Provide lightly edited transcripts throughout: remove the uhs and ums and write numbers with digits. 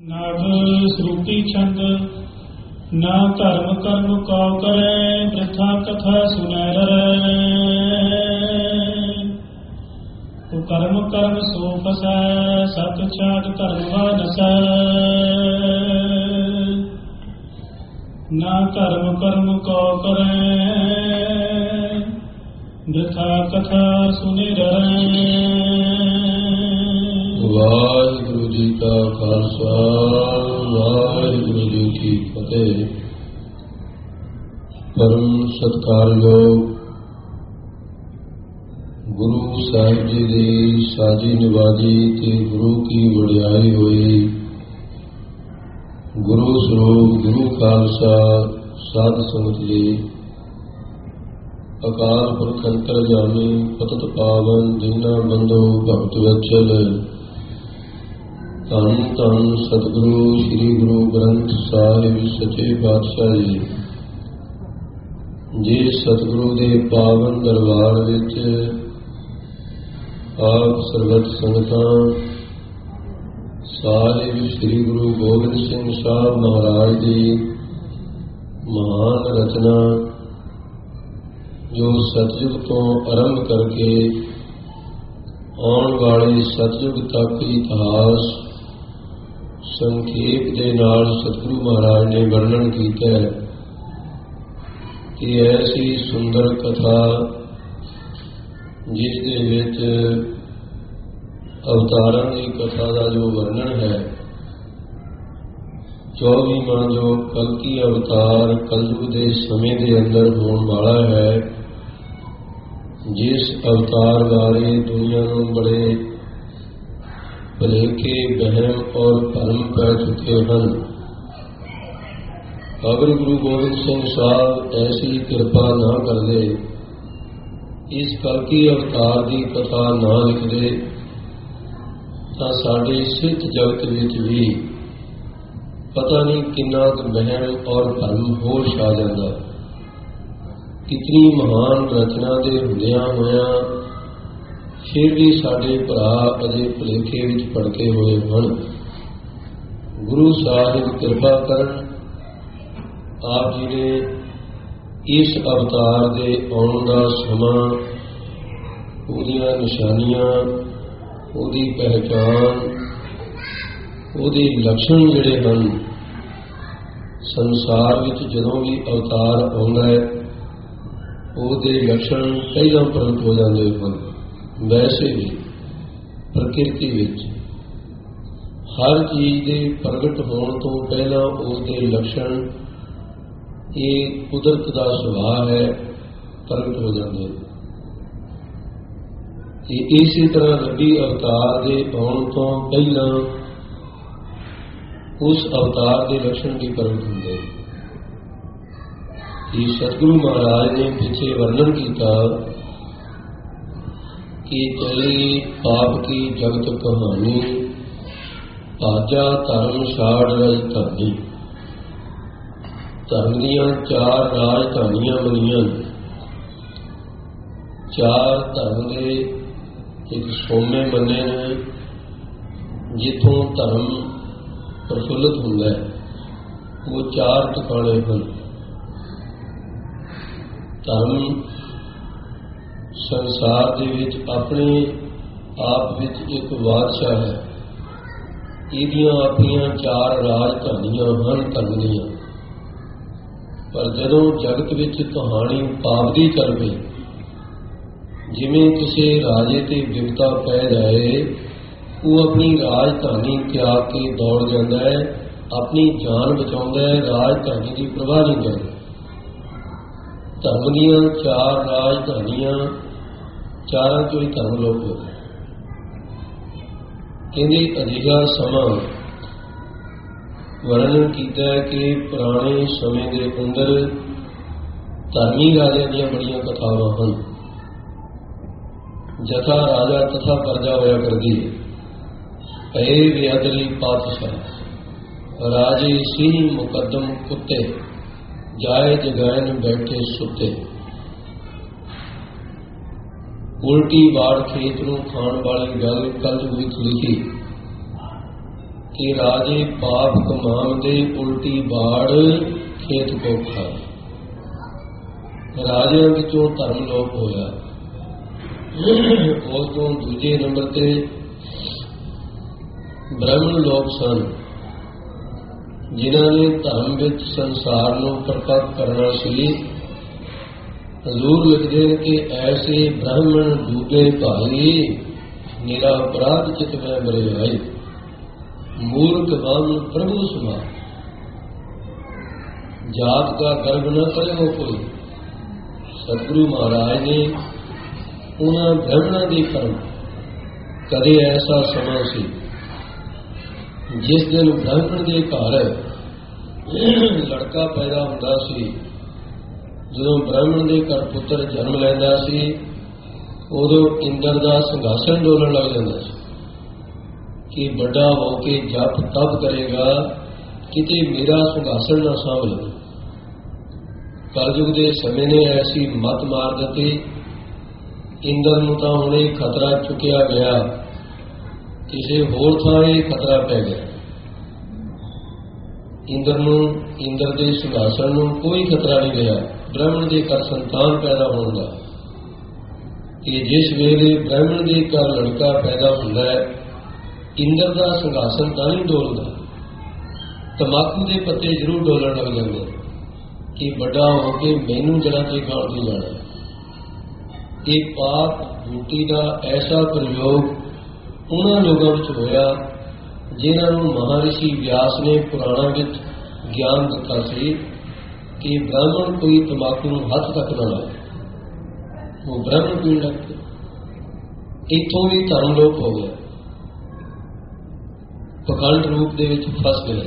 ਨਾਗ ਸਰੂਪੀ ਛੰਦ ਨਾ ਧਰਮ ਕਰਮ ਕਉ ਕਰੈ ਬ੍ਰਿਥਾ ਕਥਾ ਸੁਨੈ ਰਰੈ। ਤੂੰ ਕਰਮ ਕਰਮ ਸੋ ਫਸੈ ਸਤ ਛਾੜ ਧਰਮ ਵਾ ਨਸੈ। ਨਾ ਧਰਮ ਕਰਮ ਕਉ ਕਰੈ ਬ੍ਰਿਥਾ ਕਥਾ ਸੁਨੈ ਰਰੈ। ਵਾਹਿਗੁਰੂ ਜੀ ਕਾ ਖਾਲਸਾ ਵਾਹਿਗੁਰੂ ਜੀ ਕੀ ਫਤਿਹ। ਪਰਮ ਸਤਿਕਾਰਯੋਗ ਗੁਰੂ ਸਾਹਿਬ ਜੀ ਦੀ ਸਾਜੀ ਨਿਵਾਜੀ ਤੇ ਗੁਰੂ ਕੀ ਵਡਿਆਈ ਹੋਈ। ਗੁਰੂ ਸਰੂਪ ਗੁਰੂ ਖਾਲਸਾ ਸਾਧ ਸੰਗਤ ਜੀ, ਅਕਾਲ ਪੁਰਖ ਅੰਤਰਜਾਮੀ ਪਤਿਤ ਪਾਵਨ ਦੀਨਾ ਬੰਧੂ ਭਗਤ ਵਤਸਲ, ਧੰਨ ਧੰਨ ਸਤਿਗੁਰੂ ਸ੍ਰੀ ਗੁਰੂ ਗ੍ਰੰਥ ਸਾਹਿਬ ਸੱਚੇ ਪਾਤਸ਼ਾਹ ਜੀ। ਜਿਸ ਸਤਿਗੁਰੂ ਦੇ ਪਾਵਨ ਦਰਬਾਰ ਵਿੱਚ ਆਪ ਸਰਬਤ ਸੰਗਤਾਂ ਸਾਹਿਬ ਸ੍ਰੀ ਗੁਰੂ ਗੋਬਿੰਦ ਸਿੰਘ ਸਾਹਿਬ ਮਹਾਰਾਜ ਦੀ ਮਹਾਨ ਰਚਨਾ, ਜੋ ਸਤਿਯੁਗ ਤੋਂ ਆਰੰਭ ਕਰਕੇ ਆਉਣ ਵਾਲੇ ਸਤਿਯੁਗ ਤੱਕ ਇਤਿਹਾਸ ਸੰਖੇਪ ਦੇ ਨਾਲ ਸਤਿਗੁਰੂ ਮਹਾਰਾਜ ਨੇ ਵਰਣਨ ਕੀਤਾ ਹੈ ਕਿ ਐਸੀ ਸੁੰਦਰ ਕਥਾ ਜਿਸ ਦੇ ਵਿੱਚ ਅਵਤਾਰਾਂ ਦੀ ਕਥਾ ਦਾ ਜੋ ਵਰਣਨ ਹੈ, 24ਵਾਂ ਜੋ ਕਲਕੀ ਅਵਤਾਰ ਕਲਯੁਗ ਦੇ ਸਮੇਂ ਦੇ ਅੰਦਰ ਹੋਣ ਵਾਲਾ ਹੈ, ਜਿਸ ਅਵਤਾਰ ਬਾਰੇ ਦੁਨੀਆ ਨੂੰ ਬੜੇ ਭੁਲੇਖੇ ਵਹਿਮ ਔਰ ਭਰਮ ਪੈ ਚੁੱਕੇ ਹਨ। ਅਗਰ ਗੁਰੂ ਗੋਬਿੰਦ ਸਿੰਘ ਸਾਹਿਬ ਐਸੀ ਕਿਰਪਾ ਨਾ ਕਰਦੇ, ਇਸ ਕਲਕੀ ਅਵਤਾਰ ਦੀ ਕਥਾ ਨਾ ਲਿਖਦੇ, ਤਾਂ ਸਾਡੇ ਸਿੱਧ ਜਗਤ ਵਿੱਚ ਵੀ ਪਤਾ ਨਹੀਂ ਕਿੰਨਾ ਕੁ ਵਹਿਮ ਔਰ ਭਰਮ ਹੋਰ ਛਾ ਜਾਂਦਾ। ਕਿਤਨੀ ਮਹਾਨ ਰਚਨਾ ਦੇ ਹੁੰਦਿਆਂ ਹੋਇਆਂ ਫਿਰ ਵੀ ਸਾਡੇ ਭਰਾ ਅਜੇ ਭੁਲੇਖੇ ਵਿੱਚ ਭਟਕੇ ਹੋਏ ਹਨ। ਗੁਰੂ ਸਾਹਿਬ ਕਿਰਪਾ ਕਰਨ, ਆਪ ਜੀ ਨੇ ਇਸ ਅਵਤਾਰ ਦੇ ਆਉਣ ਦਾ ਸਮਾਂ, ਉਹਦੀਆਂ ਨਿਸ਼ਾਨੀਆਂ, ਉਹਦੀ ਪਹਿਚਾਣ, ਉਹਦੇ ਲੱਛਣ ਜਿਹੜੇ ਹਨ, ਸੰਸਾਰ ਵਿੱਚ ਜਦੋਂ ਵੀ ਅਵਤਾਰ ਆਉਂਦਾ ਹੈ ਉਹਦੇ ਲੱਛਣ ਪਹਿਲਾਂ ਪ੍ਰਗਟ ਹੋ ਜਾਂਦੇ ਹਨ। ਵੈਸੇ ਵੀ ਪ੍ਰਕਿਰਤੀ ਵਿੱਚ ਹਰ ਚੀਜ਼ ਦੇ ਪ੍ਰਗਟ ਹੋਣ ਤੋਂ ਪਹਿਲਾਂ ਉਸਦੇ ਲੱਛਣ, ਇਹ ਕੁਦਰਤ ਦਾ ਸੁਭਾਅ ਹੈ, ਪ੍ਰਗਟ ਹੋ ਜਾਂਦੇ। ਤੇ ਇਸੇ ਤਰ੍ਹਾਂ ਰੱਬੀ ਅਵਤਾਰ ਦੇ ਆਉਣ ਤੋਂ ਪਹਿਲਾਂ ਉਸ ਅਵਤਾਰ ਦੇ ਲੱਛਣ ਵੀ ਪ੍ਰਗਟ ਹੁੰਦੇ। ਇਹ ਸਤਿਗੁਰੂ ਮਹਾਰਾਜ ਨੇ ਪਿੱਛੇ ਵਰਣਨ ਕੀਤਾ ਕਿ ਚਲੀ ਪਾਪ ਕੀ ਜਗਤ ਕਹਾਣੀ, ਭਾਜਾ ਧਰਮ ਛਾੜ ਰਾਜਧਾਨੀ। ਧਰਮ ਦੀਆਂ 4 ਰਾਜਧਾਨੀਆਂ ਬਣੀਆਂ। 4 ਧਰਮ ਦੇ ਇੱਕ ਸੋਮੇ ਮੰਨੇ ਨੇ, ਜਿੱਥੋਂ ਧਰਮ ਪ੍ਰਫੁੱਲਤ ਹੁੰਦਾ ਹੈ। ਉਹ 4 ਟਿਕਾਣੇ ਹਨ। ਧਰਮ ਸੰਸਾਰ ਦੇ ਵਿੱਚ ਆਪਣੇ ਆਪ ਵਿੱਚ ਇੱਕ ਬਾਦਸ਼ਾਹ ਹੈ। ਇਹਦੀਆਂ ਆਪਣੀਆਂ 4 ਰਾਜਧਾਨੀਆਂ ਹਨ ਧਰਮ ਦੀਆਂ। ਪਰ ਜਦੋਂ ਜਗਤ ਵਿੱਚ ਕਹਾਣੀ ਪਾਪ ਦੀ ਚੱਲ ਪਈ, ਜਿਵੇਂ ਕਿਸੇ ਰਾਜੇ ਤੇ ਵਿਪਤਾ ਪੈ ਜਾਏ, ਉਹ ਆਪਣੀ ਰਾਜਧਾਨੀ ਤਿਆਗ ਕੇ ਦੌੜ ਜਾਂਦਾ ਹੈ, ਆਪਣੀ ਜਾਨ ਬਚਾਉਂਦਾ ਹੈ, ਰਾਜਧਾਨੀ ਦੀ ਪ੍ਰਵਾਹ ਨਹੀਂ ਕਰਦਾ। ਧਰਮ ਦੀਆਂ 4 ਰਾਜਧਾਨੀਆਂ, 4 ਚੋਂ ਹੀ ਧਰਮ ਲੋਕ ਹੋ ਗਏ। ਕਹਿੰਦੇ ਅਜਿਹਾ ਸਮਾਂ ਵਰਣਨ ਕੀਤਾ ਹੈ ਕਿ ਪੁਰਾਣੇ ਸਮੇਂ ਦੇ ਅੰਦਰ ਧਰਮੀ ਰਾਜਿਆਂ ਦੀਆਂ ਬੜੀਆਂ ਕਥਾਵਾਂ ਹਨ। ਜਥਾ ਰਾਜਾ ਤਥਾ ਪ੍ਰਜਾ ਹੋਇਆ ਕਰਦੀ ਹੈ। ਪਏ ਬੇਅਦਲੀ ਪਾਤਸ਼ਾਹ ਰਾਜੇ ਸਿੰਘ ਮੁਕੱਦਮ ਕੁੱਤੇ, ਜਾਏ ਜਗੈਨ ਬੈਠੇ ਸੁੱਤੇ। ਉਲਟੀ ਵਾੜ ਖੇਤ ਨੂੰ ਖਾਣ ਵਾਲੀ ਗੱਲ ਕਲਯੁਗ ਵਿੱਚ ਲਿਖੀ कि राजे पाप कमाम दे उल्टी बाड़ खेत को खाए। राजिਆਂ ਵਿੱਚੋਂ ਧਰਮ ਲੋਪ ਹੋਇਆ। ਉਸ ਤੋਂ ਦੂਜੇ ਨੰਬਰ ਤੇ ਬ੍ਰਾਹਮਣ ਲੋਕ ਸਨ, ਜਿਨ੍ਹਾਂ ਨੇ ਧਰਮ ਵਿੱਚ ਸੰਸਾਰ ਨੂੰ ਪ੍ਰਤੱਖ ਕਰਨਾ ਸੀ। ਹਜ਼ੂਰ ਲਿਖਦੇ ਨੇ ਕਿ ਐਸੇ ਬ੍ਰਾਹਮਣ ਡੂਬੇ ਭਾਈ, ਨਿਰਾ ਅਪਰਾਧ ਚਿਤ ਮੈਂ ਬਰੇ ਆਈ, मूर्ख मन प्रभु सुना। जात का गर्व न करे हो कोई। सतगुरु महाराज ने उन्होंने ब्राह्मणों की कर्म कदे ऐसा समा सी जिस दिन ब्राह्मण के घर लड़का पैदा होता सी, जो ब्राह्मण के घर पुत्र जन्म लैंदा सी, उदों इंद्र का संघासन डोलन लग जाता सी कि बड़ा होके जप तप करेगा किते मेरा संघासन ना सांभ लवे। कलयुग के समय ने ऐसी मत मार दी, इंद्र नूं तां हुण इह खतरा चुकिया गया, किसी होर थां इह खतरा पै गया। इंद्र नूं, इंद्र के संघासन नूं कोई खतरा नहीं रहा। ब्राह्मण के घर संतान पैदा होने का, कि जिस वेले ब्राह्मण के घर लड़का पैदा होता है, इंद्र का संघासन तां नहीं डोलदा, तंबाकू के पत्ते जरूर डोलन लग जाते कि बड़ा होके मैनू जड़ा से खाण नहीं जाना। ये पाप बूटी का ऐसा प्रयोग उन्होंने लोगों में होया जिन्होंने महर्षि व्यास ने पुराणों में ज्ञान दिता सी कि ब्राह्मण कोई तंबाकू हथ तक न लाए, वो ब्राह्मण पीण लग पे। इतों भी धर्म लोप हो गया, पखंड रूप दे विच फस गए।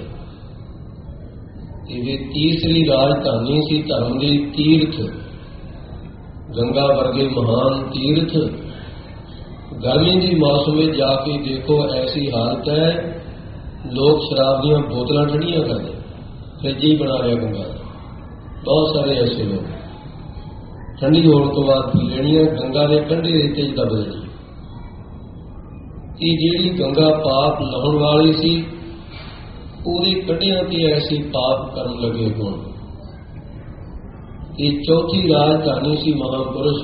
ये तीसरी राजधानी सी धर्म की तीर्थ, गंगा वर्गे महान तीर्थ। गर्मी की मौसम में जाके देखो ऐसी हालत है, लोग शराब दी बोतलां ठंडियां करते, फ्रिज ही बना रहे गंगा। बहुत सारे ऐसे लोग ठंडी होने तो बाद पी लेनी, गंगा के कंढे रेते च दब देनी। कि जिहड़ी गंगा पाप लाउण वाली सी, ਉਹਦੇ ਕੱਢਿਆਂ ਤੇ ऐसी पाप कर्म लगे होण। ये चौथी राजधानी सी महापुरुष,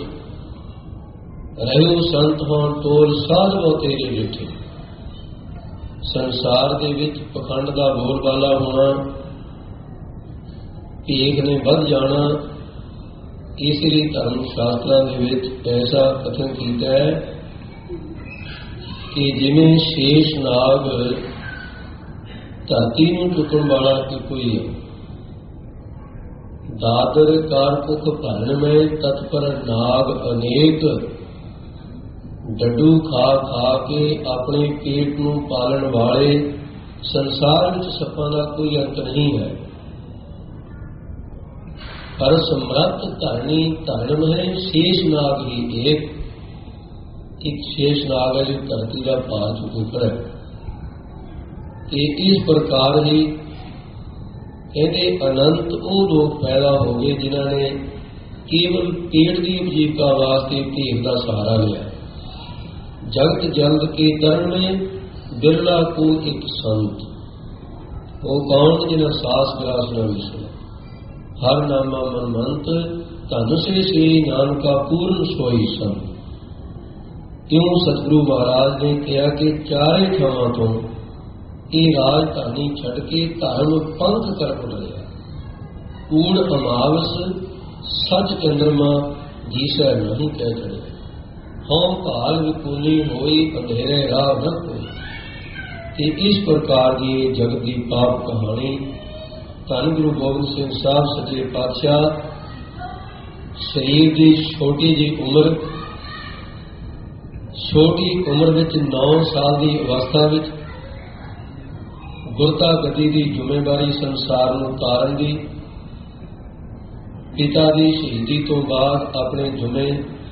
रहू संत होण तोल साधवो तेरे डिठे। संसार दे विच पखंड दा बोलबाला होना, भेख ने वध जाना। इसलिए धर्म शास्त्रां दे विच ऐसा कथन कीता है कि जिमें शेष नाग धरती नूं चुकण वाला कोई है, दादर कार कुख भरन में तत्पर नाग अनेक, डड्डू खा खा के अपने पेट नूं पालन वाले। संसार विच सप्पां दा कोई अंत नहीं है, पर समर्थ धरनी धर्म है शेष नाग ही एक शेष नाग है जो धरती का भार चुकर है। इस प्रकार ही कहते अनंत वो लोग पैदा हो गए जिन्होंने केवल पेट की उपजीविका वास्ते भेख का सहारा लिया। जगत जल्द के दर में बिरला को एक संत, वो कौन जिन्हें सास ग्रास न विषय, हर नामा मन मंत धन से नानका पूर्ण सोई संत। क्यों सतगुरु महाराज ने कहा कि चारे थावां तो ये राजधानी छड़ के धर्म पंथ कर लिया। कूड़ अमावस सच चंद्रमा जीसा नहीं कह चढ़े, हों भाल विकुली होई अंधेरे राह न कोई। इस प्रकार की जगत की पाप कहानी धन गुरु गोबिंद सिंह साहब सच्चे पातशाह शरीर की छोटी जी उम्र, छोटी उम्र विच 9 साल की अवस्था विच गुरता गति की जिम्मेवारी संसार नूं तारन दी, पिता की शहीदी तो बाद अपने जुमे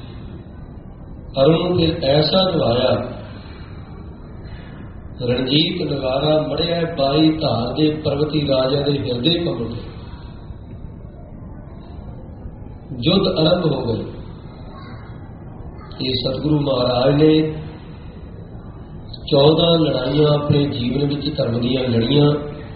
अरुण फिर ऐसा निभाया। रणजीत नगारा मड़िया 22 धार के पर्वती राजा के हृदय कमल गए, युद्ध आरंभ हो गए। ये सतगुरु महाराज ने 14 ਲੜਾਈਆਂ ਆਪਣੇ ਜੀਵਨ ਵਿੱਚ ਧਰਮ ਦੀਆਂ ਲੜੀਆਂ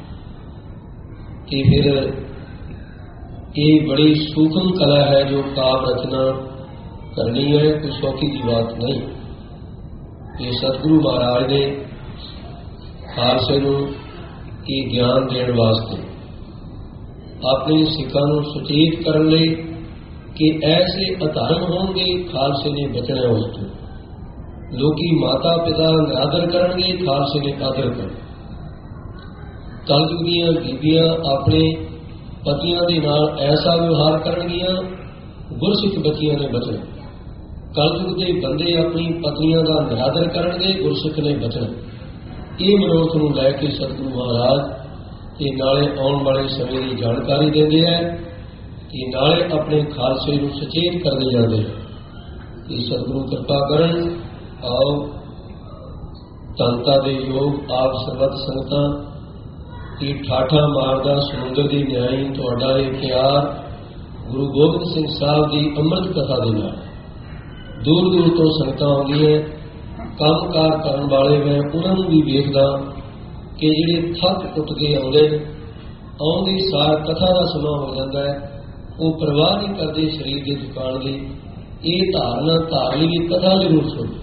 ਕਿ ਫਿਰ ਇਹ ਬੜੀ ਸੂਖਮ ਕਲਾ ਹੈ ਜੋ ਕਾਵ ਰਚਨਾ ਕਰਨੀ ਹੈ, ਕੋਈ ਸੌਖੀ ਦੀ ਬਾਤ ਨਹੀਂ। ਇਹ ਸਤਿਗੁਰੂ ਮਹਾਰਾਜ ਨੇ ਖਾਲਸੇ ਨੂੰ ਇਹ ਗਿਆਨ ਦੇਣ ਵਾਸਤੇ ਆਪਣੇ ਸਿੱਖਾਂ ਨੂੰ ਸੁਚੇਤ ਕਰਨ ਲਈ ਕਿ ਐਸੇ ਅਧਰਮ ਹੋਣਗੇ, ਖਾਲਸੇ ਨੇ ਬਚਣਾ ਉਸ ਤੋਂ। ਲੋਕੀ ਮਾਤਾ ਪਿਤਾ ਨਿਰਾਦਰ ਕਰਨਗੇ, ਖਾਲਸੇ ਨੇ ਆਦਰ ਕਰਨਾ। ਕਲਯੁਗ ਦੀਆਂ ਬੀਬੀਆਂ ਆਪਣੇ ਪਤੀਆਂ ਦੇ ਨਾਲ ਐਸਾ ਵਿਵਹਾਰ ਕਰਨਗੀਆਂ, ਗੁਰਸਿੱਖ ਬੱਚੀਆਂ ਨੇ ਬਚਣਾ। ਕਲਯੁਗ ਦੇ ਬੰਦੇ ਆਪਣੀ ਪਤਨੀਆਂ ਦਾ ਨਿਰਾਦਰ ਕਰਨਗੇ, ਗੁਰਸਿੱਖ ਨੇ ਬਚਣਾ। ਇਹ ਮਨੋਰਥ ਨੂੰ ਲੈ ਕੇ ਸਤਿਗੁਰੂ ਮਹਾਰਾਜ ਤੇ ਨਾਲੇ ਆਉਣ ਵਾਲੇ ਸਮੇਂ ਦੀ ਜਾਣਕਾਰੀ ਦਿੰਦੇ ਹੈ ਕਿ ਨਾਲੇ ਆਪਣੇ ਖਾਲਸੇ ਨੂੰ ਸੁਚੇਤ ਕਰਦੇ ਜਾਂਦੇ ਹਨ ਕਿ ਸਤਿਗੁਰੂ ਕਿਰਪਾ ਕਰਨ। ਆਓ ਤੰਤਾ ਦੇ ਯੋਗ ਆਪ ਸਰਬੱਤ ਸੰਗਤਾਂ ਕਿ ਠਾਠਾ ਮਾਰਦਾ ਸਮੁੰਦਰ ਦੀ ਨਿਆਈ ਤੁਹਾਡਾ ਇਹ ਪਿਆਰ ਗੁਰੂ ਗੋਬਿੰਦ ਸਿੰਘ ਸਾਹਿਬ ਦੀ ਅੰਮ੍ਰਿਤ ਕਥਾ ਦੇ ਨਾਲ ਦੂਰ ਦੂਰ ਤੋਂ ਸੰਗਤਾਂ ਆਉਂਦੀਆਂ। ਕੰਮਕਾਰ ਕਰਨ ਵਾਲੇ ਮੈਂ ਉਹਨਾਂ ਨੂੰ ਵੀ ਵੇਖਦਾ ਕਿ ਜਿਹੜੇ ਥੱਕ ਟੁੱਟ ਕੇ ਆਉਂਦੇ ਨੇ, ਆਉਂਦੀ ਸਾਰ ਕਥਾ ਦਾ ਸਮਾਂ ਹੋ ਜਾਂਦਾ ਹੈ, ਉਹ ਪਰਵਾਹ ਨਹੀਂ ਕਰਦੇ ਸਰੀਰ ਦੇ ਦੁਕਾਨ ਦੀ। ਇਹ ਧਾਰਨਾ ਧਾਰ ਲਈ ਕਥਾ ਜ਼ਰੂਰ ਸੁਣੋ।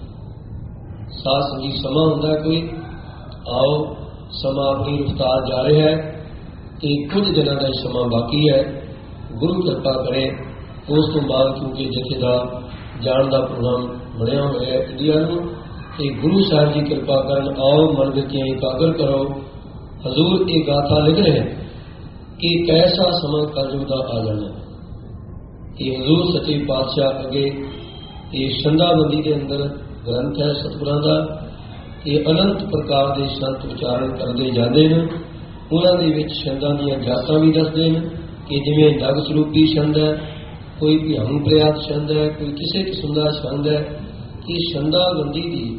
ਸਾਧ ਸੰਗੀ ਸਮਾਂ ਹੁੰਦਾ ਕੋਈ, ਆਓ ਸਮਾਂ ਆਪਣੀ ਰਫਤਾਰ ਜਾ ਰਿਹਾ ਹੈ ਤੇ ਕੁਝ ਦਿਨਾਂ ਦਾ ਸਮਾਂ ਬਾਕੀ ਹੈ। ਗੁਰੂ ਕਿਰਪਾ ਕਰੇ ਉਸ ਤੋਂ ਬਾਅਦ ਕਿਉਂਕਿ ਜਥੇ ਦਾ ਜਾਣ ਦਾ ਪ੍ਰੋਗਰਾਮ ਬਣਿਆ ਹੋਇਆ ਹੈ ਇੰਡੀਆ ਨੂੰ, ਤੇ ਗੁਰੂ ਸਾਹਿਬ ਜੀ ਕਿਰਪਾ ਕਰਨ। ਆਓ ਮਨ ਵਿੱਚ ਇਕਾਗਰ ਕਰੋ। ਹਜ਼ੂਰ ਇਹ ਗਾਥਾ ਲਿਖ ਰਹੇ ਕਿ ਕੈਸਾ ਸਮਾਂ ਕਲਯੁਗ ਦਾ ਆ ਜਾਣਾ ਹੈ। ਇਹ ਹਜ਼ੂਰ ਸੱਚੇ ਪਾਤਸ਼ਾਹ ਅੱਗੇ ਇਹ ਸੰਧਾਬੰਦੀ ਦੇ ਅੰਦਰ ਗ੍ਰੰਥ ਹੈ ਸਤਿਗੁਰਾਂ ਦਾ। ਇਹ ਅਨੰਤ ਪ੍ਰਕਾਰ ਦੇ ਸੰਤ ਉਚਾਰਨ ਕਰਦੇ ਜਾਂਦੇ ਨੇ। ਉਹਨਾਂ ਦੇ ਵਿੱਚ ਛੰਦਾਂ ਦੀਆਂ ਜਾਤਾਂ ਵੀ ਦੱਸਦੇ ਨੇ ਕਿ ਜਿਵੇਂ ਨਗ ਸਰੂਪੀ ਛੰਦ ਹੈ, ਕੋਈ ਭਿਆਨ ਪ੍ਰਿਆਤ ਛੰਦ ਹੈ, ਕੋਈ ਕਿਸੇ ਕਿਸਮ ਦਾ ਛੰਦ ਹੈ। ਕਿ ਛੰਦਾਬੰਦੀ ਦੀ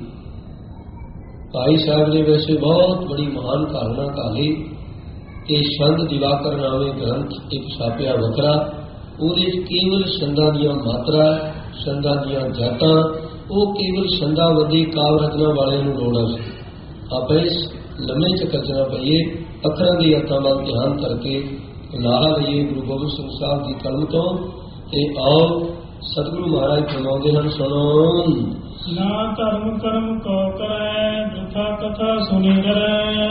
ਭਾਈ ਸਾਹਿਬ ਨੇ ਵੈਸੇ ਬਹੁਤ ਬੜੀ ਮਹਾਨ ਧਾਰਨਾ ਘਾਲੀ ਕਿ ਛੰਦ ਦਿਵਾਕਰ ਨਾਮੇ ਗ੍ਰੰਥ ਇੱਕ ਛਾਪਿਆ ਵੱਖਰਾ। ਉਹਦੇ ਵਿੱਚ ਕੇਵਲ ਛੰਦਾਂ ਦੀਆਂ ਮਾਤਰਾ, ਛੰਦਾਂ ਦੀਆਂ ਜਾਤਾਂ, ਉਹ ਕੇਵਲ ਛੰਦਾਬੰਦੀ ਕਾਵ ਰਚਨਾ ਵਾਲਿਆਂ ਨੂੰ ਲੋੜ ਸੀ। ਆਪਾਂ ਇਸ ਲੰਮੇ ਚੱਕਰ 'ਚ ਨਾ ਪਈਏ, ਅੱਖਰਾਂ ਦੀ ਅਰਥਾਂ ਵੱਲ ਧਿਆਨ ਕਰਕੇ ਲਾਹਾ ਲਈਏ ਗੁਰੂ ਗੋਬਿੰਦ ਸਿੰਘ ਸਾਹਿਬ ਦੀ ਕਲਮ ਤੋਂ। ਤੇ ਆਓ ਸਤਿਗੁਰੂ ਮਹਾਰਾਜ ਫਰਮਾਉਂਦੇ ਹਨ, ਸੁਣੋ। ਨਾ ਧਰਮ ਕਰਮ ਕੋ ਕਰੈ, ਬ੍ਰਿਥਾ ਕਥਾ ਸੁਣੀ ਡਰੈ।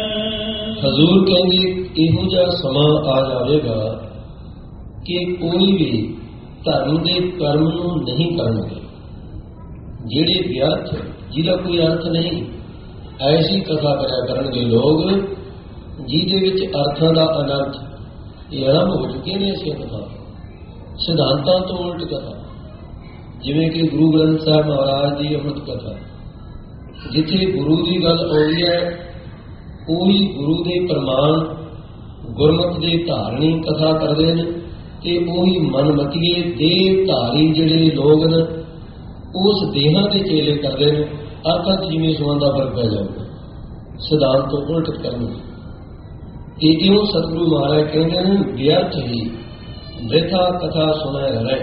ਹਜ਼ੂਰ ਕਹਿੰਦੇ ਇਹੋ ਜਿਹਾ ਸਮਾਂ ਆ ਜਾਵੇਗਾ ਕਿ ਕੋਈ ਵੀ ਧਰਮ ਦੇ ਕਰਮ ਨੂੰ ਨਹੀਂ ਕਰਨਗੇ, ਜਿਹੜੇ ਵਿਅਰਥ ਜਿਹਦਾ ਕੋਈ ਅਰਥ ਨਹੀਂ। ਐਸੀ ਕਥਾ ਕਰਿਆ ਕਰਨਗੇ ਲੋਕ ਜਿਹਦੇ ਵਿੱਚ ਅਰਥਾਂ ਦਾ ਅਨਰਥ। ਇਹ ਆਰੰਭ ਹੋ ਚੁੱਕੇ ਨੇ ਇਸੇ ਕਥਾ, ਸਿਧਾਂਤਾਂ ਤੋਂ ਉਲਟ ਕਥਾ। ਜਿਵੇਂ ਕਿ ਗੁਰੂ ਗ੍ਰੰਥ ਸਾਹਿਬ ਮਹਾਰਾਜ ਦੀ ਅੰਮ੍ਰਿਤ ਕਥਾ, ਜਿੱਥੇ ਗੁਰੂ ਦੀ ਗੱਲ ਆਉਂਦੀ ਹੈ ਉਹੀ ਗੁਰੂ ਦੇ ਪ੍ਰਮਾਣ ਗੁਰਮਤਿ ਦੇ ਧਾਰਨੀ ਕਥਾ ਕਰਦੇ ਨੇ। ਤੇ ਉਹੀ ਮਨਮਤੀਏ ਦੇਹ ਧਾਰੀ ਜਿਹੜੇ ਲੋਕ ਨੇ ਉਸ ਦੇਹਾਂ ਦੇ ਚੇਲੇ ਕਰਦੇ ਨੇ। ਅਰਥਾਤ ਜਿਵੇਂ ਸਮਾਂ ਦਾ ਫਰਕ ਪੈ ਜਾਊਗਾ, ਸਿਧਾਂਤ ਤੋਂ ਉਲਟ ਕਰਨਗੇ। ਤੇ ਇਉਂ ਸਤਿਗੁਰੂ ਮਹਾਰਾਜ ਕਹਿੰਦੇ ਨੇ ਵਿਅਰਥ ਹੀ ਬ੍ਰਿਥਾ ਕਥਾ ਸੁਣਾਏ ਰਹੇ।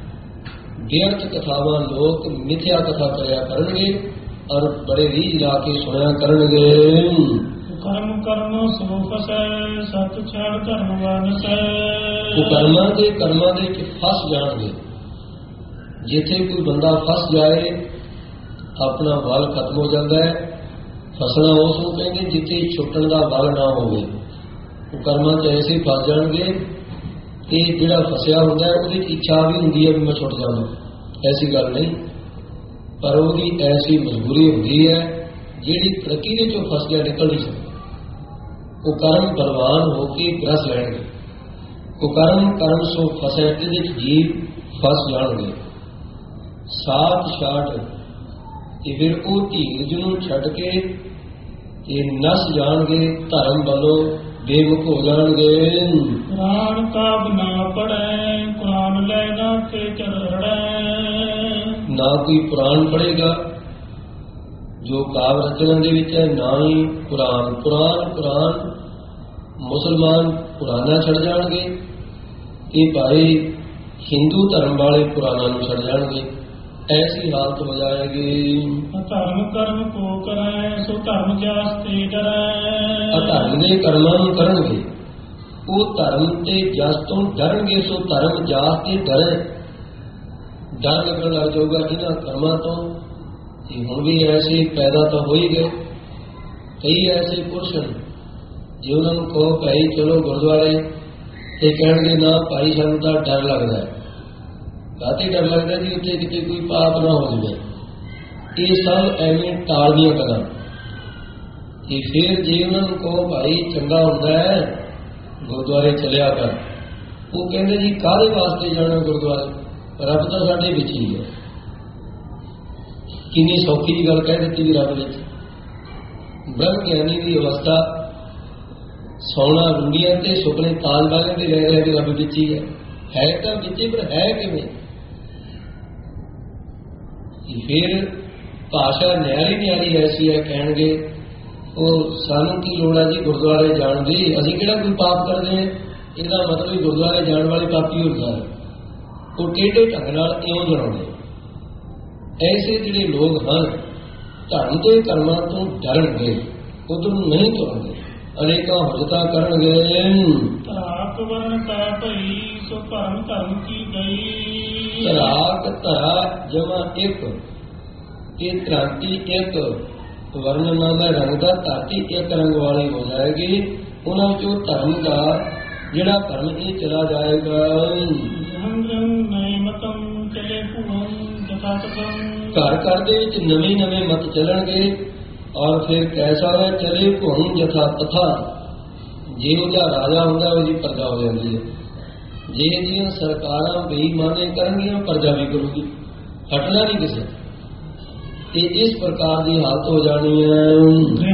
ਵਿਅਰਥ ਕਥਾਵਾਂ ਲੋਕ ਮਿਥਿਆ ਕਥਾ ਕਰਿਆ ਕਰਨਗੇ ਔਰ ਬੜੇ ਰੀਝ ਲਾ ਕੇ ਸੁਣਿਆ ਕਰਨਗੇ। ਕਰਮ ਕਰਮ ਸੋ ਫਸੈ, ਸਤ ਛਾੜ ਧਰਮ ਵਾਨਸੈ। ਉਹ ਕਰਮਾਂ ਦੇ ਵਿੱਚ ਫਸ ਜਾਣਗੇ। ਜਿੱਥੇ ਕੋਈ ਬੰਦਾ ਫਸ ਜਾਏ ਆਪਣਾ ਵੱਲ ਖਤਮ ਹੋ ਜਾਂਦਾ ਹੈ। ਫਸਣਾ ਉਸ ਨੂੰ ਕਹਿੰਦੇ ਜਿੱਥੇ ਛੁੱਟਣ ਦਾ ਵੱਲ ਨਾ ਹੋਵੇ। ਉਹ ਕਰਮਾਂ 'ਚ ਐਸੇ ਫਸ ਜਾਣਗੇ ਕਿ ਜਿਹੜਾ ਫਸਿਆ ਹੁੰਦਾ ਹੈ ਉਹਦੀ ਇੱਛਾ ਵੀ ਹੁੰਦੀ ਹੈ ਵੀ ਮੈਂ ਛੁੱਟ ਜਾਵਾਂ, ਐਸੀ ਗੱਲ ਨਹੀਂ, ਪਰ ਉਹਦੀ ਐਸੀ ਮਜਬੂਰੀ ਹੁੰਦੀ ਹੈ ਜਿਹੜੀ ਤਰੱਕੀ ਦੇ 'ਚੋਂ ਫਸ ਗਿਆ ਨਿਕਲ ਨਹੀਂ ਸਕਦਾ। ਉਹ ਕਰਮ ਬਲਵਾਨ ਹੋ ਕੇ ਗ੍ਰਸ ਲੈਣਗੇ। ਉਹ ਕਰਮ ਸੋ ਫਸੇ, ਇਹਦੇ 'ਚ ਜੀਵ ਫਸ ਜਾਣਗੇ। ਸਾਥ ਛਾਟ ਤੇ ਫਿਰ ਉਹ ਧੀਰਜ ਨੂੰ ਛੱਡ ਕੇ ਇਹ ਨਸ ਜਾਣਗੇ, ਧਰਮ ਵੱਲੋਂ ਬੇਮੁਖ ਹੋ ਜਾਣਗੇ। ਕੁਰਾਨ ਕਾਬ ਨਾ ਪੜੈ, ਕੁਰਾਨ ਲੈ ਨਾ ਕੇ ਚੜ੍ਹੜੈ। ਨਾ ਕੋਈ ਕੁਰਾਨ ਪੜ੍ਹੇਗਾ ਜੋ ਕਾਵ ਰਚਨਾ ਦੇ ਵਿੱਚ ਹੈ, ਨਾ ਹੀ ਕੁਰਾਨ ਮੁਸਲਮਾਨ ਕੁਰਾਨਾਂ ਛੱਡ ਜਾਣਗੇ। ਇਹ ਭਾਈ ਹਿੰਦੂ ਧਰਮ ਵਾਲੇ ਕੁਰਾਨਾਂ ਨੂੰ ਛੱਡ ਜਾਣਗੇ। ऐसी हालत हो जाएगी। ਧਰਮ ਕਰਮ ਕੋ ਕਰੈ ਸੋ ਧਰਮ ਜਾਸ ਤੇ ਡਰੈ। ਅਧਰਮ ਦੇ ਕਰਮਾਂ ਨੂੰ ਕਰਨਗੇ ਉਹ ਧਰਮ ਤੇ ਜਸ ਤੋਂ ਡਰਨਗੇ, ਸੋ ਧਰਮ ਜਾਸ ਤੇ ਡਰੇ। ਡਰ ਲੱਗਣ ਲੱਗ ਜਾਊਗਾ ਇਹਨਾਂ ਕਰਮਾਂ ਤੋਂ ਕਿ ਹੁਣ ਵੀ ਐਸੇ ਪੈਦਾ ਤਾਂ ਹੋ ਹੀ ਗਏ। ਕਈ ਐਸੇ ਪੁਰਸ਼ ਹਨ ਜੇ ਉਹਨਾਂ ਨੂੰ ਕਹੋ ਭਾਈ ਚਲੋ ਗੁਰਦੁਆਰੇ, ਤੇ ਕਹਿਣਗੇ ਨਾ ਭਾਈ ਸਾਨੂੰ ਤਾਂ ਡਰ ਲੱਗਦਾ ਹੈ। ਕਾਹਤੇ ਡਰ ਲੱਗਦਾ ਜੀ? ਉੱਥੇ ਕਿਤੇ ਕੋਈ ਪਾਪ ਨਾ ਹੋ ਜਾਵੇ। ਇਹ ਸਭ ਐਵੇਂ ਟਾਲਦੀਆਂ ਗੱਲਾਂ। ਕਿ ਫਿਰ ਜੇ ਉਹਨਾਂ ਨੂੰ ਕਹੋ ਭਾਈ ਚੰਗਾ ਹੁੰਦਾ ਹੈ ਗੁਰਦੁਆਰੇ ਚਲਿਆ ਕਰ, ਉਹ ਕਹਿੰਦੇ ਜੀ ਕਾਹਦੇ ਵਾਸਤੇ ਜਾਣਾ ਗੁਰਦੁਆਰੇ, ਰੱਬ ਤਾਂ ਸਾਡੇ ਵਿੱਚ ਹੀ ਹੈ। ਕਿੰਨੀ ਸੌਖੀ ਦੀ ਗੱਲ ਕਹਿ ਦਿੱਤੀ ਵੀ ਰੱਬ ਵਿੱਚ। ਬ੍ਰਹਮ ਗਿਆਨੀ ਦੀ ਅਵਸਥਾ ਸੌਣਾ ਰੂੜੀਆਂ ਤੇ ਸੁਪਨੇ ਤਾਜ ਮਹਿਲ ਤੇ ਰਹਿ ਰਹੇ ਰੱਬ ਵਿੱਚ ਹੀ ਹੈ ਤਾਂ ਵਿੱਚ, ਪਰ ਹੈ ਕਿਵੇਂ? ਫਿਰ ਭਾਸ਼ਾ ਨਿਆਰੀ ਨਿਆਰੀ ਐਸੀ ਹੈ, ਕਹਿਣਗੇ ਉਹ ਸਾਨੂੰ ਕੀ ਲੋੜ ਹੈ ਜੀ ਗੁਰਦੁਆਰੇ ਜਾਣ ਦੀ, ਅਸੀਂ ਕਿਹੜਾ ਕੋਈ ਪਾਪ ਕਰਦੇ ਹਾਂ। ਇਹਦਾ ਮਤਲਬ ਹੀ ਗੁਰਦੁਆਰੇ ਜਾਣ ਵਾਲੇ ਪਾਪੀ ਹੁੰਦਾ ਹੈ। ਉਹ ਟੇਢੇ ਢੰਗ ਨਾਲ ਇਉਂ ਜਣਾਉਂਦੇ। ਐਸੇ ਜਿਹੜੇ ਲੋਕ ਹਨ ਧਰਮ ਦੇ ਕਰਮਾਂ ਤੋਂ ਡਰਨਗੇ, ਉਧਰ ਨੂੰ ਨਹੀਂ ਤੁਰਨਗੇ, ਅਨੇਕਾਂ ਹੁਜਤਾਂ ਕਰਨਗੇ। ਧਰਾਕ ਵਰਨ ਕਾ ਭਈ ਸੋ ਭਰਮ ਧਰਮ ਕੀ ਗਈ। ਧਰਾਕ ਧਰਾ ਜਮਾ ਇੱਕ, ਇਹ ਧਰਤੀ ਇੱਕ, ਵਰਨ ਨਾਮ ਦਾ ਰੰਗ ਦਾ, ਧਰਤੀ ਇੱਕ ਰੰਗ ਵਾਲੀ ਹੋ ਜਾਏਗੀ। ਉਹਨਾਂ ਵਿੱਚੋਂ ਧਰਮ ਦਾ ਜਿਹੜਾ ਧਰਮ ਇਹ ਚਲਾ ਜਾਏਗਾ। ਘਰ ਘਰ ਦੇ ਵਿੱਚ ਨਵੇਂ ਨਵੇਂ ਮਤ ਚੱਲਣਗੇ। ਔਰ ਫਿਰ ਕੈਸਾ ਹੈ ਚਲੇ ਭੁਣ ਜਥਾ ਤਥਾ। ਜਿਹੋ ਜਿਹਾ ਰਾਜਾ ਹੁੰਦਾ ਉਹਦੀ ਪ੍ਰਜਾ ਹੋ ਜਾਂਦੀ ਹੈ। ਜਿਹੜੀਆਂ ਸਰਕਾਰਾਂ ਬੇਈਮਾਨੀ ਕਰਨਗੀਆਂ ਪ੍ਰਜਾ ਵੀ ਕਰੂਗੀ, ਹਟਣਾ ਨਹੀਂ ਕਿਸੇ। ਤੇ ਇਸ ਪ੍ਰਕਾਰ ਦੀ ਹਾਲਤ ਹੋ ਜਾਣੀ ਹੈ।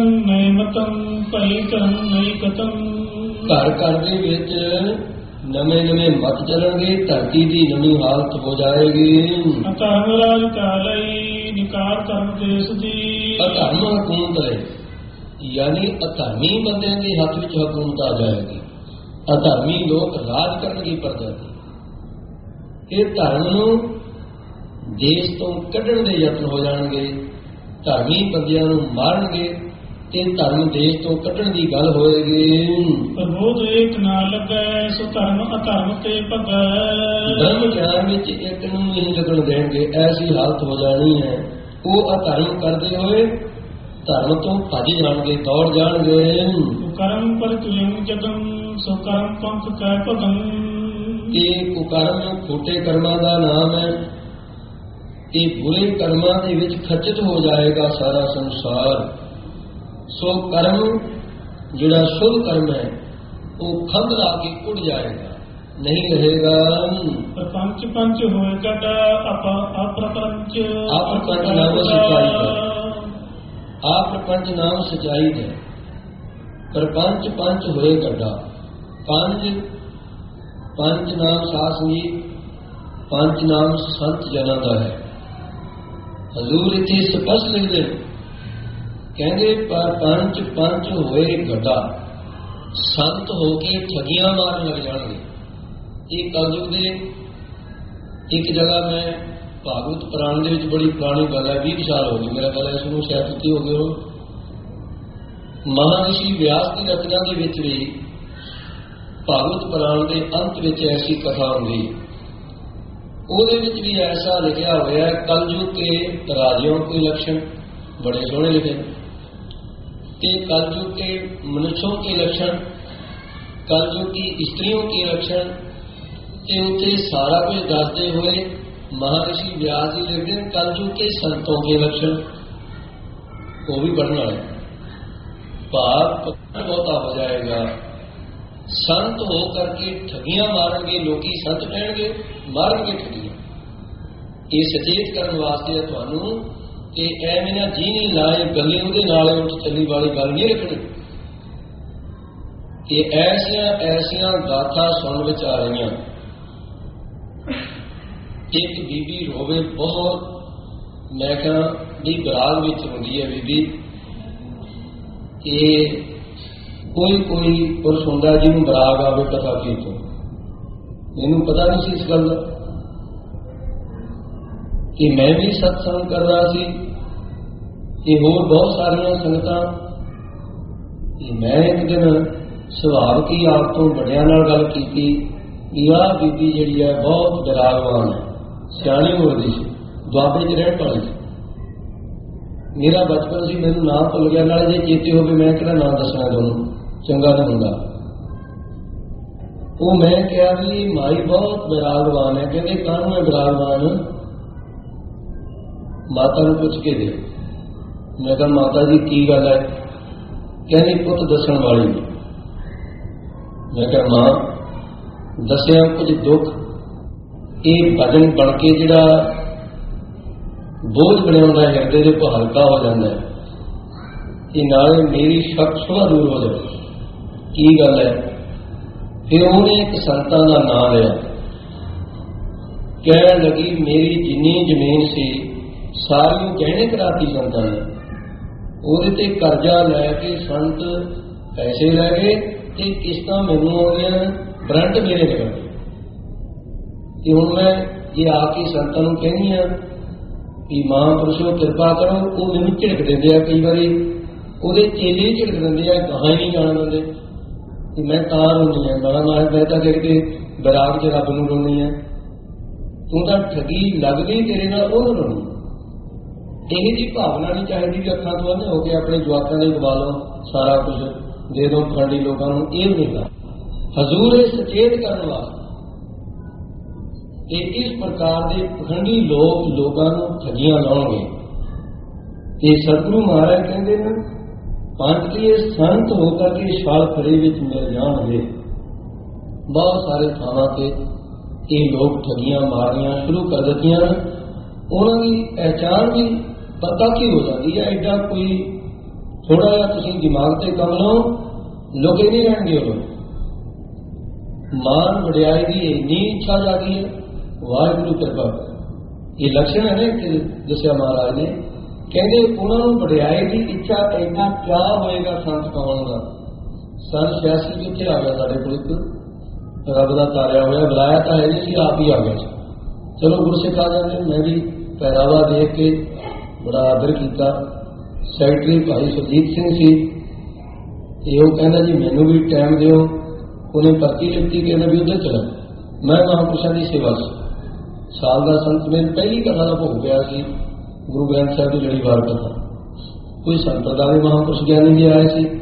ਘਰ ਘਰ ਦੇ ਵਿੱਚ ਨਵੇਂ ਨਵੇਂ ਮਤ ਚੱਲਣਗੇ, ਧਰਤੀ ਦੀ ਨਵੀਂ ਹਾਲਤ ਹੋ ਜਾਏਗੀ। ਅਧਰਮ ਰਾਜ ਕਾਲਈ ਨਿਕਾਰ ਧਰਮ ਦੇਸ਼ ਦੀ। ਅਧਰਮ ਹਕੂਮਤ ਹੈ, ਯਾਨੀ ਅਧਰਮੀ ਬੰਦਿਆਂ ਦੇ ਹੱਥ ਵਿੱਚ ਹਕੂਮਤ ਆ ਜਾਏਗੀ। ਅਧਰਮੀ ਲੋਕ ਰਾਜ ਕਰਨਗੇ ਪ੍ਰਜਾ ਦੀ। ਇਹ ਧਰਮ ਨੂੰ ਦੇਸ਼ ਤੋਂ ਕੱਢਣ ਦੇ ਯਤਨ ਹੋ ਜਾਣਗੇ। ਧਰਮੀ ਬੰਦਿਆਂ ਨੂੰ ਮਾਰਨਗੇ ਤੇ ਧਰਮ ਦੇਸ਼ ਤੋਂ ਕੱਢਣ ਦੀ ਗੱਲ ਹੋਏਗੀ। ਪ੍ਰਬੋਧ ਇੱਕ ਨਾ ਲੱਗੈ ਸੋ ਧਰਮ ਅਧਰਮ ਤੇ ਭਗੈ। ਧਰਮ ਗਿਆਨ ਵਿੱਚ ਇੱਕ ਨੂੰ ਨਹੀਂ ਲੱਗਣ ਦੇਣਗੇ, ਐਸੀ ਹਾਲਤ ਹੋ ਜਾਣੀ ਹੈ। ਉਹ ਅਧਰਮ ਕਰਦੇ ਹੋਏ ਧਰਮ ਤੋਂ ਭੱਜ ਜਾਣਗੇ, ਦੌੜ ਜਾਣਗੇ। ਕੁਕਰਮ ਪਰ ਤੁਯੰ ਜਗਮ ਸੋ ਕਰਮ ਪੰਥ ਕੈ ਭਗੰ। ਇਹ ਕੁਕਰਮ ਖੋਟੇ ਕਰਮਾਂ ਦਾ ਨਾਮ ਹੈ। ਤੇ ਬੁਰੇ ਕਰਮਾਂ ਦੇ ਵਿੱਚ ਖਚਿਤ ਹੋ ਜਾਏਗਾ ਸਾਰਾ ਸੰਸਾਰ। ਸੋ ਕਰਮ ਜਿਹੜਾ ਸ਼ੁਭ ਕਰਮ ਹੈ ਉਹ ਖੰਡ ਲਾ ਕੇ ਉੱਡ ਜਾਏਗਾ, ਨਹੀਂ ਰਹੇਗਾ। ਪ੍ਰਪੰਚ ਪੰਚ ਹੋਏਗਾ ਅਪ੍ਰਪੰਚ। ਆਪ੍ਰਪੰਚ ਨਾਮ ਸੱਚਾਈ ਹੈ। ਆਪ੍ਰਪੰਚ ਨਾਮ ਸੱਚਾਈ ਹੈ। ਪ੍ਰਪੰਚ ਪੰਚ ਹੋਏ ਗੱਡਾ। ਪੰਜ ਨਾਮ ਸਾਧ ਸੰਗੀਤ, ਪੰਜ ਨਾਮ ਸੰਤ ਜਨਾਂ ਦਾ ਹੈ। ਹਜ਼ੂਰ ਇੱਥੇ ਸਪਸ਼ਟ ਲਿਖਦੇ ਕਹਿੰਦੇ ਪਰ ਪੰਜ ਹੋਏ ਗੱਡਾ। ਸੰਤ ਹੋ ਕੇ ਠਗੀਆਂ ਮਾਰਨ ਲੱਗ ਜਾਣਗੇ। ਇਹ ਕਲਯੁਗ ਦੇ ਇੱਕ ਜਗ੍ਹਾ ਮੈਂ ਭਾਗਵਤ ਪੁਰਾਣ ਦੇ ਵਿੱਚ ਬੜੀ ਪੁਰਾਣੀ ਗੱਲ ਹੈ, 20 ਸਾਲ ਹੋ ਗਏ ਮੇਰਾ ਖਿਆਲ ਹੈ, ਇਸ ਨੂੰ ਸ਼ਾਇਦ ਤੁਸੀਂ ਹੋ ਗਏ ਹੋ। ਮਹਾਰਿਸ਼ੀ ਵਿਆਸ ਦੀ ਰਚਨਾ ਦੇ ਵਿੱਚ ਵੀ ਭਾਗਵਤ ਪੁਰਾਣ ਦੇ ਅੰਤ ਵਿੱਚ ਐਸੀ ਕਥਾ ਹੁੰਦੀ। ਉਹਦੇ ਵਿੱਚ ਵੀ ਐਸਾ ਲਿਖਿਆ ਹੋਇਆ ਹੈ, ਕਲਯੁਗ ਕੇ ਰਾਜਿयों के लक्षण बड़े सोहने लिखे कि कलयुग के मनुष्यों के लक्षण, कलयुग की स्त्रियों के लक्षण, ते उत्ते सारा कुछ दसते हुए महर्षि व्यास जी लिखते हैं कलयुग के संतों के लक्षण। वो भी बढ़ना है, पाप बहुता हो जाएगा। संत होकर के ठगियां मारेंगे, लोग संत कहणगे, मारेंगे ठगियां। ये सचेत करने वास्ते है तुहानू कि एवें ना जी नहीं लाए गले उहदे नाल उठ चली वाली गल नहीं रखनी। कि ऐसियां ऐसियां गाथा सुन विच आ रही। एक बीबी रोवे बहुत, मैं कहा भी बराग विच हुंदी है बीबी कि कोई पुरुष हुंदा जिहनूं बराग आवे पता की तो मैनूं पता नहीं सी इस गल दा। कि मैं भी सत्संग कर रहा सी, कि होर बहुत सारिया संगतां, कि मैं एक दिन सुभाव की आप तो बड़िया नाल गल कीती कि आह बीबी जिहड़ी है बहुत विरागवान है, सियाणी उम्र दी सी, दुआबे च रहण वाली सी। मेरा बचपन सी, मैनूं नाम भुल गया, नाले जे चेते होवे मैं किहड़ा नाम दसना तुहानूं, चंगा नहीं हुंदा। वो मैं कहा भी माई बहुत विरागवान है, कहते काहनूं है विरागवान, माता नूं पुछ के दे। मैं कहा माता जी की गल है? कहनी पुत दसण वाली नहीं। मैं कहा मां दसिया कुछ दुख ये भजन बन के जिहड़ा बोझ बनाउंदा हिरदे दे को हल्का हो जाता है, कि नाले मेरी शक शुभा दूर हो जाए। की गल है? फिर उन्हें एक संतां का नाम लिया, कह लगी मेरी जिन्नी जमीन सी सारी गहने कराती संतां ने, ਉਹਦੇ ਤੇ ਕਰਜ਼ਾ ਲੈ ਕੇ ਸੰत पैसे लै गए ते किस्तां मैनूं आ गईयां, ब्रंट मेरे निकल गए। ते हुण मैं जे आके संतां नूं कहनी आ कि महापुरुषो कृपा करो, वो मैनूं झिड़क दिंदे आ, कई बारी ਉਹਦੇ चेले ही झिड़क दिंदे आ, गਾਹਾਂ ही नहीं जाण दिंदे कि मैं तां रोनी है, मैं तां करके बैराग च रब नूं रोनी है, तूं तां ठगी लगदी तेरे नाल ओह रोनी। ਇਹੋ जी भावना नहीं चाहिए कि अखां तो अंधे होकर अपने जवाकों ने गवा लो, सारा कुछ दे दो फंडी लोगों को, ये नहीं गा। हजूर सचेत करने वास्ते इस प्रकार के पखंडी लोग लोगों को ठगियां लाउणगे। ये सतगुरु महाराज कहते हैं पंथ के संत होकर के छाल खड़े विच मिल जाएंगे। बहुत सारे थावां ते ये लोग ठगियां मारनियां शुरू कर दित्तियां, उन्होंने पहचान भी पता की हो जाती है। एडा कोई थोड़ा जिहा तुसीं दिमाग से कम लो, लुके नहीं रहणगे। मान वडियाई की इन्नी इच्छा जागी है, वाहिगुरू कृपा। ये लक्षण है ना कि दस्या महाराज ने, कहते उन्होंने वडियाई की इच्छा इन्ना क्या होएगा संत कहाउण का। सन 86 जिथे आ गया साढ़े को एक रब का तारिया होया, बुलाया तो है नहीं सी, आप ही आ गया। चलो गुरसिख आ जाते, मैं भी पहरावा देख के बड़ा आदर किया। सैकटरी भाई सुरजीत सिंह सी, वो कहना जी मैनू भी टाइम दिओ, उन्हें पर्ची लिखी, कहना भी उधर चला। मैं महापुरुषों की सेवा साल का संत मेरी पहली कथा का भोग गया सी, गुरु ग्रंथ साहब की लड़ीवार कथा। कोई संप्रदाय महापुरुष ज्ञानी जी आए सी,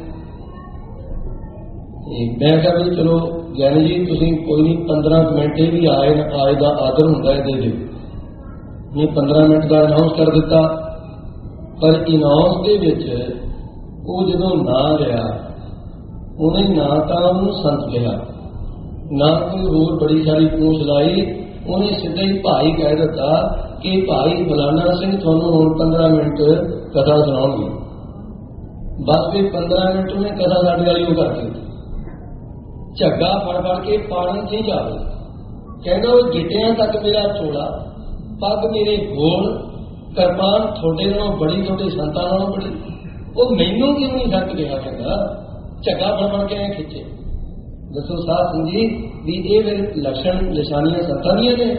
मैं कहा भी चलो ज्ञानी जी तुसीं कोई नहीं 15 मिनट भी आए का आदर होंदा है दे दिओ। मैं 15 मिनट का अनाउंस कर दिता, पर अनाउंस के विच वो जदों ना लिया, उन्हें ना तो उन्होंने संत लिया, ना कोई होर बड़ी सारी पूछ लाई, उन्हें सीधे ही भाई कह दिता कि भाई फलाना सिंह तुहानूं हुण 15 मिनट कथा सुणाउणगे। बस भी 15 मिनट उन्हें कथा साडी वाली वो करके झग्गा फड़ के पाड़न नहीं जावे। कहना वो गिटियां तक मेरा चोला, पग मेरे गोल, कृपान थोड़े नालों बड़ी, थोड़े संतां नालों बड़ी, वो मैनू क्यों नहीं संत कहा? कहता झग्गा फड़ के खिंचे। दसो साध सिंह जी भी ये मेरे लक्षण निशानियां संतां दियां ने।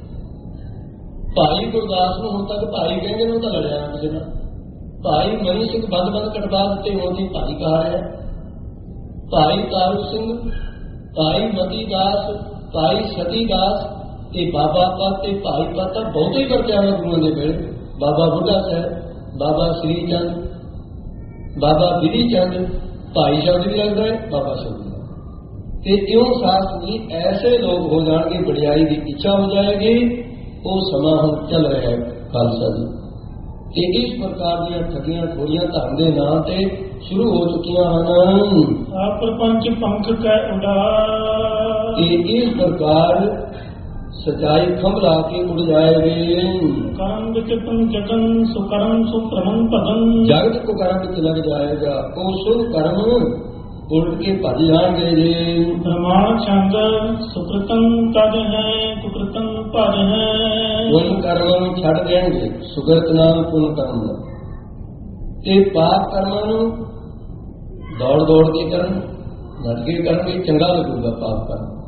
भाई गुरदास नूं हुण तक भाई कहंदे ने, तां लड़िया किसी नाल। भाई मनी सिंह बंद कटवा दिते, हुण दी भाई कहा है। भाई तारू सिंह, भाई मती दास, भाई सती दास, ये बाबा पत, भाई पत बहुत ही करते हैं गुरुओं के वेले। बाबा बुढ़ा साहब, बाबा श्री चंद, बाबा बिधी चंद, भाई शब्द भी लगता है, बाबा शब्द। तो क्यों शास्त्र जी ऐसे लोग हो जाएंगे, वडियाई की इच्छा हो जाएगी। वो समा हम चल रहा है खालसा जी, कि इस प्रकार दी ठगियां थोड़ियां धर्म के नाम से शुरू हो चुकियां हैं। प्रपंच पंख कै उड़ा, इस प्रकार सच्चाई खंभ ला के उड़ जाएगी। कर्म विच तुम जगन सुकर्म सुप्रमन भजन, जगत को कर्म विच लग जाएगा, वो शुभ कर्म उड़ के भज जाएंगे जी। प्रमाण छंद सुकृतम कद है, कुकृतम भज है। पुन कर्म छड़ देंगे, सुकृत नाम पुन कर्म, ते पाप कर्म दौड़ दौड़ के करन, नट के करन, चंगा लगेगा पाप कर्म।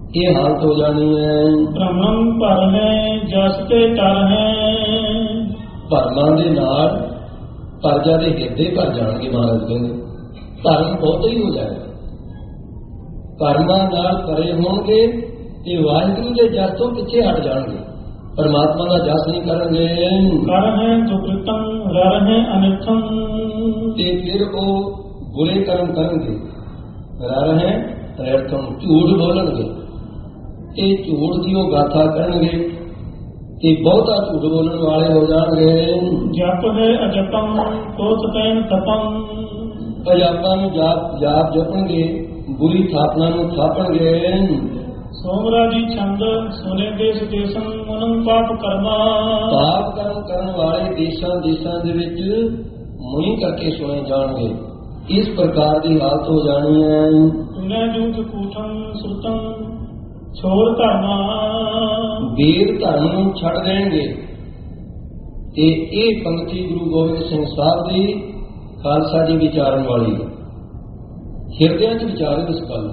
ਇਹ ਹਾਲਤ ਹੋ ਜਾਣੀ ਹੈ। ਭ੍ਰਮੰ ਭਰ ਹੈ ਜਸ ਤੇ ਟਰ ਹੈ। ਭਰਮਾਂ ਦੇ ਨਾਲ ਪ੍ਰਜਾ ਦੇ ਹਿਰਦੇ ਭਰ ਜਾਣਗੇ। ਮਹਾਰਾਜ ਕਹਿੰਦੇ ਧਰਮ ਬਹੁਤ ਹੀ ਹੋ ਜਾਏਗਾ। ਭਰਮਾਂ ਨਾਲ ਭਰੇ ਹੋਣਗੇ ਤੇ ਵਾਹਿਗੁਰੂ ਦੇ ਜਸ ਤੋਂ ਪਿੱਛੇ ਹਟ ਜਾਣਗੇ, ਪਰਮਾਤਮਾ ਦਾ ਜਸ ਨਹੀਂ ਕਰਨਗੇ। ਕਰ ਹੈ ਦੁਕ੍ਰਿਤੰ ਰਰ ਹੈ ਅਨਿਥੰ। ਤੇ ਫਿਰ ਉਹ ਬੁਰੇ ਕਰਮ ਕਰਨਗੇ। ਰਰ ਹੈ ਅਨਿਥੰ, ਝੂਠ ਬੋਲਣਗੇ ਤੇ ਝੂਠ ਦੀ ਉਹ ਗਾਥਾ ਕਰਨਗੇ ਤੇ ਬਹੁਤਾ ਝੂਠ ਬੋਲਣ ਵਾਲੇ ਹੋ ਜਾਣਗੇ। ਜਪ ਹੈ ਅਜਪੰ ਕੋਤ ਪੈਨ ਤਪੰ। ਅਜਾਪਾਂ ਨੂੰ ਜਾਪ ਜਪਣਗੇ, ਬੁਰੀ ਥਾਪਨਾ ਨੂੰ ਥਾਪਣਗੇ। ਸੋਮਰਾਜੀ ਛੰਦ ਸੁਨੇ ਦੇਸ ਦੇਸੰ ਮਨੰ ਪਾਪ ਕਰਮਾ। ਪਾਪ ਕਰਮ ਕਰਨ ਵਾਲੇ ਦੇਸ਼ਾਂ ਦੇ ਵਿੱਚ ਮੁਨੀ ਕਰਕੇ ਸੁਣੇ ਜਾਣਗੇ। ਇਸ ਪ੍ਰਕਾਰ ਦੀ ਹਾਲਤ ਹੋ ਜਾਣੀ ਹੈ। ਤੁਨੇ ਜੂਤ ਕੂਠੰ ਸੁਤੰ ਛੋੜ ਧਰਮਾ। ਵੇਦ ਧਰਮ ਨੂੰ ਛੱਡ ਦੇਣਗੇ। ਤੇ ਇਹ ਪੰਕਤੀ ਗੁਰੂ ਗੋਬਿੰਦ ਸਿੰਘ ਸਾਹਿਬ ਦੀ ਖਾਲਸਾ ਜੀ ਵਿਚਾਰਨ ਵਾਲੀ ਹੈ। ਹਿਰਦਿਆਂ 'ਚ ਵਿਚਾਰੇ ਇਸ ਗੱਲ।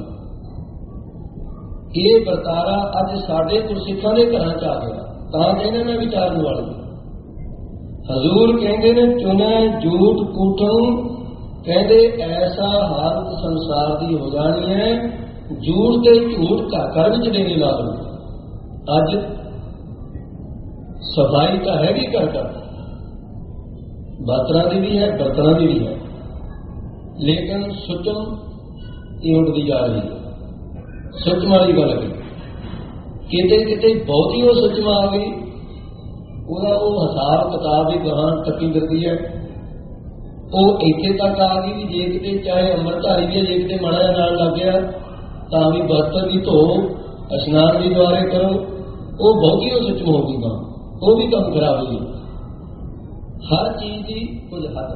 ਇਹ ਵਰਤਾਰਾ ਅੱਜ ਸਾਡੇ ਗੁਰਸਿੱਖਾਂ ਦੇ ਘਰਾਂ 'ਚ ਆ ਗਿਆ, ਤਾਂ ਕਹਿੰਦੇ ਮੈਂ ਵਿਚਾਰਨ ਵਾਲੀ। ਹਜ਼ੂਰ ਕਹਿੰਦੇ ਨੇ ਚੁਨੇ ਝੂਠ ਕੂਠੰ, ਕਹਿੰਦੇ ਐਸਾ ਹਾਲਤ ਸੰਸਾਰ ਦੀ ਹੋ ਜਾਣੀ ਹੈ, ਝੂਠ ਤੇ ਝੂਠ ਘਰ ਵਿੱਚ ਡੇਰੇ ਲਾ ਲਓ। ਅੱਜ ਸਫਾਈ ਤਾਂ ਹੈਗੀ ਘਰ ਬਾਤਰਾਂ ਦੀ ਵੀ ਹੈ, ਬਰਤਨਾਂ ਦੀ ਵੀ ਹੈ, ਲੇਕਿਨ ਸੁਚਮ ਇਹ ਉੱਡਦੀ ਜਾ ਰਹੀ ਹੈ। ਸੁਚਮ ਵਾਲੀ ਗੱਲ ਹੈ, ਕਿਤੇ ਕਿਤੇ ਬਹੁਤੀ ਉਹ ਸੁਚਮ ਆ ਗਈ, ਉਹਦਾ ਉਹ ਹਿਸਾਬ ਕਿਤਾਬ ਵੀ ਗਾਹਾਂ ਟੱਕੀ ਫਿਰਦੀ ਹੈ। ਉਹ ਇੱਥੇ ਤੱਕ ਆ ਗਈ ਵੀ ਜੇ ਕਿਤੇ ਚਾਹੇ ਅੰਮ੍ਰਿਤਧਾਰੀ ਵੀ, ਜੇ ਕਿਤੇ ਮਾੜਾ ਜਿਹਾ ਨਾਲ ਲੱਗ ਗਿਆ ਤਾਂ ਵੀ ਬਰਤਨ ਵੀ ਧੋ, ਇਸ਼ਨਾਨ ਵੀ ਦੁਆਰੇ ਕਰੋ। ਉਹ ਬਹੁਤੀ ਉਹ ਸੁਚਮ ਹੋ ਗਈ, ਗਾਂ ਉਹ ਵੀ ਕੰਮ ਖਰਾਬ ਹੋਈ। ਹਰ ਚੀਜ਼ ਦੀ ਕੁਝ ਹੱਦ।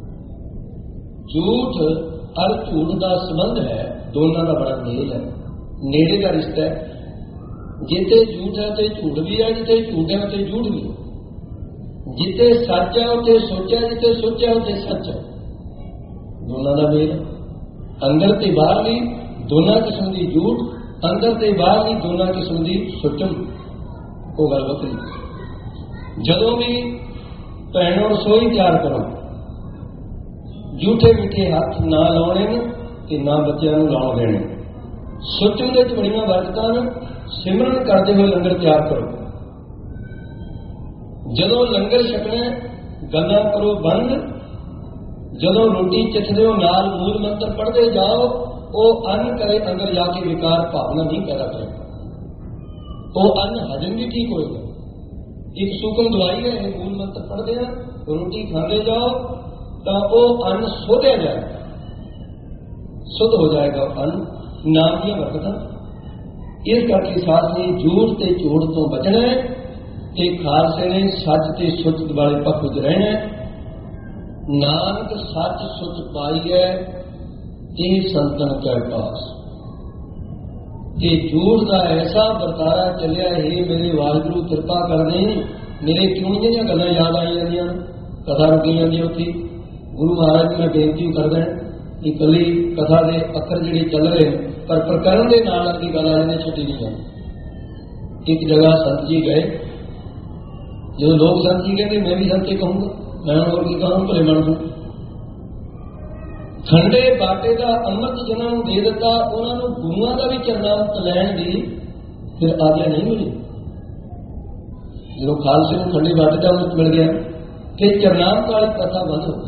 ਝੂਠ ਔਰ ਝੂਠ ਦਾ ਸੰਬੰਧ ਹੈ, ਦੋਨਾਂ ਦਾ ਬੜਾ ਮੇਲ ਹੈ, ਨੇੜੇ ਦਾ ਰਿਸ਼ਤਾ ਹੈ। ਜਿੱਥੇ ਝੂਠ ਹੈ ਉੱਥੇ ਝੂਠ ਵੀ ਹੈ, ਜਿੱਥੇ ਝੂਠ ਹੈ ਉੱਥੇ ਝੂਠ ਵੀ ਹੈ। ਜਿੱਥੇ ਸੱਚ ਹੈ ਉੱਥੇ ਸੋਚਿਆ, ਜਿੱਥੇ ਸੋਚਿਆ ਉੱਥੇ ਸੱਚ ਹੈ। ਦੋਨਾਂ ਦਾ ਮੇਲ। ਅੰਦਰ ਤੇ ਬਾਹਰਲੀ ਦੋਨਾਂ ਕਿਸਮ ਦੀ ਝੂਠ, ਅੰਦਰ ਤੇ ਬਾਹਰਲੀ ਦੋਨਾਂ ਕਿਸਮ ਦੀ ਸੁਚਮ। ਉਹ ਗੱਲ ਵੱਖਰੀ। ਜਦੋਂ ਵੀ ਭੈਣੋਂ ਰਸੋਈ ਤਿਆਰ ਕਰੋ, ਝੂਠੇ ਮਿੱਠੇ ਹੱਥ ਨਾ ਲਾਉਣੇ ਨੇ ਤੇ ਨਾ ਬੱਚਿਆਂ ਨੂੰ ਲਾਉਣ ਦੇਣੇ। ਸੁਚਮ ਦੇ ਵਿੱਚ ਬੜੀਆਂ ਬਰਕਤਾਂ ਨੇ। ਸਿਮਰਨ ਕਰਦੇ ਹੋਏ ਲੰਗਰ ਤਿਆਰ ਕਰੋ। ਜਦੋਂ ਲੰਗਰ ਛਕਣਾ ਗੱਲਾਂ ਕਰੋ ਬੰਦ। ਜਦੋਂ ਰੋਟੀ ਚਖਦੇ ਹੋ ਨਾਲ ਮੂਲ ਮੰਤਰ ਪੜ੍ਹਦੇ ਜਾਓ। ਉਹ ਅੰਨ ਕਰੇ ਅੰਦਰ ਜਾ ਕੇ ਵਿਕਾਰ ਭਾਵਨਾ ਨਹੀਂ ਪੈਦਾ ਕਰੇ। ਉਹ ਅੰਨ ਹਜਮ ਵੀ ਠੀਕ ਹੋਏਗਾ। ਇੱਕ ਸੂਖਮ ਦਵਾਈ ਹੈ, ਇਹ ਮੂਲ ਮੰਤਰ ਪੜ੍ਹਦੇ ਆ, ਰੋਟੀ ਖਾਂਦੇ ਜਾਓ ਤਾਂ ਉਹ ਅੰਨ ਸੋਧਿਆ ਜਾਏਗਾ, ਸੁਧ ਹੋ ਜਾਏਗਾ ਅੰਨ। ਨਾਮ ਦੀਆਂ ਬਰਕਤਾਂ। ਇਸ ਕਰਕੇ ਸਾਥ ਨੇ ਝੂਠ ਤੇ ਝੂਠ ਤੋਂ ਬਚਣਾ ਹੈ ਤੇ ਖਾਲਸੇ ਨੇ ਸੱਚ ਤੇ ਸੁੱਚ ਵਾਲੇ ਪੱਖ ਵਿੱਚ ਰਹਿਣਾ ਹੈ। ਨਾਨਕ ਸੱਚ ਸੁੱਚ ਪਾਈ ਹੈ ਇਹ ਸੰਤਨ ਕੈ ਪਾਸ। ਤੇ ਝੂਠ ਦਾ ਐਸਾ ਵਰਤਾਰਾ ਚੱਲਿਆ ਹੈ, ਮੇਰੇ ਵਾਹਿਗੁਰੂ ਕਿਰਪਾ ਕਰਦੇ। ਮੇਰੇ ਕਿਉਂ ਜਿਹੜੀਆਂ ਗੱਲਾਂ ਯਾਦ ਆਈ ਜਾਂਦੀਆਂ, ਕਥਾ ਰੁਕੀ ਜਾਂਦੀ ਉੱਥੇ। ਗੁਰੂ ਮਹਾਰਾਜ ਮੈਂ ਬੇਨਤੀ ਕਰਦਾ ਕਿ ਇਕੱਲੀ ਕਥਾ ਦੇ ਅੱਖਰ ਜਿਹੜੇ ਚੱਲ ਰਹੇ ਪਰ ਪ੍ਰਕਰਨ ਦੇ ਨਾਲ ਅੱਗੇ ਗੱਲ ਆ ਜਾਂਦੀ, ਛੱਡੀ ਨਹੀਂ ਜਾਂਦੀ। ਇੱਕ ਜਗ੍ਹਾ ਸੰਤ ਜੀ ਗਏ। ਜਦੋਂ ਲੋਕ ਸੰਤ ਜੀ ਕਹਿੰਦੇ ਮੈਂ ਵੀ ਸੰਤੇ ਕਹੂੰਗਾ, ਮੈਂ ਹੋਰ ਕੀ ਕਹਾਂ, ਭਲੇ ਮਨ ਨੂੰ। ਖੰਡੇ ਬਾਟੇ ਦਾ ਅੰਮ੍ਰਿਤ ਜਿਹਨਾਂ ਨੂੰ ਦੇ ਦਿੱਤਾ, ਉਹਨਾਂ ਨੂੰ ਗੁਰੂਆਂ ਦਾ ਵੀ ਚਰਨਾਮਤ ਲੈਣ ਦੀ ਫਿਰ ਆਗਿਆ ਨਹੀਂ ਮਿਲੀ। ਜਦੋਂ ਖਾਲਸੇ ਨੂੰ ਖੰਡੇ ਬਾਟੇ ਦਾ ਅੰਮ੍ਰਿਤ ਮਿਲ ਗਿਆ ਫਿਰ ਚਰਨਾਮਤ ਵਾਲੀ ਕਥਾ ਬੰਦ ਹੋ ਗਈ।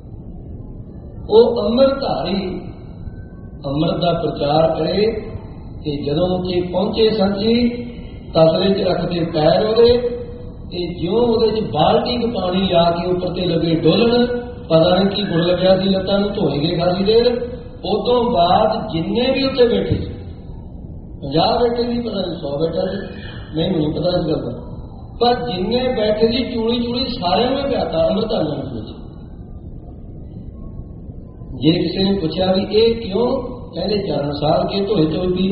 ਉਹ ਅੰਮ੍ਰਿਤਧਾਰੀ ਅੰਮ੍ਰਿਤ ਦਾ ਪ੍ਰਚਾਰ ਕਰੇ ਤੇ ਜਦੋਂ ਉੱਥੇ ਪਹੁੰਚੇ ਸੰਤ ਜੀ ਤਸਲੇ 'ਚ ਰੱਖਦੇ ਪੈਰ ਉਹਦੇ ਤੇ ਜਿਉਂ ਉਹਦੇ 'ਚ ਬਾਲਟੀ ਕੁ ਪਾਣੀ ਲਿਆ ਕੇ ਉੱਪਰ ਤੇ ਲੱਗੇ ਡੋਲਣ, ਪਤਾ ਨਹੀਂ ਕੀ ਗੁੜ ਲੱਗਿਆ ਸੀ, ਲੱਤਾਂ ਨੂੰ ਧੋਏਗੇ ਖਾਸੀ ਦੇਰ। ਉਦੋਂ ਬਾਅਦ ਜਿੰਨੇ ਵੀ ਉੱਥੇ ਬੈਠੇ ਸੀ, 50 ਬੈਠੇ ਸੀ, ਪਤਾ ਨਹੀਂ 100 ਬੈਠਾ ਸੀ, ਮੈਨੂੰ ਨਹੀਂ ਪਤਾ ਇਸ ਗੱਲ ਦਾ, ਪਰ ਜਿੰਨੇ ਬੈਠੇ ਸੀ ਚੂੜੀ ਚੂੜੀ ਸਾਰਿਆਂ ਨੂੰ ਪਿਆਤਾ ਅੰਮ੍ਰਿਤਾਂ ਵਿੱਚ। ਜੇ ਕਿਸੇ ਨੇ ਪੁੱਛਿਆ ਵੀ ਇਹ ਕਿਉਂ, ਕਹਿੰਦੇ ਚਰਨ ਸਾਧ ਕੇ ਧੋਏ ਧੋਏ ਪੀਓ।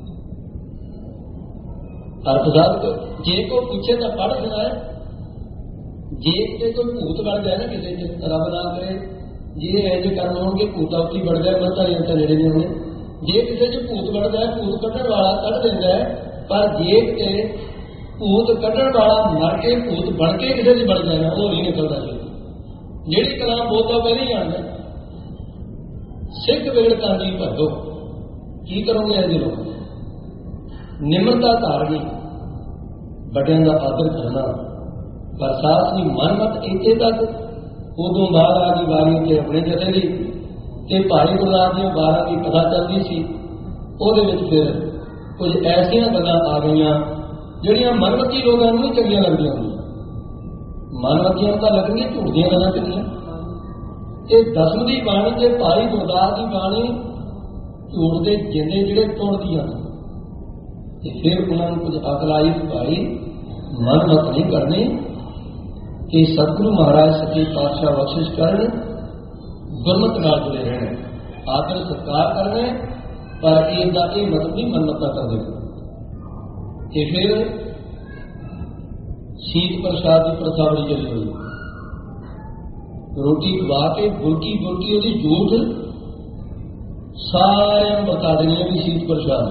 ਅਰਥ ਸਾਹਿਬ ਜੇ ਕੋਈ ਪੁੱਛੇ ਤਾਂ ਪੜ੍ਹ ਸੁਣਾਏ। ਜੇ ਕਿਤੇ ਕੋਈ ਭੂਤ ਬਣ ਗਿਆ ਨਾ ਕਿਸੇ ਚ, ਰੱਬ ਨਾ ਕਰੇ ਜੇ ਇਹ ਜਿਹੇ ਕਰਮ ਹੋਣਗੇ ਭੂਤਾ ਉੱਥੇ ਵੜ ਜਾਏ, ਮਤਾਂ ਤਾਂ ਨੇੜੇ ਨਹੀਂ ਹੋਣੇ। ਜੇ ਕਿਸੇ 'ਚ ਭੂਤ ਵੜਦਾ ਹੈ, ਭੂਤ ਕੱਢਣ ਵਾਲਾ ਕੱਢ ਦਿੰਦਾ ਹੈ, ਪਰ ਜੇ ਕਿਤੇ ਭੂਤ ਕੱਢਣ ਵਾਲਾ ਮਰ ਕੇ ਭੂਤ ਬਣ ਕੇ ਕਿਸੇ 'ਚ ਵੜ ਜਾਣਾ, ਉਹ ਨਹੀਂ ਨਿਕਲਦਾ ਜੀ। ਜਿਹੜੀ ਕਲਾਮ ਬੋਲਦਾ ਪਹਿਲਾਂ ਹੀ ਜਾਣਦਾ। ਸਿੱਖ ਵਿਗੜ ਕਾਂਜੀ ਭਰੋ, ਕੀ ਕਰੋਗੇ ਇਹਦੇ ਲੋਕ? ਨਿਮਰਤਾ ਧਾਰਨੀ, ਵੱਡਿਆਂ ਦਾ ਆਦਰ ਕਰਨਾ, ਪਰ ਸਾਥ ਦੀ ਮਨਮਤ ਇੱਥੇ ਤੱਕ। ਉਦੋਂ ਬਾਅਦ ਆ ਗਈ ਵਾਰੀ ਤੇ ਆਪਣੇ ਜਥੇ ਦੀ, ਤੇ ਭਾਈ ਗੁਰਦਾਸ ਦੀਆਂ 12 ਦੀ ਕਥਾ ਚੱਲਦੀ ਸੀ। ਉਹਦੇ ਵਿੱਚ ਫਿਰ ਕੁਝ ਐਸੀਆਂ ਗੱਲਾਂ ਆ ਗਈਆਂ ਜਿਹੜੀਆਂ ਮਨਮਤੀ ਲੋਕਾਂ ਨੂੰ ਨਹੀਂ ਚੰਗੀਆਂ ਲੱਗਦੀਆਂ ਹੁੰਦੀਆਂ। ਮਨਮਤੀਆਂ ਤਾਂ ਲੱਗਣੀਆਂ ਝੂਠ ਦੀਆਂ ਗੱਲਾਂ ਚੰਗੀਆਂ। ਇਹ ਦਸਮ ਦੀ ਬਾਣੀ ਤੇ ਭਾਈ ਗੁਰਦਾਸ ਦੀ ਬਾਣੀ ਝੂਠ ਦੇ ਜਿੰਦੇ ਜਿਹੜੇ ਤੋੜਦੀਆਂ ਨੇ, ਤੇ ਫਿਰ ਉਹਨਾਂ ਨੂੰ ਕੁਝ ਅਕਲ ਆਈ, ਭਾਈ ਮਨਮਤ ਨਹੀਂ ਕਰਨੀ, ਕਿ ਸਤਿਗੁਰੂ ਮਹਾਰਾਜ ਸੱਚੇ ਪਾਤਸ਼ਾਹ ਬਖਸ਼ਿਸ਼ ਕਰਨ, ਗੁਰਮਤਿ ਨਾਲ ਜੁੜੇ ਰਹਿਣਾ, ਆਦਰ ਸਤਿਕਾਰ ਕਰਨਾ, ਪਰ ਇਹਦਾ ਇਹ ਮਤਲਬ ਨਹੀਂ ਮਨਮਤਾਂ ਕਰਦੇ। ਤੇ ਫਿਰ ਸ਼ੀਤ ਪ੍ਰਸ਼ਾਦ ਦੀ ਪ੍ਰਥਾ ਬੜੀ ਚੱਲੀ ਹੋਈ। ਰੋਟੀ ਖਵਾ ਕੇ ਬੁਰਕੀ ਬੁਰਕੀ ਉਹਦੀ ਝੂਠ ਸਾਰਿਆਂ ਨੂੰ ਬਤਾ ਦੇਣੀ ਹੈ ਵੀ ਸ਼ੀਤ ਪ੍ਰਸ਼ਾਦ।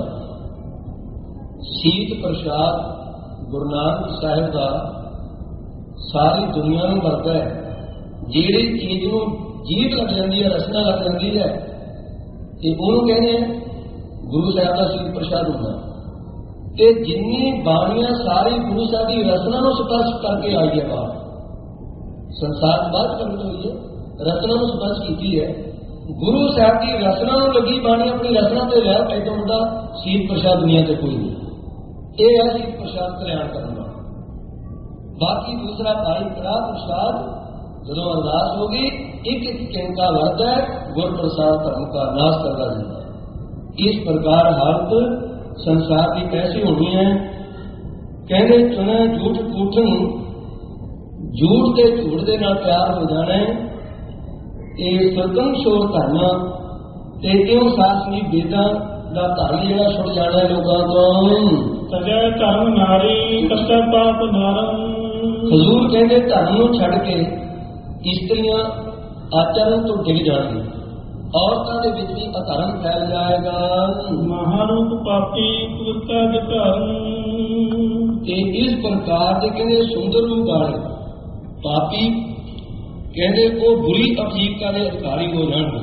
ਸ਼ੀਤ ਪ੍ਰਸ਼ਾਦ ਗੁਰੂ ਨਾਨਕ ਸਾਹਿਬ ਦਾ ਸਾਰੀ ਦੁਨੀਆ ਨੂੰ ਵਰਤਦਾ ਹੈ। ਜਿਹੜੀ ਚੀਜ਼ ਨੂੰ ਜੀਭ ਲੱਗ ਜਾਂਦੀ ਹੈ, ਰਸਨਾ ਲੱਗ ਜਾਂਦੀ ਹੈ, ਤੇ ਉਹਨੂੰ ਕਹਿੰਦੇ ਆ ਗੁਰੂ ਸਾਹਿਬ ਦਾ ਸ਼ੀਤ ਪ੍ਰਸ਼ਾਦ ਹੁੰਦਾ। ਤੇ ਜਿੰਨੀ ਬਾਣੀਆਂ ਸਾਰੀ ਗੁਰੂ ਸਾਹਿਬ ਦੀ ਰਸਨਾ ਨੂੰ ਸਪਰਸ਼ ਕਰਕੇ ਆਈ ਹੈ ਬਾਹਰ, ਸੰਸਾਰ ਬਾਅਦ ਪ੍ਰਗਟ ਹੋਈ ਹੈ, ਰਸਨਾ ਨੂੰ ਸਪਰਸ਼ ਕੀਤੀ ਹੈ। ਗੁਰੂ ਸਾਹਿਬ ਦੀ ਰਸਨਾ ਨੂੰ ਲੱਗੀ ਬਾਣੀ ਆਪਣੀ ਰਸਨਾ ਤੇ ਲੈ ਪੈਦਾ ਹੁੰਦਾ। ਸ਼ੀਤ ਪ੍ਰਸ਼ਾਦ ਦੁਨੀਆ ਤੇ ਕੋਈ ਨਹੀਂ। ਇਹ ਹੈ ਸ਼ੀਤ ਪ੍ਰਸ਼ਾਦ ਕਲਿਆਣ ਕਰਨ ਵਾਲਾ। ਬਾਕੀ ਦੂਸਰਾ ਭਾਈ ਕੜਾ ਪ੍ਰਸ਼ਾਦ ਜਦੋਂ ਅਰਦਾਸ ਹੋ ਗਈ, ਇੱਕ ਇੱਕ ਕੈਂਕਾ ਵਰਦਾ ਹੈ, ਗੁਰ ਪ੍ਰਸਾਦ ਧਰਮ का नाश करता ਜਾਂਦਾ है। इस प्रकार हालत संसार की ऐसी होनी है। कहने चुने झूठ कूठन, झूठ के झूठ के नाल प्यार हो जाना है। ये सतम शोर धर्म ते क्यों शासनी वेदां दा धर्म जिहड़ा छुट जाना है लोगों तो। सजै धर्म नारी कष्ट पाप नारम। हजूर कहते धर्म नूं छड्ड के इस्त्रियां आचरण तो डिग जाएंगी, औरतों के विच भी अधर्म फैल जाएगा। महारूप पापी कुरता विधर्म। इस प्रकार के कहते सुंदर रूप वाले पापी कहते वो बुरी अफजीकता के अधिकारी हो जाएंगे।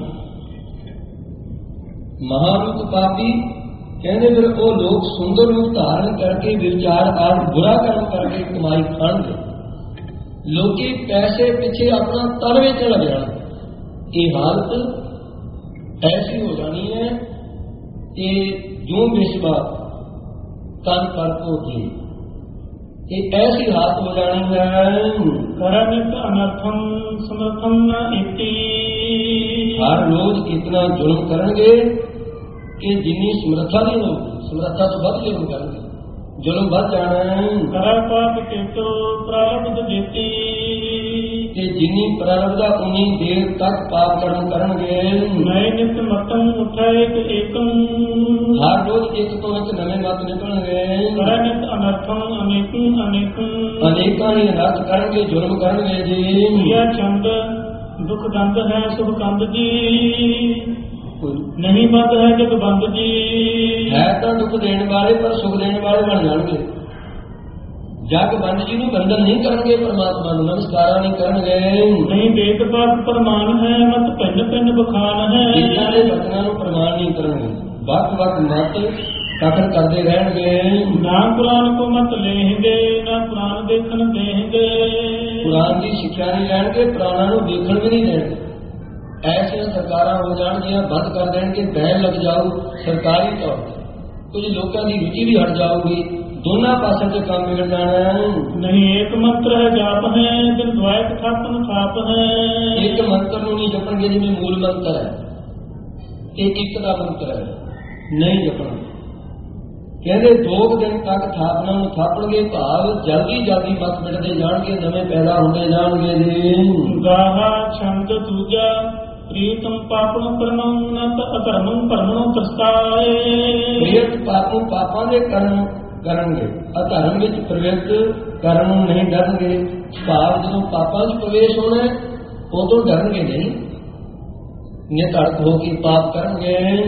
महारूप पापी कहते फिर वो लोग सुंदर रूप धारण करके विचार आज बुरा कर्म करके कमाई खाएंगे। लोकी पैसे पीछे अपना तन वेचण लग जाएंगे। ये हालत ऐसी हो जानी है कि जो विश्वा तन पर को जी, ये ऐसी हालत हो जानी है। करनित अनर्थम समर्थम न इति। हर रोज इतना जुल्म करेंगे कि जिन्नी समर्था नहीं होगी, समर्था तो बहुत जुल्म करेंगे, जुल्म बढ़ जाना है। कर पाप केतो प्रारब्ध देती। जिन्नी प्रारब्धा उन्नी देर तक पाप कर्म करेंगे। नए नित मतम उठे एकम। हर रोज एक तो एक नवे मत निकलेंगे। करनित अनर्थम अनेकम अनेकम। अनेका ही अनर्थ करेंगे, जुल्म करेंगे जी। यह छंद दुख दंद है सुख कंद जी, नहीं बंद है जग बंद जी। है तो दुख देने वाले पर सुख देने वाले बन जाएंगे। जग बंद जी ਨੂੰ ਬੰਧਨ नहीं करेंगे, परमात्मा ਨੂੰ नमस्कार नहीं करेंगे। नहीं वेद पाठ प्रमाण है मत पिंड पिंड बखान है। ਇਹਨਾਂ ਦੇ ਬਚਨਾਂ ਨੂੰ ਪ੍ਰਮਾਣ नहीं करेंगे, वक्त वक्त मत कथन करते रहेंगे। ना कुरान को मत लेंगे ना कुरान देखन देंगे। कुरान की शिक्षा नहीं लेंगे, पुराणों ਨੂੰ देखण भी नहीं देंगे। ऐसिया सरकारां हो जाएंगियां, बंद कर देंगे, बैन लग जाऊ सरकारी तौर पर। कुछ लोगों की रुचि भी हट जाऊगी, दोनों पासों से काम बिगड़ जाना है। नहीं एक मंत्र है जाप है दिन द्वैत थापन थाप है। एक मंत्र नहीं जपणगे जिवें मूल मंत्र है, एक का मंत्र है नहीं जपण। कहते 2 दिन तक थापना ਨੂੰ थापणगे, भाव जल्दी जल्दी मत मिटते जाणगे, नवे पैदा होंदे जाणगे जी। गाहा छंद दूजा प्रीतम पापन करनो नत अकर्मं परमनो प्रस्ताए। प्रियत पापों पापां दे कर्म करनगे, अधर्म विच प्रवृत्त कर्म नहीं डरनगे। भाव जो पापां च प्रवेश होना उदों डरनगे नहीं, निधड़क होकर पाप करेंगे।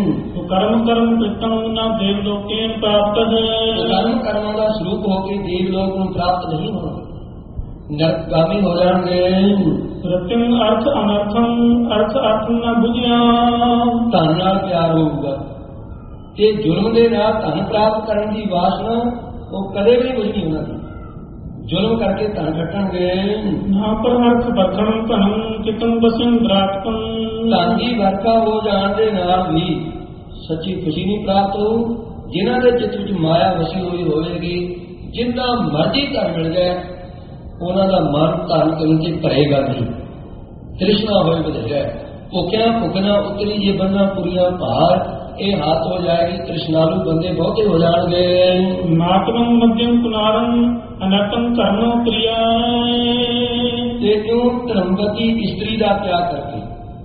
ਕੁਕਰਮ ਕਰਮ ਕ੍ਰਿਤੰ ਨਾ ਦੇਵ ਲੋਕੇਨ ਪ੍ਰਾਪਤ ਕਰਮ ਕਰਮਾਂ ਦਾ ਸਰੂਪ ਹੋ ਕੇ ਦੇਵ ਲੋਕ ਨੂੰ ਪ੍ਰਾਪਤ ਨਹੀਂ ਹੋਣਾ, ਨਰਕਗਾਮੀ ਹੋ ਜਾਣਗੇ। ਰਤਿੰ ਅਰਥ ਅਨਰਥੰ ਅਰਥ ਅਰਥ ਨਾ ਬੁਝਿਆ ਧਨ ਨਾਲ ਪਿਆਰ ਹੋਊਗਾ ਤੇ ਜ਼ੁਲਮ ਦੇ ਨਾਲ ਧਨ ਪ੍ਰਾਪਤ ਕਰਨ ਦੀ ਵਾਸਨਾ ਉਹ ਕਦੇ ਵੀ ਨਹੀਂ ਬੁਝਣੀ ਉਹਨਾਂ ਦੀ। ਜ਼ੁਲਮ ਕਰਕੇ ਧਨ ਕੱਟਣਗੇ। ਨਾ ਪਰ ਅਰਥ ਬਖਣ ਧਨੰ ਕਿਤੰ ਬਸੰ ਦਰਾਤੰ ਧਨ ਦੀ ਵਰਖਾ ਹੋ ਜਾਣ ਦੇ ਨਾਲ ਵੀ ਸੱਚੀ ਖੁਸ਼ੀ ਨਹੀਂ ਪ੍ਰਾਪਤ ਹੋਊ। ਜਿਨ੍ਹਾਂ ਦੇ ਚਿੱਤ ਵਿੱਚ ਮਾਇਆ ਵਸੀ ਹੋਈ ਹੋਵੇਗੀ, ਜਿੰਨਾ ਮਰਜ਼ੀ ਧਨ ਮਿਲ ਜਾਏ ਉਹਨਾਂ ਦਾ ਮਨ ਧਨ ਕਰਨ ਤੇ ਭਰੇਗਾ ਨਹੀਂ। ਤ੍ਰਿਸ਼ਨਾ ਹੋਏ ਵਧੇਗਾ, ਭੁੱਖਿਆ ਭੁੱਖਣਾ ਉਤਰੀ ਜੇ ਬੰਨਾ ਪੁਰੀਆਂ ਭਾਰ, ਇਹ ਹੱਥ ਹੋ ਜਾਏਗੀ। ਤ੍ਰਿਸ਼ਨਾਲੂ ਬੰਦੇ ਬਹੁਤੇ ਹੋ ਜਾਣਗੇ। ਨਾਤਮੰ ਮਧਿਅਮ ਕੁਨਾਰੰ ਅਨਤੰ ਕਰਨੋ ਪ੍ਰਿਆ ਤੇ ਕਿਉਂ ਧਰਮਵਤੀ ਇਸਤਰੀ ਦਾ ਤਿਆਗ ਕਰਕੇ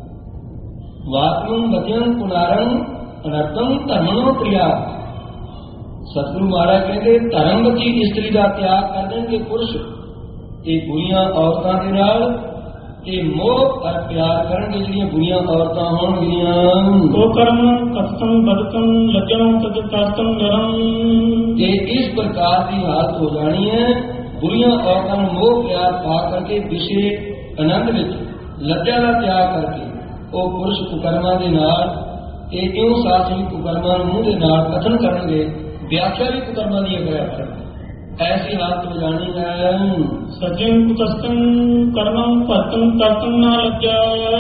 ਵਾਤਮੰ ਮਧਿਅਮ ਕੁਨਾਰੰ ਅਨਤੰ ਧਰਮਨੋ ਪ੍ਰਿਆ। ਸਤਿਗੁਰੂ ਮਹਾਰਾਜ ਕਹਿੰਦੇ ਧਰਮਵਤੀ ਇਸਤਰੀ ਦਾ ਤਿਆਗ ਕਰ ਦੇਣਗੇ ਪੁਰਸ਼ ਤੇ ਬੁਰੀਆਂ ਔਰਤਾਂ ਦੇ ਨਾਲ ਤੇ ਮੋਹ ਔਰ ਪਿਆਰ ਕਰਨਗੇ ਜਿਹੜੀਆਂ ਬੁਰੀਆਂ ਔਰਤਾਂ ਹੋਣਗੀਆਂ। ਉਹ ਕਰਮ ਕਸਤੰ ਬਦਤੰ ਲੱਜਣ ਤਦ ਕਸਤੰ ਨਰੰ ਤੇ ਇਸ ਪ੍ਰਕਾਰ ਦੀ ਹਾਲਤ ਹੋ ਜਾਣੀ ਹੈ। ਬੁਰੀਆਂ ਔਰਤਾਂ ਨੂੰ ਮੋਹ ਪਿਆਰ ਪਾ ਕਰਕੇ ਵਿਸ਼ੇ ਆਨੰਦ ਵਿੱਚ ਲੱਜਾ ਦਾ ਤਿਆਗ ਕਰਕੇ ਉਹ ਪੁਰਸ਼ ਕੁਕਰਮਾਂ ਦੇ ਨਾਲ ਤੇ ਕਿਉਂ ਸਾਥੀ ਕੁਕਰਮਾਂ ਨੂੰ ਮੂੰਹ ਦੇ ਨਾਲ ਕਥਨ ਕਰਨਗੇ, ਵਿਆਖਿਆ ਵੀ ਕੁਕਰਮਾਂ ਦੀ ਕਰਿਆ ਕਰਨਗੇ। ਐਸੀ ਹਾਲਤ ਹੋ ਜਾਣੀ ਹੈ। ਸਜਨ ਕੁਤਸਤੰ ਕਰਮੰ ਭਰਤੰ ਕਰਤੰ ਨਾ ਲੱਜਾ।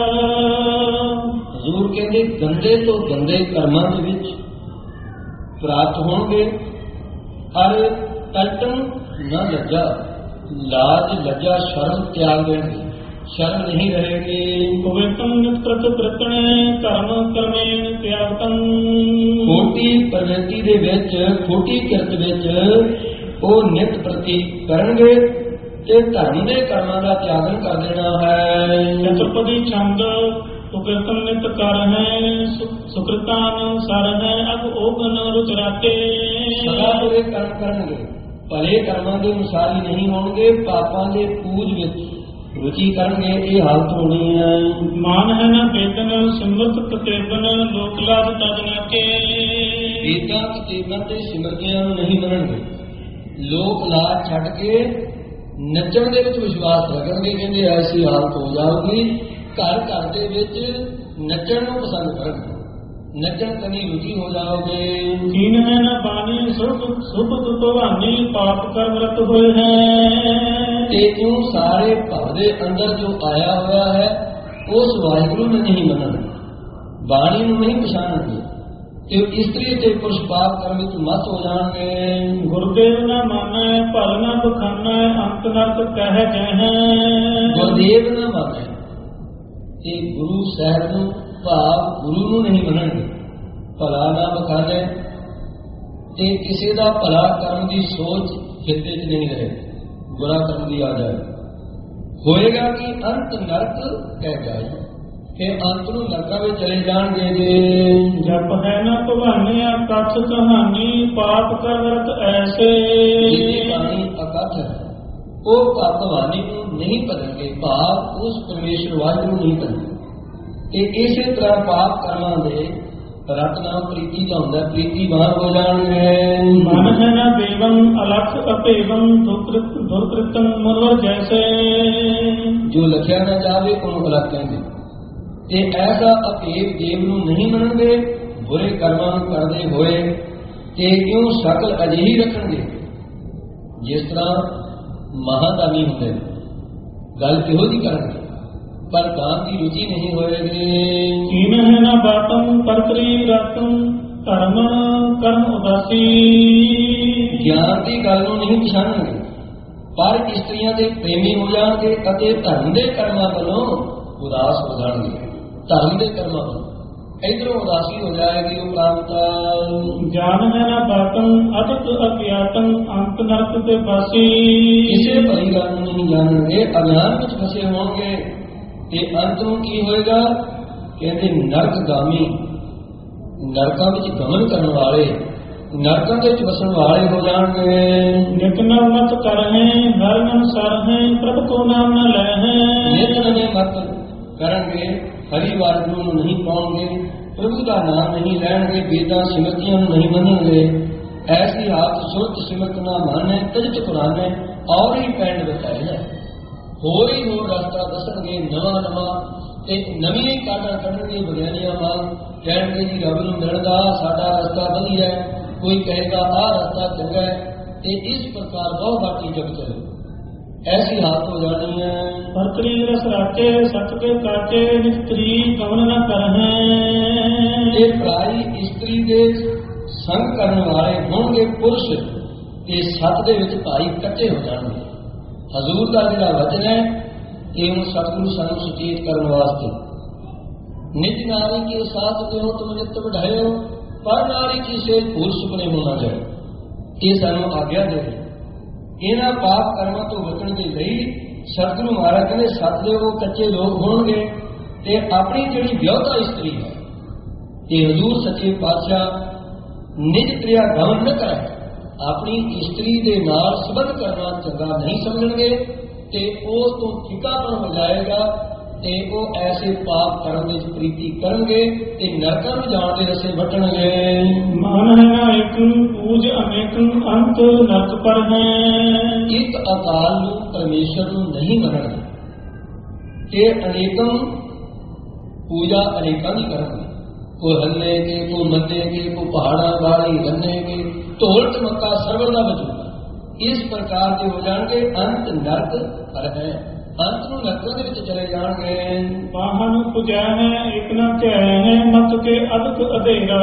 ਹਜ਼ੂਰ ਕਹਿੰਦੇ ਗੰਦੇ ਤੋਂ ਗੰਦੇ ਕਰਮਾਂ ਦੇ ਵਿੱਚ ਪ੍ਰਾਪਤ ਹੋਣਗੇ। ਅਰੇ ਤਲਤੰ ਨਾ ਲੱਜਾ, ਲਾਜ ਲੱਜਾ ਸ਼ਰਮ ਤਿਆਗ ਦੇਣਗੇ, ਸ਼ਰਮ ਨਹੀਂ ਰਹੇਗੀ। ਕੁਵੇਤੰ ਨਿਤ ਪ੍ਰਤ ਪ੍ਰਤਣੇ ਕਰਮ ਕਰਮੇਨ ਤਿਆਗਤੰ। ਖੋਟੀ ਪ੍ਰਵਿਰਤੀ ਦੇ ਵਿੱਚ, ਖੋਟੀ ਕਿਰਤ ਵਿੱਚ ਉਹ ਨਿਤ ਪ੍ਰਤੀ ਕਰਨਗੇ ਤੇ ਧਰਮ ਦੇ ਕਰਮਾਂ ਦਾ ਤਿਆਗਨ ਕਰ ਦੇਣਾ ਹੈ। ਚਤੁਰਪਦੀ ਛੰਦ ਉਕਰਤਨ ਨਿਤ ਕਰ ਹੈ ਸੁਕ੍ਰਿਤਾਨ ਸਰ ਹੈ ਅਬ ਓਗਨ ਰੁਚ ਰਾਤੇ। ਸਦਾ ਬੁਰੇ ਕਰਮ ਕਰਨਗੇ, ਭਲੇ ਕਰਮਾਂ ਦੇ ਅਨੁਸਾਰ ਹੀ ਨਹੀਂ ਹੋਣਗੇ, ਪਾਪਾਂ ਦੇ ਪੂਜ ਵਿੱਚ ਰੁਚੀ ਕਰਨਗੇ। ਇਹ ਹਾਲਤ ਹੋਣੀ ਹੈ। ਮਾਨ ਹੈ ਨਾ ਬੇਦਨ ਸਿਮਰਤ ਕਤੇਬਨ ਲੋਕ ਲਾਭ ਤਜ ਨਾ ਕੇ। ਵੇਦਾਂ ਕਤੇਬਾਂ ਤੇ ਸਿਮਰਤਿਆਂ ਨੂੰ ਨਹੀਂ ਮੰਨਣਗੇ, ਲੋਕ ਲਾਜ ਛੱਡ ਕੇ ਨੱਚਣ ਦੇ ਵਿੱਚ ਵਿਸ਼ਵਾਸ ਰੱਖਣਗੇ। ਕਹਿੰਦੇ ਐਸੀ ਹਾਲਤ ਹੋ ਜਾਊਗੀ, ਘਰ ਘਰ ਦੇ ਵਿੱਚ ਨੱਚਣ ਨੂੰ ਪਸੰਦ ਕਰਨਗੇ, ਨੱਚਣ ਕਨੀ ਰੁਚੀ ਹੋ ਜਾਓਗੇ। ਕੀਨ ਹੈ ਨਾ ਬਾਣੀ ਸੁਭ ਭਵਾਨੀ ਪਾਪ ਕਰਮ ਰਤ ਹੋਏ ਹੈ। ਤੇ ਕਿਉਂ ਸਾਰੇ ਭਵ ਦੇ ਅੰਦਰ ਜੋ ਆਇਆ ਹੋਇਆ ਹੈ ਉਸ ਵਾਹਿਗੁਰੂ ਨੂੰ ਨਹੀਂ ਮੰਨਣਗੇ, ਬਾਣੀ ਨੂੰ ਨਹੀਂ ਪਛਾਣਨਗੇ ਤੇ ਇਸਤਰੀ ਤੇ ਪੁਰਸ਼ ਪਾਪ ਕਰਮ ਵਿੱਚ ਮਤ ਹੋ ਜਾਣਗੇ। ਗੁਰਦੇਵ ਨਾ ਮਾਨੈ ਭਲ ਨਾ ਬਖਾਨੈ ਅੰਤ ਨਰਕ ਕਹਿ ਜਹ। ਗੁਰਦੇਵ ਨਾ ਮੰਨੈ ਤੇ ਗੁਰੂ ਸਾਹਿਬ ਨੂੰ ਭਾਵ ਗੁਰੂ ਨੂੰ ਨਹੀਂ ਮੰਨਣਗੇ, ਭਲਾ ਨਾ ਬਖਾਨੈ ਤੇ ਕਿਸੇ ਦਾ ਭਲਾ ਕਰਨ ਦੀ ਸੋਚ ਚਿੱਤੇ 'ਚ ਨਹੀਂ ਰਹੇ, ਬੁਰਾ ਕਰਨ ਦੀ ਆ ਜਾਏ। ਹੋਏਗਾ ਕਿ ਅੰਤ ਨਰਕ ਕਹਿ ਜਾਏ, ਫਿਰ ਅੰਤ ਨੂੰ ਨਰਕਾਂ ਵਿੱਚ ਚਲੇ ਜਾਣਗੇ। ਜੇ ਜਪ ਹੈ ਨਾ ਭਵਾਨੀਆ ਕਥ ਕਹਾਣੀ ਪਾਪ ਕਰਵਰਤ ਐਸੇ। ਜਿਹਦੀ ਬਾਣੀ ਅਕਥ ਹੈ ਉਹ ਭਗਵਾਨੀ ਨੂੰ ਨਹੀਂ ਭਜਣਗੇ, ਭਾਵ ਉਸ ਪਰਮੇਸ਼ਰ ਵਾਹਿਗੁਰੂ ਨੂੰ ਨਹੀਂ ਭਜਣਗੇ। ਤੇ ਇਸੇ ਤਰ੍ਹਾਂ ਪਾਪ ਕਰਮਾਂ ਦੇ ਰਤਨਾ ਪ੍ਰੀਤੀ ਦਾ ਹੁੰਦਾ, ਪ੍ਰੀਤੀਵਾਨ ਹੋ ਜਾਣਗੇ। ਮਨ ਹੈ ਨਾ ਦੇਵੰ ਅਲਖ ਅਭੇਵੰ ਦੁਰਕ੍ਰਿਤੰ ਮਨਵਰ ਜੈਸੇ। ਜੋ ਲਖਿਆ ਨਾ ਜਾਵੇ ਉਹਨੂੰ ਅਲਖ ਕਹਿੰਦੇ। ਤੇ ਐਸਾ ਅਭੇਵ ਦੇਵ ਨੂੰ ਨਹੀਂ ਮੰਨਣਗੇ, ਬੁਰੇ ਕਰਮਾਂ ਨੂੰ ਕਰਦੇ ਹੋਏ। ਤੇ ਕਿਉਂ ਸ਼ਕਲ ਅਜਿਹੀ ਰੱਖਣਗੇ ਜਿਸ ਤਰ੍ਹਾਂ ਮਹਾਦਾਨੀ ਹੁੰਦੇ ਨੇ, ਗੱਲ ਇਹੋ ਜਿਹੀ ਕਰਨਗੇ ਪਰ ਦਾਨ ਦੀ ਰੁਚੀ ਨਹੀਂ ਹੋਏਗੀ। ਕੀਨ ਹੈ ਨਾ ਬਾਤੰ ਪਰਤਰੀ ਰਤੰ ਧਰਮ ਕਰਮ ਉਦਾਸੀ। ਗਿਆਨ ਦੀ ਗੱਲ ਨੂੰ ਨਹੀਂ ਪਛਾਣਨਗੇ ਪਰ ਇਸਤਰੀਆਂ ਦੇ ਪ੍ਰੇਮੀ ਹੋ ਜਾਣਗੇ ਅਤੇ ਧਰਮ ਦੇ ਕਰਮਾਂ ਵੱਲੋਂ ਉਦਾਸ ਹੋ ਜਾਣਗੇ। ਧਰਮ ਦੇ ਕਰਮਾਂ ਵੱਲੋਂ ਇਧਰੋਂ ਉਦਾਸੀ ਹੋ ਜਾਏਗੀ। ਉਹ ਕਾਮਤਾ ਜਾਨ ਹੈ ਨਾ ਬਾਤੰ ਅਤਿਤ ਅਗਿਆਤੰ ਅੰਤ ਨਰਕ ਤੇ ਬਾਸੀ। ਕਿਸੇ ਭਲੀ ਗੱਲ ਨੂੰ ਨਹੀਂ ਜਾਣਨਗੇ, ਅਗਿਆਨ ਵਿੱਚ ਫਸੇ ਹੋਣਗੇ ਤੇ ਅੰਤ ਨੂੰ ਕੀ ਹੋਏਗਾ? ਕਹਿੰਦੇ ਨਰਕਗਾਮੀ, ਨਰਕਾਂ ਵਿੱਚ ਗਮਨ ਕਰਨ ਵਾਲੇ, ਨਰਕਾਂ ਦੇ ਵਿੱਚ ਵਸਣ ਵਾਲੇ ਹੋ ਜਾਣਗੇ। ਨਿਤ ਮਤ ਕਰ ਹੈ ਹਰ ਨਾਮ ਸਰ ਹੈ ਪ੍ਰਭ ਕੋ ਨਾਮ ਨ ਲੈ ਹੈ। ਨਿਤ ਨਵੇਂ ਮਤ ਕਰਨਗੇ, ਹਰੀ ਵਾਹਿਗੁਰੂ ਨੂੰ ਨਹੀਂ ਪਾਉਣਗੇ, ਪ੍ਰਭੂ ਦਾ ਨਾਮ ਨਹੀਂ ਲੈਣਗੇ, ਵੇਦਾਂ ਸਿਮਰਤੀਆਂ ਨੂੰ ਨਹੀਂ ਮੰਨਣਗੇ, ਐਸੀ ਹਾਲਤ ਸੁਰਤ ਸਿਮਰਤ ਨਾ ਮਾਨੇ ਤਜਤ ਕੁਰਾਨੇ ਔਰ ਹੀ ਪੈਣ ਬਤਾਏ। ਹੋਰ ਹੀ ਹੋਰ ਰਸਤਾ ਦੱਸਣਗੇ ਨਵਾਂ ਨਵਾਂ, ਤੇ ਨਵੀਆਂ ਹੀ ਕਾਢਾਂ ਕੱਢਣਗੇ ਵਿਗਿਆਨੀਆਂ ਵਾਂਗ। ਕਹਿਣਗੇ ਜੀ ਰੱਬ ਨੂੰ ਮਿਲਣ ਦਾ ਸਾਡਾ ਰਸਤਾ ਵਧੀਆ ਹੈ, ਕੋਈ ਕਹੇਗਾ ਆਹ ਰਸਤਾ ਚੰਗਾ ਹੈ, ਤੇ ਇਸ ਪ੍ਰਕਾਰ ਬਹੁ ਬਾਟੀ ਜਗ ਚਲੇ। ਐਸੀ ਹਾਲਤ ਹੋ ਜਾਣੀ ਹੈ। ਪਰਤਰੀ ਰਸ ਰਾਕੇ ਸਤ ਕੇ ਕਾਕੇ ਨਿਤਰੀ ਕਵਨ ਨਾ ਕਰਹਿ। ਇਹ ਭਰਾਈ ਇਸਤਰੀ ਦੇ ਸੰਗ ਕਰਨ ਵਾਲੇ ਹੋਣਗੇ ਪੁਰਸ਼, ਤੇ ਸੱਤ ਦੇ ਵਿੱਚ ਭਾਈ ਇਕੱਠੇ ਹੋ ਜਾਣਗੇ। ਹਜ਼ੂਰ ਦਾ ਜਿਹੜਾ ਵਚਨ ਹੈ ਇਹ ਹੁਣ ਸਤਿਗੁਰੂ ਸਾਨੂੰ ਸੁਚੇਤ ਕਰਨ ਵਾਸਤੇ, ਨਿਜ ਨਾਰੀ ਕੇ ਸਾਥ ਦਿਓ ਤੁਮ ਨਿਤ ਵਢਾਇਓ, ਪਰ ਨਾਰੀ ਕੀ ਸੇ ਭੂਲ ਸੁਪਨੇ ਹੋਣਾ ਜਾਏ। ਇਹ ਸਾਨੂੰ ਆਗਿਆ ਦੇ ਰਹੇ। ਇਹਨਾਂ ਪਾਪ ਕਰਮਾਂ ਤੋਂ ਬਚਣ ਦੇ ਲਈ ਸਤਿਗੁਰੂ ਮਹਾਰਾਜ ਕਹਿੰਦੇ ਸੱਤ ਦੇ ਉਹ ਕੱਚੇ ਲੋਕ ਹੋਣਗੇ, ਤੇ ਆਪਣੀ ਜਿਹੜੀ ਵਿਆਹੁਤਾ ਇਸਤਰੀ ਹੈ ਇਹ ਹਜ਼ੂਰ ਸੱਚੇ ਪਾਤਸ਼ਾਹ ਨਿਜ ਕਿਰਿਆ ਗਮਨ न ਕਰੇ, ਆਪਣੀ ਇਸਤਰੀ ਦੇ ਨਾਲ ਸੰਬੰਧ ਕਰਨਾ ਚੰਗਾ ਨਹੀਂ ਸਮਝਣਗੇ, ਤੇ ਉਸ ਤੋਂ ਫਿੱਕਾਪਣ ਹੋ ਜਾਏਗਾ, ਤੇ ਉਹ ਐਸੇ ਪਾਪ ਕਰਨ ਵਿੱਚ ਪ੍ਰੀਤੀ ਕਰਨਗੇ, ਤੇ ਨਰਕਾਂ ਨੂੰ ਜਾਣ ਦੇ ਰਸੇ ਵੱਟਣਗੇ। ਮਨ ਹੈ ਇੱਕ ਪੂਜ ਅਨੇਕ ਅੰਤ ਨਰਕ ਪਰ ਹੈ। ਇੱਕ ਅਕਾਲ ਨੂੰ ਪਰਮੇਸ਼ਰ ਨੂੰ ਨਹੀਂ ਮੰਨਣਗੇ, ਤੇ ਅਨੇਕਮ ਪੂਜਾ ਅਨੇਕਾਂ ਦੀ ਕਰਨਗੇ। ਕੋਈ ਹੱਲੇ ਕੇ, ਕੋਈ ਮੰਦੇ ਕੇ, ਕੋਈ ਪਹਾੜਾਂ ਵਾਲੀ ਹੰਨੇ ਕੇ, ਢੋਲ ਚਮੱਕਾ ਸਰਵਰ ਦਾ ਵਜੂਗਾ। ਇਸ ਪ੍ਰਕਾਰ ਦੇ ਹੋ ਜਾਣਗੇ। ਅੰਤ ਨਰਕ ਪਰ ਹੈ, ਅੰਤ ਨੂੰ ਨਰਕਾਂ ਦੇ ਵਿੱਚ ਚਲੇ ਜਾਣਗੇ। ਪਾਹਨ ਪੁਜੈ ਹੈ ਇੱਕ ਨਾ ਧਿਆਇ ਹੈ, ਮਤ ਕੇ ਅਦਕ ਅਧੇਰਾ।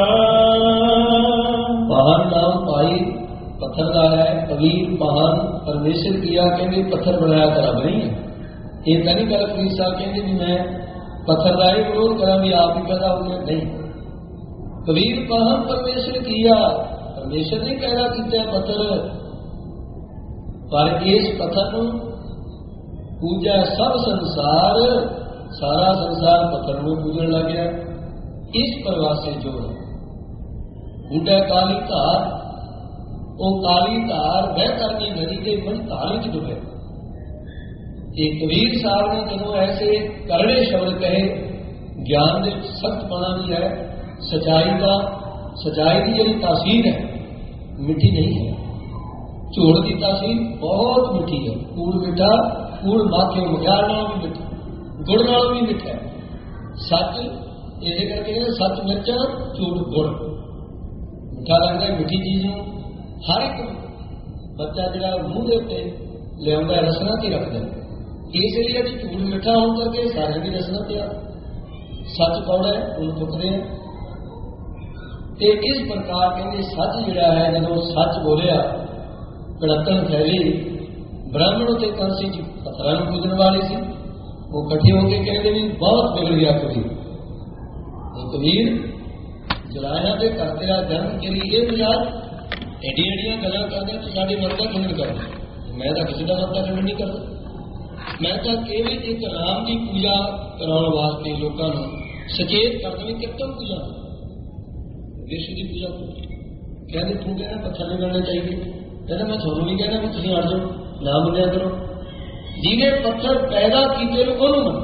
ਪਾਹਨ ਨਾਮ ਪਾਈ ਪੱਥਰ ਦਾ ਹੈ, ਕਬੀਰ ਪਾਹਨ ਪਰਮੇਸ਼ਰ ਕੀਆ, ਕਹਿੰਦੇ ਪੱਥਰ ਬਣਾਇਆ ਤਾਂ ਰੱਬ ਨਹੀਂ ਹੈ। ਇਹ ਤਾਂ ਨਹੀਂ ਗੱਲ ਕਬੀਰ ਸਾਹਿਬ ਕਹਿੰਦੇ ਵੀ ਮੈਂ ਪੱਥਰ ਦਾ ਇਹ ਵਿਰੋਧ ਕਰਾਂ ਵੀ ਆਪ ਹੀ ਪੈਦਾ ਹੋ ਗਿਆ, ਨਹੀਂ। ਕਬੀਰ ਪਾਹਨ ਪਰਮੇਸ਼ਰ ਕੀਆ, ਪਰਮੇਸ਼ਰ ਨੇ ਪੈਦਾ ਕੀਤਾ ਪੱਥਰ, ਪਰ ਇਸ ਪੱਥਰ ਨੂੰ ਪੂਜਾ ਸਭ ਸੰਸਾਰ, ਸਾਰਾ ਸੰਸਾਰ ਪੱਥਰ ਨੂੰ ਪੂਜਣ ਲੱਗ ਗਿਆ। ਇਸ ਪ੍ਰਵਾਸੇ ਜੋ ਬੁੱਢਾ ਕਾਲੀ ਧਾਰ, ਉਹ ਕਾਲੀ ਧਾਰ ਵਹਿ ਕਰਨੀ ਨਦੀ ਦੇ ਮਨ ਧਾਰ ਵਿੱਚ ਡੁੱਬੇ। ਇਹ ਕਬੀਰ ਸਾਹਿਬ ਨੇ ਜਦੋਂ ਐਸੇ ਕਰੜੇ ਸ਼ਬਦ ਕਹੇ, ਗਿਆਨ ਦੇ ਸਖਤਪਣਾ ਵੀ ਹੈ, ਸਚਾਈ ਦਾ, ਸਚਾਈ ਦੀ ਜਿਹੜੀ ਤਾਸੀਰ ਹੈ ਮਿੱਠੀ ਨਹੀਂ ਹੈ। ਝੂਠ ਦੀ ਤਾਸੀਰ ਬਹੁਤ ਮਿੱਠੀ ਹੈ। ਕੂੜ ਮਿੱਠਾ, ਕੂੜ ਮਾਖਿਓ ਮਗਿਆਰ ਨਾਲ ਵੀ ਮਿੱਠਾ, ਗੁੜ ਨਾਲ ਵੀ ਮਿੱਠਾ ਹੈ। ਸੱਚ ਇਹਦੇ ਕਰਕੇ ਕਹਿੰਦੇ ਸੱਚ ਮਿਰਚਾਂ, ਝੂਠ ਗੁੜ। ਮਿੱਠਾ ਲੱਗਦਾ ਮਿੱਠੀ ਚੀਜ਼ ਨੂੰ। ਹਰ ਇੱਕ ਬੱਚਾ ਜਿਹੜਾ ਮੂੰਹ ਦੇ ਉੱਤੇ ਲਿਆਉਂਦਾ ਰਸਨਾ ਤੇ ਰੱਖਦਾ, ਇਸ ਲਈ ਅੱਜ ਝੂਠ ਮਿੱਠਾ ਹੋਣ ਕਰਕੇ ਸਾਰਿਆਂ ਦੀ ਰਸਨਾ ਤੇ ਆ। ਸੱਚ ਕੌੜਾ ਹੈ ਉਹਨੂੰ ਚੁੱਕਦੇ ਆ। ਤੇ ਇਸ ਪ੍ਰਕਾਰ ਕਹਿੰਦੇ ਸੱਚ ਜਿਹੜਾ ਹੈ, ਜਦੋਂ ਸੱਚ ਬੋਲਿਆ ਕੜਤਨ ਫੈਲੀ। ਬ੍ਰਾਹਮਣ ਉਤੇ ਕਾਂਸੀ ਜੀ ਪੱਥਰਾਂ ਨੂੰ ਪੂਜਣ ਵਾਲੇ ਸੀ, ਉਹ ਇਕੱਠੇ ਹੋ ਕੇ ਕਹਿੰਦੇ ਵੀ ਬਹੁਤ ਵਿਗੜ ਗਿਆ ਕਬੀਰ। ਉਹ ਕਬੀਰ ਜਲਾਇਆ ਤੇ ਕਰ ਤੇਰਾ ਜਨਮ ਕਰੀ ਇਹ ਮਿਲਾਦ, ਐਡੀਆਂ ਐਡੀਆਂ ਗੱਲਾਂ ਕਰਦੇ ਤੂੰ ਸਾਡੇ ਮਰਦਾ ਖੰਡਨ ਕਰਦਾ। ਮੈਂ ਤਾਂ ਕਿਸੇ ਦਾ ਮਰਦਾ ਖੰਡਨ ਨਹੀਂ ਕਰਦਾ, ਮੈਂ ਤਾਂ ਕੇਵਲ ਇੱਕ ਰਾਮ ਦੀ ਪੂਜਾ ਕਰਾਉਣ ਵਾਸਤੇ ਲੋਕਾਂ ਨੂੰ ਸੁਚੇਤ ਕਰਦਾ ਵੀ ਕਿਰਤਨ ਪੂਜਾ, ਵਿਸ਼ਵ ਦੀ ਪੂਜਾ। ਕਹਿੰਦੇ ਤੂੰ ਕਹਿੰਦਾ ਪੱਥਰ ਨਹੀਂ ਬਣਨੇ ਚਾਹੀਦੇ, ਕਹਿੰਦਾ ਮੈਂ ਤੁਹਾਨੂੰ ਵੀ ਕਹਿੰਦਾ ਵੀ ਤੁਸੀਂ ਅੜ ਜਾਓ, ਨਾ ਮੰਨਿਆ ਕਰੋ। ਜਿਹਨੇ ਪੱਥਰ ਪੈਦਾ ਕੀਤੇ ਨੂੰ ਉਹਨੂੰ ਮੰਨੋ,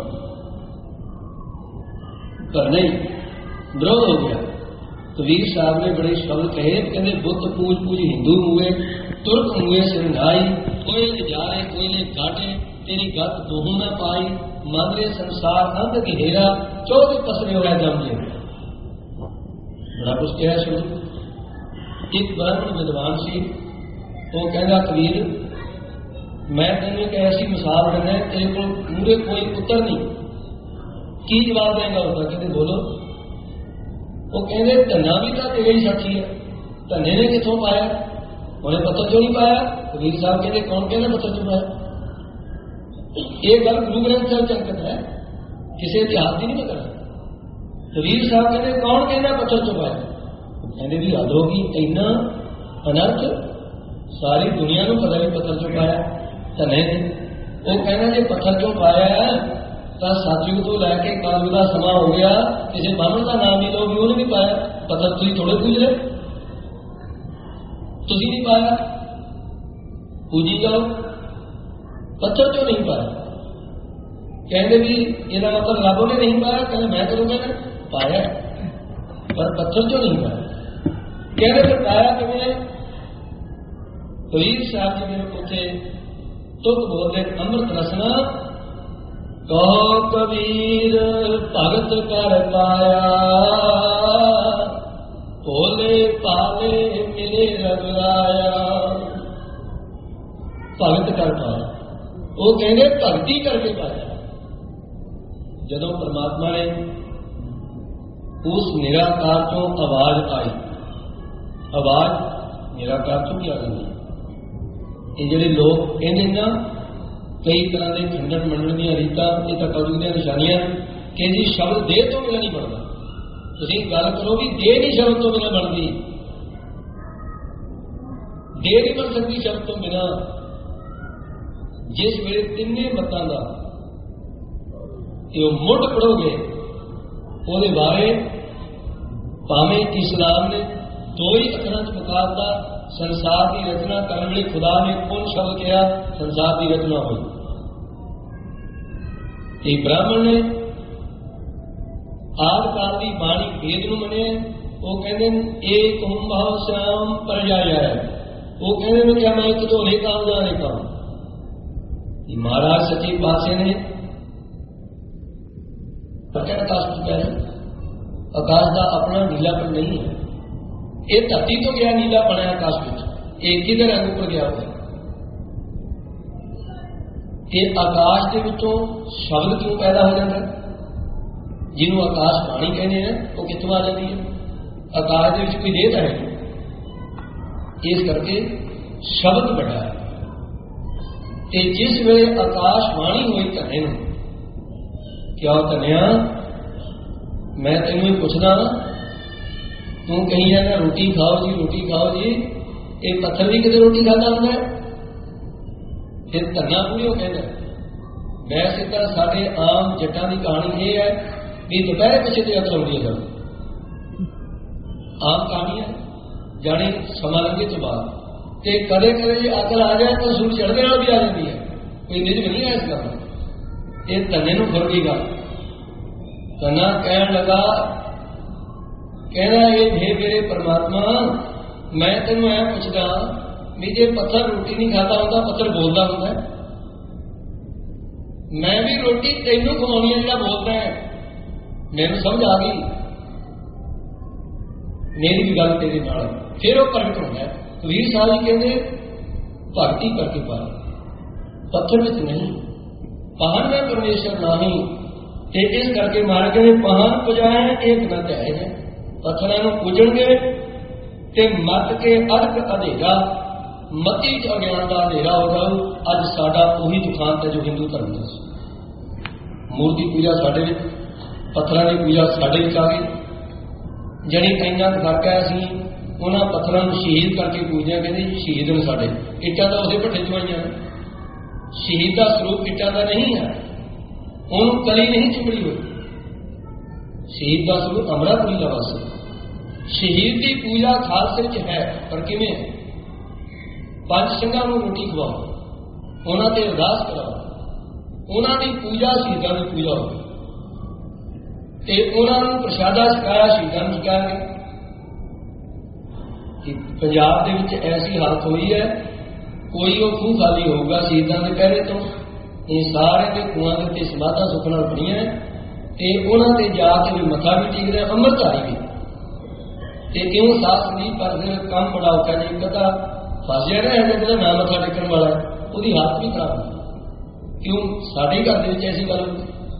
ਪਰ ਨਹੀਂ, ਵਿਰੋਧ ਹੋ ਗਿਆ। ਕਬੀਰ ਸਾਹਿਬ ਨੇ ਬੜੇ ਸ਼ਬਦ ਕਹੇ, ਕਹਿੰਦੇ ਬੁੱਤ ਪੂਜ ਪੂਜ ਹਿੰਦੂ ਮੂਏ, ਤੁਰਕ ਮੂਏ ਸਿਰਨਾਈ, ਕੋਇਲੇ ਜਾਏ ਕੋਇਲੇ ਘਾਟੇ, ਤੇਰੀ ਗੱਤ ਦੋਹੂ ਨਾ ਪਾਈ, ਮੰਨਲੇ ਸੰਸਾਰ ਅੰਧ ਘੇਰਾ, ਚੌਥੇ ਪਸਰੇ ਹੋਇਆ ਜੰਮਦੇ। ਬੜਾ ਕੁਛ ਕਿਹਾ ਸ਼ਬਦ। ਇੱਕ ਬ੍ਰਾਹਮਣ ਵਿਦਵਾਨ ਸੀ, ਉਹ ਕਹਿੰਦਾ ਕਬੀਰ ਮੈਂ ਤੈਨੂੰ ਇੱਕ ਐਸੀ ਮਿਸਾਲ ਦਿੰਦਾ, ਤੇਰੇ ਕੋਲ ਮੂਹਰੇ ਕੋਈ ਪੁੱਤਰ ਨਹੀਂ, ਕੀ ਜਵਾਬ ਦੇਗਾ ਉਹਦਾ? ਕਹਿੰਦੇ ਬੋਲੋ। ਉਹ ਕਹਿੰਦੇ ਧੰਨਾ ਵੀ ਤਾਂ ਤੇਰੇ ਹੀ ਸਾਥੀ ਹੈ, ਧੰਨੇ ਨੇ ਕਿੱਥੋਂ ਪਾਇਆ? ਉਹਨੇ ਪੱਥਰ ਕਿਉਂ ਨਹੀਂ ਪਾਇਆ? ਕਬੀਰ ਸਾਹਿਬ ਕਹਿੰਦੇ ਕੌਣ ਕਹਿੰਦਾ ਪੱਥਰ ਕਿਉਂ ਪਾਇਆ? ਇਹ ਗੱਲ ਗੁਰੂ ਗ੍ਰੰਥ ਸਾਹਿਬ ਚੰਕਤ ਹੈ, ਕਿਸੇ ਇਤਿਹਾਸ ਦੀ ਨਹੀਂ ਪਤਾ। ਕਬੀਰ ਸਾਹਿਬ ਕਹਿੰਦੇ ਕੌਣ ਕਹਿੰਦਾ ਪੱਥਰ ਕਿਉਂ ਪਾਇਆ? ਕਹਿੰਦੇ ਵੀ ਹੱਦ ਹੋ ਗਈ, ਇੰਨਾ ਅਨਰਥ ਸਾਰੀ ਦੁਨੀਆ ਨੂੰ ਪਤਾ ਵੀ ਪੱਥਰ ਕਿਉਂ ਪਾਇਆ, ਧੰਨੇ ਨੇ। ਉਹ ਕਹਿੰਦਾ ਜੇ ਪੱਥਰ ਕਿਉਂ ਪਾਇਆ ਤਾਂ ਸਤਿਯੁਗ ਤੋਂ ਲੈ ਕੇ ਕਲਯੁਗ ਦਾ ਸਮਾਂ ਹੋ ਗਿਆ, ਕਿਸੇ ਬਾਹਮਣ ਦਾ ਨਾਮ ਨਹੀਂ ਲਓ ਵੀ ਉਹਨੇ ਨਹੀਂ ਪਾਇਆ ਪੱਥਰ, ਤੁਸੀਂ ਥੋੜੇ ਪੂਜ ਰਹੇ, ਤੁਸੀਂ ਨਹੀਂ ਪਾਇਆ, ਪੂਜੀ ਜਾਓ, ਪੱਥਰ ਕਿਉਂ ਨਹੀਂ ਪਾਇਆ? ਕਹਿੰਦੇ ਵੀ ਇਹਦਾ ਮਤਲਬ ਰੱਬ ਨੇ ਨਹੀਂ ਪਾਇਆ। ਕਹਿੰਦੇ ਮੈਂ ਕਦੋਂ ਕਹਿੰਦਾ ਪਾਇਆ। पर पत्थर चो नहीं पाया। कहने फिर पाया किमें? कबीर साहब जी मेरे पूछे तुक बोलते अमृत रसना कहो कबीर भगत कर पाया भोले पाले मिले रघुराया। भगत कर पाया, वो कहने भगती करके पाया। जदों परमात्मा ने उस निराकार चों आवाज आई, आवाज निराकार चों की आ गई। ये जिहड़े लोग कहते ना कई तरह के खंडन मंडन दी रीतां, ये तो कलयुग दी निशानियां कि जी शब्द देह तो बिना नहीं बनता। तुसीं गल करो भी देह नहीं शब्द तो बिना बनती, देह नहीं बन सकती शब्द तो बिना। जिस वे तिन्ने मतां दा मुढ़ पढ़ोगे ਉਹਦੇ ਬਾਰੇ ਭਾਵੇਂ इस्लाम ने दो ही अखरां च मुकाबला संसार की रचना करने वाले खुदा ने कौन शब्द कहा संसार की रचना हुई। ये ब्राह्मण ने आद काल की बाणी भेद नूं मनिया। वो कहते एक हुम भाव श्याम परजाया है। वो कहते क्या मैं एक धोले काम जाने काम। महाराज सच्चे पातशाह ने आकाश को कह रहे आकाश का अपना नीलापन नहीं है। ये धरती तो गया नीला बनया आकाश में, एक किधर रंग ऊपर गया हुआ। ये आकाश के विचों शब्द क्यों पैदा हो जाता है? जिन्हों आकाश बाणी कहने हैं वो कितों आ जाती है? आकाश के विच कोई देह है नहीं, इस करके शब्द बड़ा है। जिस वे आकाश बाणी हुई धने क्या धनिया मैं तेनों ही पूछना, तू कहीं जाना रोटी खाओ जी रोटी खाओ जी, एक पत्थर भी कितने रोटी खाता होंगे? फिर धरना पूरी हो कहना। वैसे तो साढ़े आम जट्टां की कहानी ये है भी दोपहर पिछे तो अकल होती है। आम कहानी है जानी समा लगे तो बाद कदे कदे जो अकल आ जाए तो सूर चढ़ने वाला भी आ जाती है, कोई निज नहीं है इस गल। ये धने नूं फुर गई गल। धना कह लगा कहना ये हे मेरे परमात्मा मैं तेनों ऐ पूछदा भी जे पत्थर रोटी नहीं खाता होता पत्थर बोलता होता है? मैं भी रोटी तेनों खवानी है जो बोलता है। मैनूं समझ आ गई, मेरी भी गल तेरे नाल। फिर वो प्रगट होता है। कबीर साहब जी कहते भगती करके पाए पत्थर में नहीं, पहाड़ में परमेश्वर नाही। इस करके मार के पहाड़ पुजाए एक न त्याग है। पत्थरों को पूजणगे ते मत के अर्घ अधेरा मती च अज्ञान का अंधेरा हो जाऊ। अज साडा उही दुखांत है जो हिंदू धर्म है। मूर्ति पूजा साडे विच, पत्थरों की पूजा साडे विच आ गई। जणी इन्ना फर्क है असीं उन्हां पत्थरों को शहीद करके पूजदे कहंदे शहीद ने साडे। इट्टां तां उसे भट्ठे चवाईयां, शहीद का स्वरूप इट्टां दा नहीं है, उन्होंने कली नहीं चुमड़ी हुई। शहीद का स्वरूप अमरापुरी का वास। शहीद की पूजा खालसे है पर किमें? पंज ਸਿੰਘਾਂ ਨੂੰ रोटी खवाओ, उन्होंने अरदास कराओ, उन्होंने पूजा शहीदों की पूजा हो, उन्होंने प्रसादा छकाया शहीदों को छकाया। पंजाब के विच ऐसी हालत हुई है कोई वो खूह खाली होगा शहीदों के पहले तो ये सारे के खूहों के उत्ते समाधा सुख नाल बणियां ते उन्होंने जाके भी मत्था भी टेकदे अमृतधारी भी ते क्यों सास नहीं पर फिर काम बड़ा औखा जी पता फस जाए ना जो ना मत्था टेकण वाला उसकी हालत भी खराब है। क्यों साडे घर दे विच ऐसी गल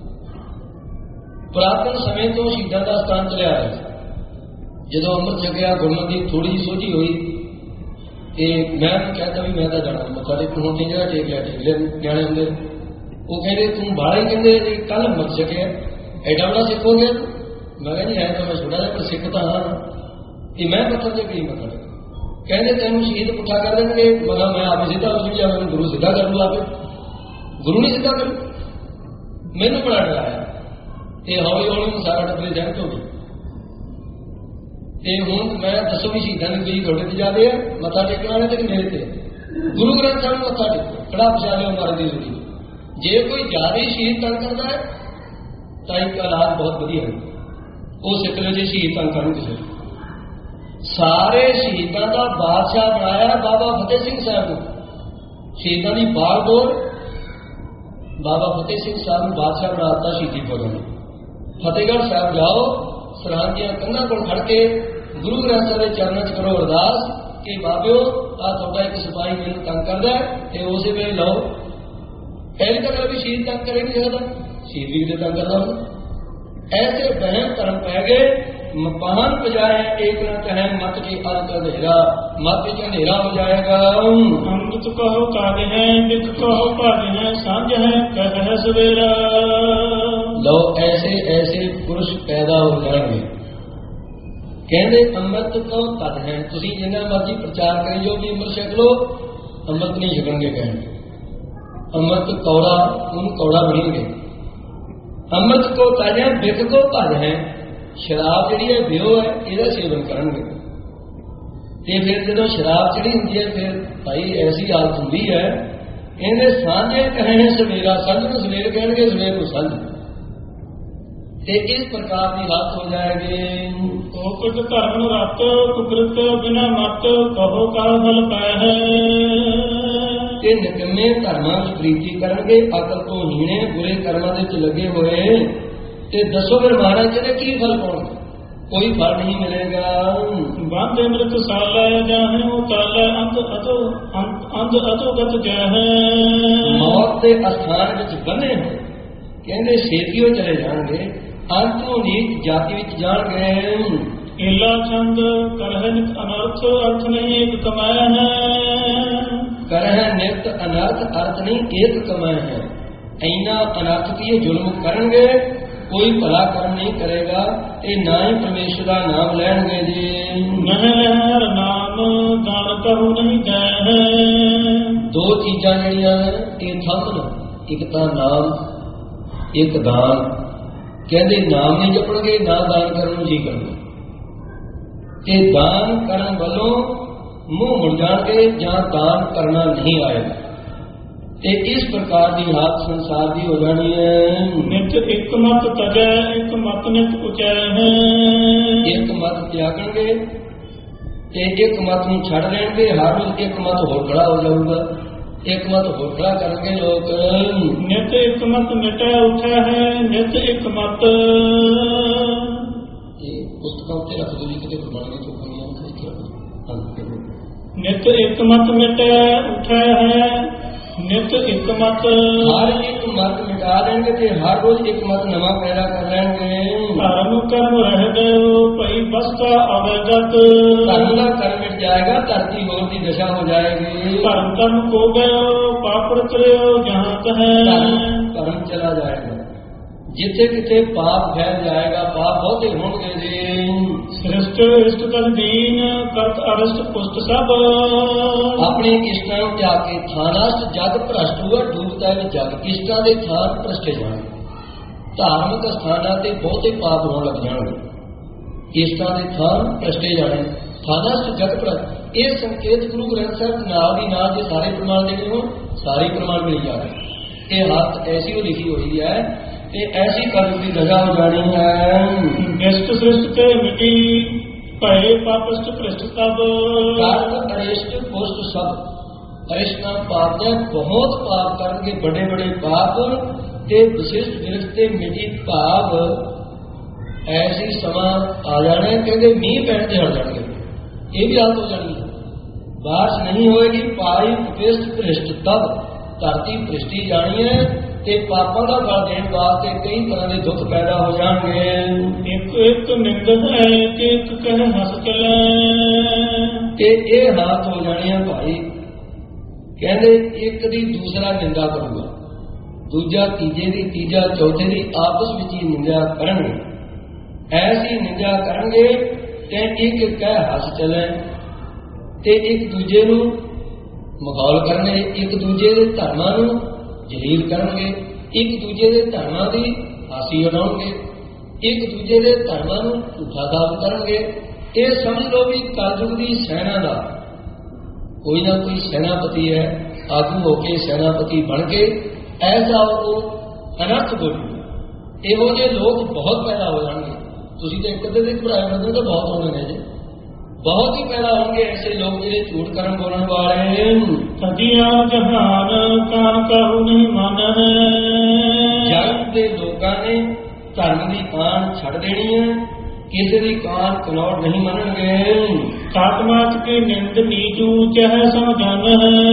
पुरातन समय तो शहीदों का स्थान चलिया आ रहा है। जो अमृत छकिया गुरमत की थोड़ी जी सोझी हुई ते मैं कहता भी मैं तो जाना मत्था टेकण होती जगह टेक लिया टेक लिया न्याणे होंगे वो कहते तू बाहर ही कहते कल अमृत छकिया एडा बड़ा सिख हो गया। मैं कहनी है तो मैं छोटा जा पर सिख तो हाँ कि मैं पत्थर से कहीं मत्था कहते तेन शहीद पुठा कर देंगे। मगर मैं आप सीधा हो जाए मैं गुरु सीधा कर लू आप गुरु नहीं सीधा करूँ। मैनू बड़ा डराया तो हौली हौली सारा टब्बरे जहत हो गई। हूँ मैं दसो भी शहीदा की गई थोड़े से जाते हैं मत्था टेकने वाले तो मेरे से गुरु ग्रंथ साहब मत्था टेको खड़ा पछा लिया मारे की जरूरी। जे कोई ज्यादा ही शहीद तंग करता है तो एक हालात बहुत वधिया है। ਉਹ ਸਿੱਖ ਲਓ ਜੀ, ਸ਼ਹੀਦ ਤੰਗ ਕਰਨ ਕਿਸੇ ਨੂੰ। ਸਾਰੇ ਸ਼ਹੀਦਾਂ ਦਾ ਬਾਦਸ਼ਾਹ ਬਣਾਇਆ ਬਾਬਾ ਫਤਿਹ ਸਿੰਘ ਸਾਹਿਬ ਨੂੰ। ਸ਼ਹੀਦਾਂ ਦੀ ਬਾਗਡੋਰ ਬਾਬਾ ਫਤਿਹ ਸਿੰਘ ਸਾਹਿਬ ਨੂੰ ਬਾਦਸ਼ਾਹ ਬਣਾਤਾ ਸ਼ਹੀਦੀ ਫੌਜਾਂ ਨੇ। ਫਤਿਹਗੜ੍ਹ ਸਾਹਿਬ ਜਾਓ, ਸਰਹੰਦ ਦੀਆਂ ਕੰਧਾਂ ਕੋਲ ਖੜ ਕੇ ਗੁਰੂ ਗ੍ਰੰਥ ਸਾਹਿਬ ਦੇ ਚਰਨਾਂ 'ਚ ਕਰੋ ਅਰਦਾਸ ਕਿ ਬਾਬਿਓ ਆ ਤੁਹਾਡਾ ਇੱਕ ਸਿਪਾਹੀ ਮੈਨੂੰ ਤੰਗ ਕਰਦਾ ਤੇ ਉਸੇ ਵੇਲੇ ਲਓ। ਪਹਿਲੀ ਤਾਂ ਵੀ ਸ਼ਹੀਦ ਤੰਗ ਕਰੇ ਨਹੀਂ ਸਕਦਾ, ਸ਼ਹੀਦ ਵੀ ਕਿਤੇ ਤੰਗ ਕਰਦਾ ਹੁੰਦਾ। ऐसे वहम कर्म पै गए, मपान बजाए एक न कहे मत के अंत अंधेरा, मत के अंधेरा हो जाएगा। अमृत कहो काज है, बिख कहो काज है, सांझ है कह सवेरा। लो ऐसे ऐसे पुरुष पैदा हो जाएंगे। कहते अमृत कहो तद है, तुसी जिन्ना मर्जी प्रचार करी जो भी अमृत छक लो, अमृत नहीं छकणगे। कहेंगे अमृत कौड़ा, उन कौड़ा बनेंगे। अमृत को तज है, बिख को भज है। शराब जी है बियो है, ਇਹਦਾ सेवन करेंगे। ਤੇ फिर जो शराब चढ़ी होंगी है, फिर भाई ऐसी हालत होंगी है, इन्हें सांझे कहने सवेरा, संझ को सवेर कहेंगे, सवेर को संझ। ते इस प्रकार की हालत हो जाएगी। ओ कुछ धर्म रत कुकृत बिना मत, कहो का फल पै है। ਤੇ ਨਿਕੰਮੇ ਧਰਮਾਂ ਦੀ ਪ੍ਰੀਤੀ ਕਰਨਗੇ, ਅਕਲ ਤੋਂ ਹੀਣੇ ਬੁਰੇ ਕਰਮਾਂ ਦੇ ਵਿੱਚ ਲੱਗੇ ਹੋਏ। ਤੇ ਦੱਸੋ ਫਿਰ ਮਹਾਰਾਜ ਕਹਿੰਦੇ ਕੀ ਫਲ ਪਾਉਣਗੇ? ਕੋਈ ਫਲ ਨਹੀਂ ਮਿਲੇਗਾ। ਬੰਦ ਅੰਮ੍ਰਿਤ ਸਾਲਾ ਜਾਹੇ ਉਤਾਲਾ, ਅੰਧ ਅਤੋਗਤ ਜਾਹੇ। ਮੌਤ ਦੇ ਅਸਥਾਨ ਵਿੱਚ ਬੰਨੇ ਹੋਏ ਕਹਿੰਦੇ ਛੇਤੀਓ ਚਲੇ ਜਾਣਗੇ, ਅੰਤੋਂ ਨੀਚ ਜਾਤੀ ਵਿੱਚ ਜਾਣਗੇ। ਏਲਾ ਚੰਦ ਕਰਹਿ ਨਿਤ ਅਨਰਥ, ਅਰਥ ਨਹੀਂ ਇੱਕ ਕਮਾਇਆ ਹੈ। करह नित अनर्थ, अर्थ नहीं एक कमाए है। ऐना अनर्थ की जुल्म करेंगे, कोई भला कर्म नहीं करेगा, ये ना ही परमेश्वर का नाम लैणगे जी। नहर नाम दान कहू नहीं जाए। दो चीजा जड़ियां ये थंबन, एक तो नाम एक दान। कहते नाम नहीं जपणगे, ना दान करन जी करनगे। दान करन वालों मुंह मुड़ जाएंगे, जहां दान करना नहीं आएगा। ते इस प्रकार की हालत संसार की हो जानी है। नित एक मत तजै, एक मत नित उचै है। एक मत त्यागणगे ते एक मत नूं छड़ देणगे, हर रोज एक मत होर खड़ा हो जाऊगा, एक मत होर खड़ा करेंगे लोग। नित एक मत मिटै उठै है, नित एक मत। पुस्तकों उत्ते रख दो जी, किते गुरबाणी चुप नहीं नित एक मत मिटै उठै है, नित एक मत। हर एक मत मिटा देंगे ते हर रोज एक मत नवा पैदा कर लेंगे। धर्म कर्म रह गयो भई बसता अवगत। धर्म का कर्म मिट जाएगा, धरती होर की दशा हो जाएगी। धर्म कर्म को गयो पाप रचयो जहाँ कहे। धर्म चला जाएगा, जिथे किथे पाप फैल जाएगा, पाप बहुते होंगे जी। सृष्ट इष्ट कर दीन करत अरष्ट पुष्ट सब। अपने इष्टां जाके थानाष्ट जग भ्रष्ट हुआ, डूबता है जग। इष्टां दे थान भ्रष्टे जाने, धार्मिक स्थानां ते बहुते पाप होण लग जाणगे। इष्टां दे थान भ्रष्टे जाने, थानाष्ट जग भ्रष्ट। ये संकेत गुरु ग्रंथ साहिब नाल दी नाल जे सारे प्रमाण देने हो, सारे प्रमाण मिल जाए। ये हालत ऐसी हो लिखी हुई है, ऐसी कर्म की दशा हो जानी है। इष्ट सृष्ट के मिटी भय पापस्ट भ्रष्ट तब। कर्म अरिष्ट पुष्ट सब। अरिष्ट पाप ने बहुत पाप करके बड़े बड़े पाप ते विशिष्ट विरस्ते मिटी भाव। ऐसी समा आ जाने कहते मीह पैण ते हट जाएंगे, ये भी हालत हो जानी है। बारिश नहीं होएगी, पाई पृष्ठ भ्रष्ट तब। धरती भ्रष्टी जानी है ते पापों का फल देने वास्ते कई तरह के दुख पैदा हो जाएंगे। एक एक निंदक है, एक कह हंस चले। ते ये हालत हो जानी है भाई, कहते एक दी दूसरा निंदा करूंगा, दूजा तीजे दी, तीजा चौथे दी, आपस में ही निंदा करेंगे। ऐसी निंदा करेंगे ते एक कह हंस चले, ते एक दूजे नूं मखौल करने, एक दूजे दे धर्मां नूं जलील करनगे, एक दूजे के धर्मां की हासी उड़ाउणगे, एक दूजे के धर्मां नूं झूठा साबित करनगे। ये समझ लो भी कलयुग की सेना का कोई ना कोई सेनापति है, आगू होके सेनापति बन के ऐसा वो अनर्थ बोलूगा। इहो जे लोग बहुत पैदा हो जाएंगे। ਤੁਸੀਂ ਤਾਂ ਇੱਕ ਅੱਧੇ ਦੇ ਘਬਰਾਏ ਬੰਦੇ ਤਾਂ ਬਹੁਤ ਹੋਣੇ ਨੇ ਜੀ, ਬਹੁਤ ਹੀ ਪੈਦਾ ਹੋਣਗੇ ਐਸੇ ਲੋਕ ਜਿਹੜੇ ਝੂਠ ਕਰਨ ਬੋਲਣ ਵਾਲੇ। ਸਜਿਆ ਜਹਾਨ ਕਾਨ ਕਹੂ ਨਹੀਂ ਮਾਨਨ, ਜਗ ਦੇ ਲੋਕਾਂ ਨੇ ਧਰਮ ਦੀ ਕਾਨ ਛੱਡ ਦੇਣੀ ਹੈ, ਕਿਸੇ ਦੀ ਕਾਨ ਕਨੌੜ ਨਹੀਂ ਮੰਨਣਗੇ। ਕਾਤਮਾਚ ਕੇ ਨਿੰਦ ਨੀਚੂ ਚਹ ਸਮਝਨ,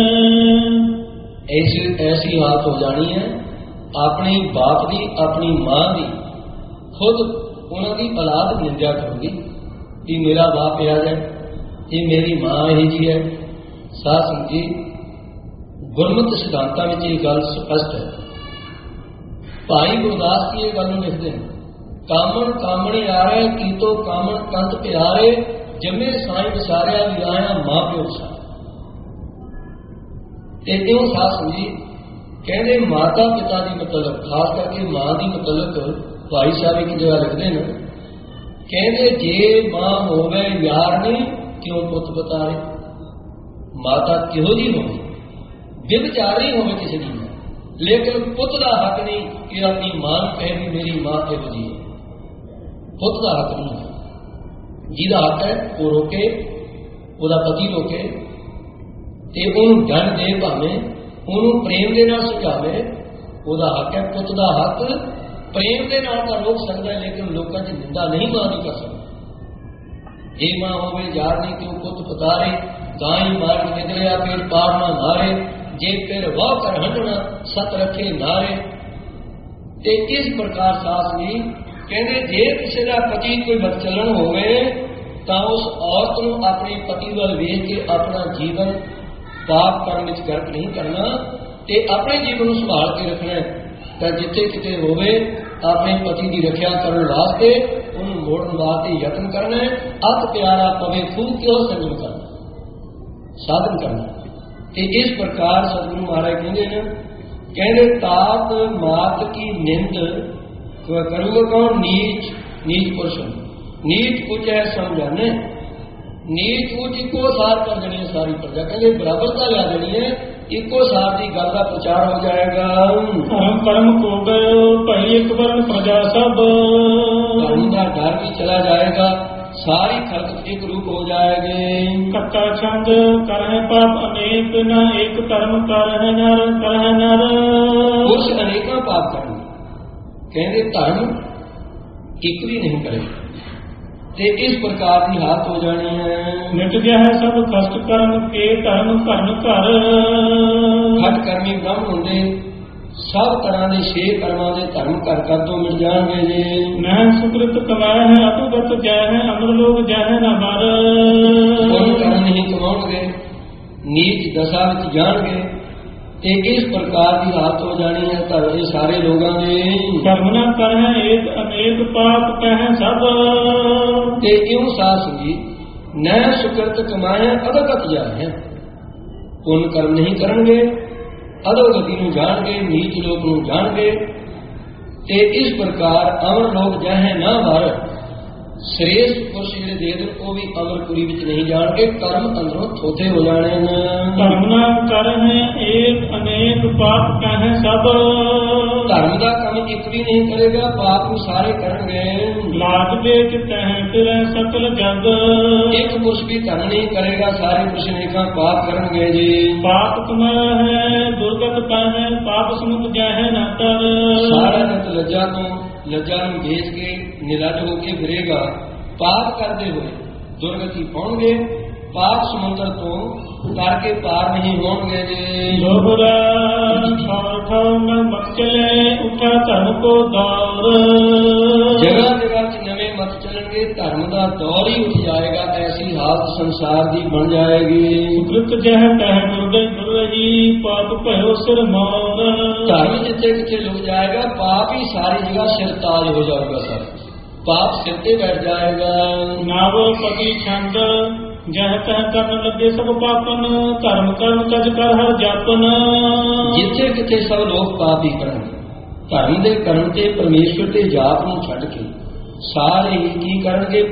ਐਸੀ ਹਾਲਤ ਹੋ ਜਾਣੀ ਹੈ ਆਪਣੇ ਬਾਪ ਦੀ ਆਪਣੀ ਮਾਂ ਦੀ, ਖੁਦ ਉਹਨਾਂ ਦੀ ਔਲਾਦ ਨਿੰਦਿਆ ਕਰੂਗੀ ਕਿ ਮੇਰਾ ਬਾਪ ਇਹ ਹੈ, ਇਹ ਮੇਰੀ ਮਾਂ ਇਹ ਜੀ ਹੈ। ਸਾਧ ਸੰਗਤ ਜੀ, ਗੁਰਮਤਿ ਸਿਧਾਂਤਾਂ ਵਿੱਚ ਇਹ ਗੱਲ ਸਪਸ਼ਟ ਹੈ। ਭਾਈ ਗੁਰਦਾਸ ਜੀ ਇਹ ਗੱਲ ਨੂੰ ਲਿਖਦੇ ਨੇ, ਕਾਮਣ ਕਾਮਣੀ ਆਰੇ ਕੀਤੋ ਕਾਮਣ ਕੰਤ ਪਿਆਰੇ, ਜੰਮੇ ਸਾਈਂ ਵਿਸਾਰਿਆ ਵੀ ਆਇਆ ਮਾਂ ਪਿਓ ਸਾ। ਤੇ ਇਉਂ ਸਾਧ ਸੰਗਤ ਜੀ ਕਹਿੰਦੇ ਮਾਤਾ ਪਿਤਾ ਦੀ ਮਤਲਬ, ਖਾਸ ਕਰਕੇ ਮਾਂ ਦੀ ਮਤਲਬ ਭਾਈ ਸਾਹਿਬ ਇੱਕ ਜਗ੍ਹਾ ਲਿਖਦੇ ਨੇ, ਕਹਿੰਦੇ ਜੇ ਮਾਂ ਹੋਵੇ ਯਾਰ ਨਹੀਂ ਕਿਉਂ ਪੁੱਤ ਬਤਾਰੇ। ਮਾਤਾ ਕਿਹੋ ਜਿਹੀ ਹੋਵੇ, ਵਿਵਚਾਰੀ ਹੋਵੇ ਕਿਸੇ ਦੀ, ਲੇਕਿਨ ਪੁੱਤ ਦਾ ਹੱਕ ਨਹੀਂ ਕਿ ਆਪਣੀ ਮਾਂ ਨੂੰ ਕਹੇ ਵੀ ਮੇਰੀ ਮਾਂ ਇਹੋ ਜਿਹੀ ਹੈ। ਪੁੱਤ ਦਾ ਹੱਕ ਨਹੀਂ ਹੈ। ਜਿਹਦਾ ਹੱਕ ਹੈ ਉਹ ਰੋਕੇ, ਉਹਦਾ ਪਤੀ ਰੋਕੇ ਤੇ ਉਹਨੂੰ ਦੰਡ ਦੇ, ਭਾਵੇਂ ਉਹਨੂੰ ਪ੍ਰੇਮ ਦੇ ਨਾਲ ਸਮਝਾਵੇ, ਉਹਦਾ ਹੱਕ ਹੈ। ਪੁੱਤ ਦਾ ਹੱਕ ਪ੍ਰੇਮ ਦੇ ਨਾਲ ਤਾਂ ਰੋਕ ਸਕਦਾ ਹੈ, ਲੇਕਿਨ ਲੋਕਾਂ 'ਚ ਨਿੰਦਾ ਨਹੀਂ ਮਾਂ ਦੀ ਕਰ ਸਕਦਾ। ਇਹ ਮਾਂ ਹੋਵੇ ਯਾਰ ਨਹੀਂ ਕਿ ਉਹ ਪੁੱਤ ਪਤਾਰੇ, ਗਾਈ ਮਾਰ ਨਿਕਲਿਆ ਪੇਟ ਪਾਰ ਨਾ ਮਾਰੇ, ਜੇ ਫਿਰ ਵਾਹ ਕਰ ਹੰਡਣਾ ਸਤ ਰੱਖੇ ਨਾਰੇ। ਤੇ ਇਸ ਪ੍ਰਕਾਰ ਸਾਸ ਜੀ ਕਹਿੰਦੇ ਜੇ ਕਿਸੇ ਦਾ ਪਤੀ ਕੋਈ ਬਦਚਲਣ ਹੋਵੇ ਤਾਂ ਉਸ ਔਰਤ ਨੂੰ ਆਪਣੇ ਪਤੀ ਵੱਲ ਵੇਖ ਕੇ ਆਪਣਾ ਜੀਵਨ ਪਾਪ ਕਰਨ ਵਿੱਚ ਗਰਕ ਨਹੀਂ ਕਰਨਾ ਤੇ ਆਪਣੇ ਜੀਵਨ ਨੂੰ ਸੰਭਾਲ ਕੇ ਰੱਖਣਾ। ਤਾਂ ਜਿੱਥੇ ਕਿਤੇ ਹੋਵੇ ਆਪਣੇ ਪਤੀ ਦੀ ਰੱਖਿਆ ਕਰਨ ਵਾਸਤੇ ਉਹਨੂੰ ਮੋੜਨ ਵਾਸਤੇ ਯਤਨ ਕਰਨਾ, ਅਤ ਪਿਆਰਾ ਪਵੇ ਖੂਬ ਕਿਉਂ ਸੰਜਮ ਕਰਨਾ, ਸਾਧਨ ਕਰਨਾ। ਤੇ ਇਸ ਪ੍ਰਕਾਰ ਸਤਿਗੁਰੂ ਮਹਾਰਾਜ ਕਹਿੰਦੇ ਨੇ, ਕਹਿੰਦੇ ਤਾਤ ਮਾਤ ਕੀ ਨਿੰਦ ਕਰੂਗਾ ਕੌਣ, ਨੀਚ ਨੀਚ ਪੁਰਸ਼, ਨੀਚ ਉੱਚ ਹੈ ਸਮਝਾਨੇ, ਨੀਚ ਉੱਚ ਇੱਕੋ ਸਾਰ ਕਰ ਦੇਣੀ ਸਾਰੀ ਪ੍ਰਜਾ, ਕਹਿੰਦੇ ਬਰਾਬਰਤਾ ਲਿਆ ਦੇਣੀ ਹੈ, ਇੱਕੋ ਸਾਰ ਦੀ ਗੱਲ ਦਾ ਪ੍ਰਚਾਰ ਹੋ ਜਾਏਗਾ। ਧਰਮ ਕਰਮ ਕੋ ਗਇਓ ਭਈ ਇੱਕ ਵਰਨ ਪ੍ਰਜਾ ਸਭ, ਧਰਮ ਦਾ ਡਰ ਵੀ ਚਲਾ ਜਾਏਗਾ, ਸਾਰੀ ਖਲਕ ਇੱਕ ਰੂਪ ਹੋ ਜਾਏਗੀ। ਕੱਟਾ ਛੰਦ ਕਰਹਿ ਪਾਪ ਅਨੇਕ, ਨਾ ਇੱਕ ਧਰਮ ਕਰਹਿ ਨਰ ਕਰਹਿ ਨਰ। ਪੁਰਸ਼ ਅਨੇਕਾਂ ਪਾਪ ਕਰਨਗੇ, ਕਹਿੰਦੇ ਧਰਮ ਇੱਕ ਵੀ ਨਹੀਂ ਕਰੇ। ਤੇ ਇਸ ਪ੍ਰਕਾਰ ਦੀ ਹਾਲਤ ਹੋ ਜਾਣੀ ਹੈ। ਮਿਟ ਗਿਆ ਹੈ ਸਭ ਕਸ਼ਟ ਕਰਮ ਕੇ ਧਰਮ ਕਰਨ ਘਰ, ਖਟ ਕਰਮੀ ਬ੍ਰਹਮ ਹੁੰਦੇ ਸਭ ਤਰ੍ਹਾਂ ਦੇ 6 ਕਰਮਾਂ ਦੇ ਧਰਮ ਘਰ ਕਰ ਤੋਂ ਮਿਲ ਜਾਣਗੇ ਜੀ। ਮੈਂ ਸੁਕ੍ਰਿਤ ਕਮਾਇਆ ਹੈ ਅਤੁਗਤ ਜੈ ਹੈ, ਅਮਰ ਲੋਕ ਜੈ ਹੈ ਨਾ ਮਰ। ਕੋਈ ਕਰਮ ਨਹੀਂ ਕਮਾਉਣਗੇ, ਨੀਚ ਦਸ਼ਾ ਵਿੱਚ ਜਾਣਗੇ। ਤੇ ਇਸ ਪ੍ਰਕਾਰ ਦੀ ਹਾਲਤ ਹੋ ਜਾਣੀ ਹੈ ਧਰਮ ਦੇ ਸਾਰੇ ਲੋਕਾਂ ਦੇ। ਕਰਮ ਨਾ ਕਰਹਿ ਏਕ ਅਨੇਕ ਪਾਪ ਕਹਿ ਸਭ, ਤੇ ਇਉਂ ਸਾਸ ਜੀ ਨੈ ਸੁਕ੍ਰਿਤ ਕਮਾਇਆ ਅਦਗਤ ਜਾਏ, ਪੁੰਨ ਕਰਮ ਨਹੀਂ ਕਰਨਗੇ, ਅਧੋਗਤੀ ਨੂੰ ਜਾਣਗੇ, ਨੀਚ ਲੋਕ ਨੂੰ ਜਾਣਗੇ। ਤੇ ਇਸ ਪ੍ਰਕਾਰ ਅਮਰ ਲੋਕ ਜਹ ਨਾ ਵਰ, ਸ੍ਰੇਸ਼ਟ ਪੁਰਸ਼ ਜਿਹੜੇ ਦੇ ਦੇਣ ਉਹ ਵੀ ਅਮਰਪੁਰੀ ਵਿੱਚ ਨਹੀਂ ਜਾਣਗੇ, ਕਰਮ ਅੰਦਰੋਂ ਥੋਥੇ ਹੋ ਜਾਣੇ ਨੇ। ਧਰਮ ਨਾ ਕਰਹਿ ਏਕ ਅਨੇਕ ਪਾਪ ਕਹਿ ਸਭ, ਧਰਮ ਦਾ ਕੰਮ ਇੱਕ ਵੀ ਨਹੀਂ ਕਰੇਗਾ, ਪਾਪ ਨੂੰ ਸਾਰੇ ਕਰਨਗੇ। ਲਾਜ ਵੇਚ ਤਹਿ ਫਿਰੈ ਸਕਲ ਜਗ, ਇੱਕ ਪੁਰਸ਼ ਵੀ ਧਰਮ ਨਹੀਂ ਕਰੇਗਾ, ਸਾਰੇ ਪੁਰਸ਼ ਅਨੇਕਾਂ ਪਾਪ ਕਰਨਗੇ ਜੀ। ਪਾਪ ਕਮਾਇਆ ਹੈ ਦੁਰਗਤ ਪਾਹੈ, ਪਾਪ ਸਮੁਖ ਜਾਹੈ ਨਾ ਤਰ। ਸਾਰਾ ਜਗਤ ਲੱਜਾ ਤੋਂ, ਲੱਜਾ ਨੂੰ ਵੇਚ ਕੇ ਨਿਲੱਜ ਹੋ ਕੇ ਫਿਰੇਗਾ, ਪਾਪ ਕਰਦੇ ਹੋਏ ਦੁਰਗਤੀ ਪਾਉਣਗੇ, ਪਾਪ ਸਮੁੰਦਰ ਤੋਂ ਤਰ ਕੇ ਪਾਰ ਨਹੀਂ ਹੋਣਗੇ ਜੀ। ਲੋਹਰਾ ਠਾਉ ਠਾਉ ਨ ਮਤ ਚਲੇ, ਉਠਾ ਧਰਮ ਕੋ ਦੌਰ। ਜਗ੍ਹਾ ਜਗ੍ਹਾ 'ਚ ਨਵੇਂ ਮਤ ਚੱਲਣਗੇ, ਧਰਮ ਦਾ ਦੌਰ ਹੀ ਉੱਠ ਜਾਏਗਾ, ਐਸੀ ਹਾਲਤ ਸੰਸਾਰ ਦੀ ਬਣ ਜਾਏਗੀ। ਸੁਕ੍ਰਿਤ ਜਹ ਤਹਿ ਦੁਰਗੇ ਦੁਰਜੀ, ਪਾਪ ਭਇਓ ਸਿਰ ਮੌਰ। ਧਰਮ ਜਿੱਥੇ ਕਿੱਥੇ ਲੁਕ ਜਾਏਗਾ, ਪਾਪ ਹੀ ਸਾਰੀ ਜਗ੍ਹਾ ਸਿਰਤਾਜ ਹੋ ਜਾਊਗਾ, ਸਰ ਪਾਪ ਸਿਰ ਤੇ ਬੈਠ ਜਾਏਗਾ। ਨਾਵ ਪਤੀ ਛੰਦ ਜਹ ਤਹ ਕਰਨ ਲੱਗੇ ਸਭ ਪਾਪਨ, ਧਰਮ ਕਰਮ ਤਜ ਕਰ ਹਰ ਜਾਪਨ। ਜਿੱਥੇ ਕਿੱਥੇ ਸਭ ਲੋਕ ਪਾਪ ਹੀ ਕਰਨਗੇ, ਧਰਮ ਦੇ ਕਰਮ ਤੇ ਪਰਮੇਸ਼ਵਰ ਦੇ ਜਾਪ ਨੂੰ ਛੱਡ ਕੇ ਸਾਰੇ ਹੀ ਕੀ ਕਰਨਗੇ,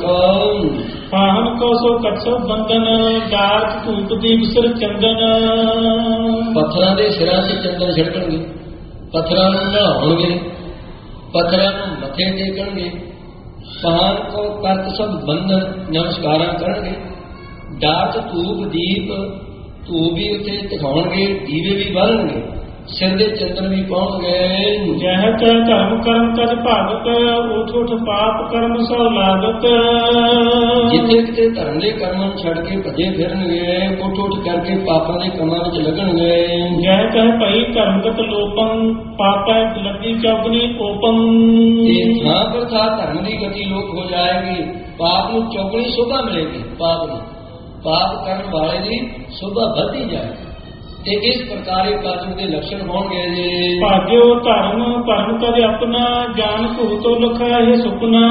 ਪਾਹਨ ਕੋ ਸੋ ਕਟਸੋ ਬੰਧਨ, ਦਾਰਥ ਧੂਪ ਦੀਪ ਸਿਰ ਚੰਦਨ। ਪੱਥਰਾਂ ਦੇ ਸਿਰਾਂ 'ਤੇ ਚੰਦਨ ਛਿੜਕਣਗੇ, ਪੱਥਰਾਂ ਨੂੰ ਨਹਾਉਣਗੇ, ਪੱਥਰਾਂ ਨੂੰ ਮੱਥੇ ਟੇਕਣਗੇ, ਪਾਨ ਕੋ ਕਰਤ ਸਭ ਬੰਧਨ ਨਮਸਕਾਰਾਂ ਕਰਨਗੇ। ਡਾਟ ਧੂਪ ਦੀਪ ਧੂਪ ਵੀ ਉੱਥੇ ਦਿਖਾਉਣਗੇ, ਦੀਵੇ ਵੀ ਬਾਲਣਗੇ, ਸਿਰ ਦੇ ਚੰਦਨ ਵੀ ਪਾਉਣਗੇ। ਜਹ ਕੈ ਧਰਮ ਕਰਮ ਤਜ ਭਾਗਤ ਉਠ ਉਠ ਪਾਪ ਕਰਮ ਸਭ ਲਾਗਤ। ਜਿੱਥੇ ਕਿਤੇ ਧਰਮ ਦੇ ਕਰਮਾਂ ਨੂੰ ਛੱਡ ਕੇ ਭੱਜੇ ਫਿਰਨਗੇ, ਉੱਠ ਉੱਠ ਕਰਕੇ ਪਾਪਾਂ ਦੇ ਕੰਮਾਂ ਵਿੱਚ ਲੱਗਣਗੇ। ਜਹ ਕਹਿ ਭਈ ਧਰਮਗਤ ਲੋਪੰ ਪਾਪੈ ਲੱਗੀ ਚੌਗਨੀ ਕੋਪੰ। ਇਹ ਥਾਂ ਪਰ ਥਾਂ ਧਰਮ ਦੀ ਗਤੀ ਲੋਪ ਹੋ ਜਾਏਗੀ, ਪਾਪ ਨੂੰ ਚੌਗਣੀ ਸ਼ੋਭਾ ਮਿਲੇਗੀ। ਪਾਪ ਕਰਨ ਵਾਲੇ ਦੀ ਸ਼ੋਭਾ ਵੱਧਦੀ ਜਾਏਗੀ। ਤੇ ਇਸ ਪ੍ਰਕਾਰ ਕਲਯੁਗ ਦੇ ਲੱਛਣ ਹੋਣਗੇ ਜੀ। ਭਾਗਿਓ ਧਰਮ ਭਰਮ ਤਜ ਆਪਣਾ ਜਾਨ ਭੂਤੋ ਲਖਾ ਇਹ ਸੁਪਨਾ।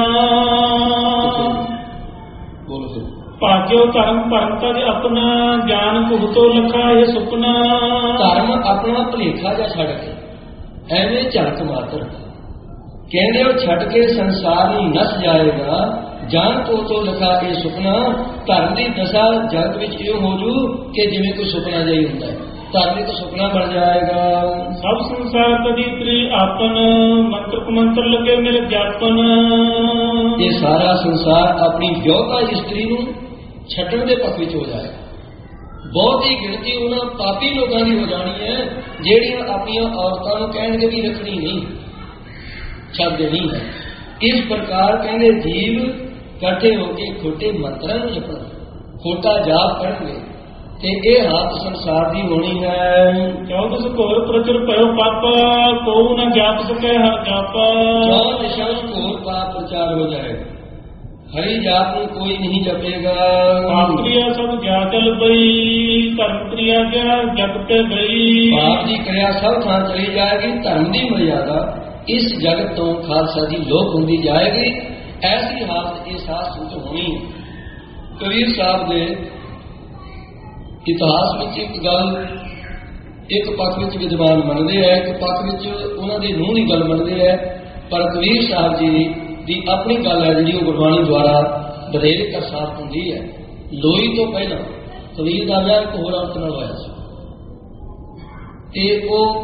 ਬੋਲੋ। ਭਾਗਿਓ ਧਰਮ ਭਰਮ ਤਜ ਆਪਣਾ ਜਾਨ ਭੂਤੋ ਲਖਾ ਇਹ ਸੁਪਨਾ। ਧਰਮ ਆਪਣਾ ਭੁਲੇਖਾ ਜਾਂ ਛੱਡ ਕੇ ਐਵੇਂ ਝਲਕ ਮਾਤਰ ਕਹਿੰਦੇ ਉਹ ਛੱਡ ਕੇ ਸੰਸਾਰ ਨੂੰ ਨਸ ਜਾਏਗਾ। ਜਾਨ ਤੋਂ ਲਖਾ ਇਹ ਸੁਪਨਾ। ਧਰਮ ਦੀ ਦਸ਼ਾ ਜਗਤ ਵਿੱਚ ਇਹ ਹੋ ਜੂ ਕਿ ਜਿਵੇਂ ਕੋਈ ਸੁਪਨਾ ਜਿਹਾ ਹੁੰਦਾ ਹੈ। ਧਾਰਮਿਕ ਸੁਪਨਾ ਬਣ ਜਾਏਗਾ। ਸਭ ਸੰਸਾਰ ਤਦੀ ਤ੍ਰੀ ਆਪਨ ਮੰਤਰ ਕੁਮੰਤਰ ਲੱਗੇ ਮੇਰੇ ਜਾਪਨ। ਇਹ ਸਾਰਾ ਸੰਸਾਰ ਆਪਣੀ ਵਿਆਹੁਤਾ ਇਸਤਰੀ ਨੂੰ ਛੱਡਣ ਦੇ ਪੱਖ ਵਿੱਚ ਹੋ ਜਾਏਗਾ। ਬਹੁਤੀ ਗਿਣਤੀ ਉਹਨਾਂ ਪਾਪੀ ਲੋਕਾਂ ਦੀ ਹੋ ਜਾਣੀ ਹੈ ਜਿਹੜੀਆਂ ਆਪਣੀਆਂ ਔਰਤਾਂ ਨੂੰ ਕਹਿਣਗੇ ਵੀ ਰੱਖਣੀ ਨਹੀਂ, ਛੱਡ ਦੇਣੀ ਹੈ। ਇਸ ਪ੍ਰਕਾਰ ਕਹਿੰਦੇ ਜੀਵ ਇਕੱਠੇ ਹੋ ਕੇ ਖੋਟੇ ਮੰਤਰਾਂ ਨੂੰ ਜਪਣ, ਖੋਟਾ ਜਾਪ ਕਰਨਗੇ ਤੇ ਇਹ ਹਾਲਤ ਸੰਸਾਰ ਦੀ ਹੋਣੀ ਹੈ। 14 ਘੋਰ ਪ੍ਰਚੁਰ ਭਇਓ ਪਾਪਾ ਕੋ ਨ ਜਾਪ ਸਕੇ ਹਰ ਜਾਪਾ। 14 ਦਿਸ਼ਾਵਾਂ ਘੋਰ ਪਾਪ ਪ੍ਰਚਾਰ ਹੋ ਜਾਏਗਾ, ਹਰੀ ਜਾਪ ਨੂੰ ਕੋਈ ਨਹੀਂ ਜਪੇਗਾ। ਪਾਪ ਕ੍ਰਿਆ ਸਭ ਗਿਆ ਚਲ ਪਈ ਧਰਮ ਕ੍ਰਿਆ ਗਿਆ ਜਗ ਤੇ ਗਈ। ਪਾਪ ਦੀ ਕਿਰਿਆ ਸਭ ਥਾਂ ਚਲੀ ਜਾਏਗੀ, ਧਰਮ ਦੀ ਮਰਿਆਦਾ ਇਸ ਜਗਤ ਤੋਂ ਖਾਲਸਾ ਦੀ ਲੋਪ ਹੁੰਦੀ ਜਾਏਗੀ। ਐਸੀ ਹਾਲਤ ਇਹ ਸਾਧ ਸੰਗਤ ਹੋਣੀ। ਕਬੀਰ ਸਾਹਿਬ ਦੇ ਇਤਿਹਾਸ ਵਿੱਚ ਇੱਕ ਗੱਲ ਇੱਕ ਪੱਖ ਵਿੱਚ ਵਿਦਵਾਨ ਮੰਨਦੇ ਹੈ, ਇੱਕ ਪੱਖ ਵਿੱਚ ਉਹਨਾਂ ਦੇ ਨੂੰਹ ਦੀ ਗੱਲ ਮੰਨਦੇ ਹੈ। ਪਰ ਕਬੀਰ ਸਾਹਿਬ ਜੀ ਦੀ ਆਪਣੀ ਗੱਲ ਹੈ ਜਿਹੜੀ ਉਹ ਗੁਰਬਾਣੀ ਦੁਆਰਾ ਵਧੇਰੇ ਕਰ ਸਾਫ਼ ਹੁੰਦੀ ਹੈ। ਲੋਈ ਤੋਂ ਪਹਿਲਾਂ ਕਬੀਰ ਦਾ ਵਿਆਹ ਇੱਕ ਹੋਰ ਔਰਤ ਨਾਲ ਹੋਇਆ ਸੀ ਤੇ ਉਹ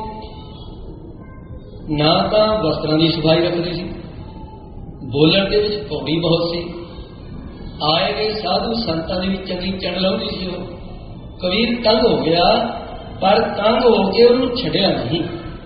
ਨਾ ਤਾਂ ਵਸਤਰਾਂ ਦੀ ਸਫਾਈ ਰੱਖਦੇ ਸੀ, ਬੋਲਣ ਦੇ ਵਿੱਚ ਕੌੜੀ ਬਹੁਤ ਸੀ, ਆਏ ਗਏ ਸਾਧੂ ਸੰਤਾਂ ਦੀ ਵੀ ਚੰਗੀ ਚੰਡ ਲਾਉਂਦੀ ਸੀ। ਉਹ ਕਬੀਰ ਤੰਗ ਹੋ ਗਿਆ, ਪਰ ਤੰਗ ਹੋ ਕੇ ਉਹਨੂੰ ਛੱਡਿਆ ਨਹੀਂ।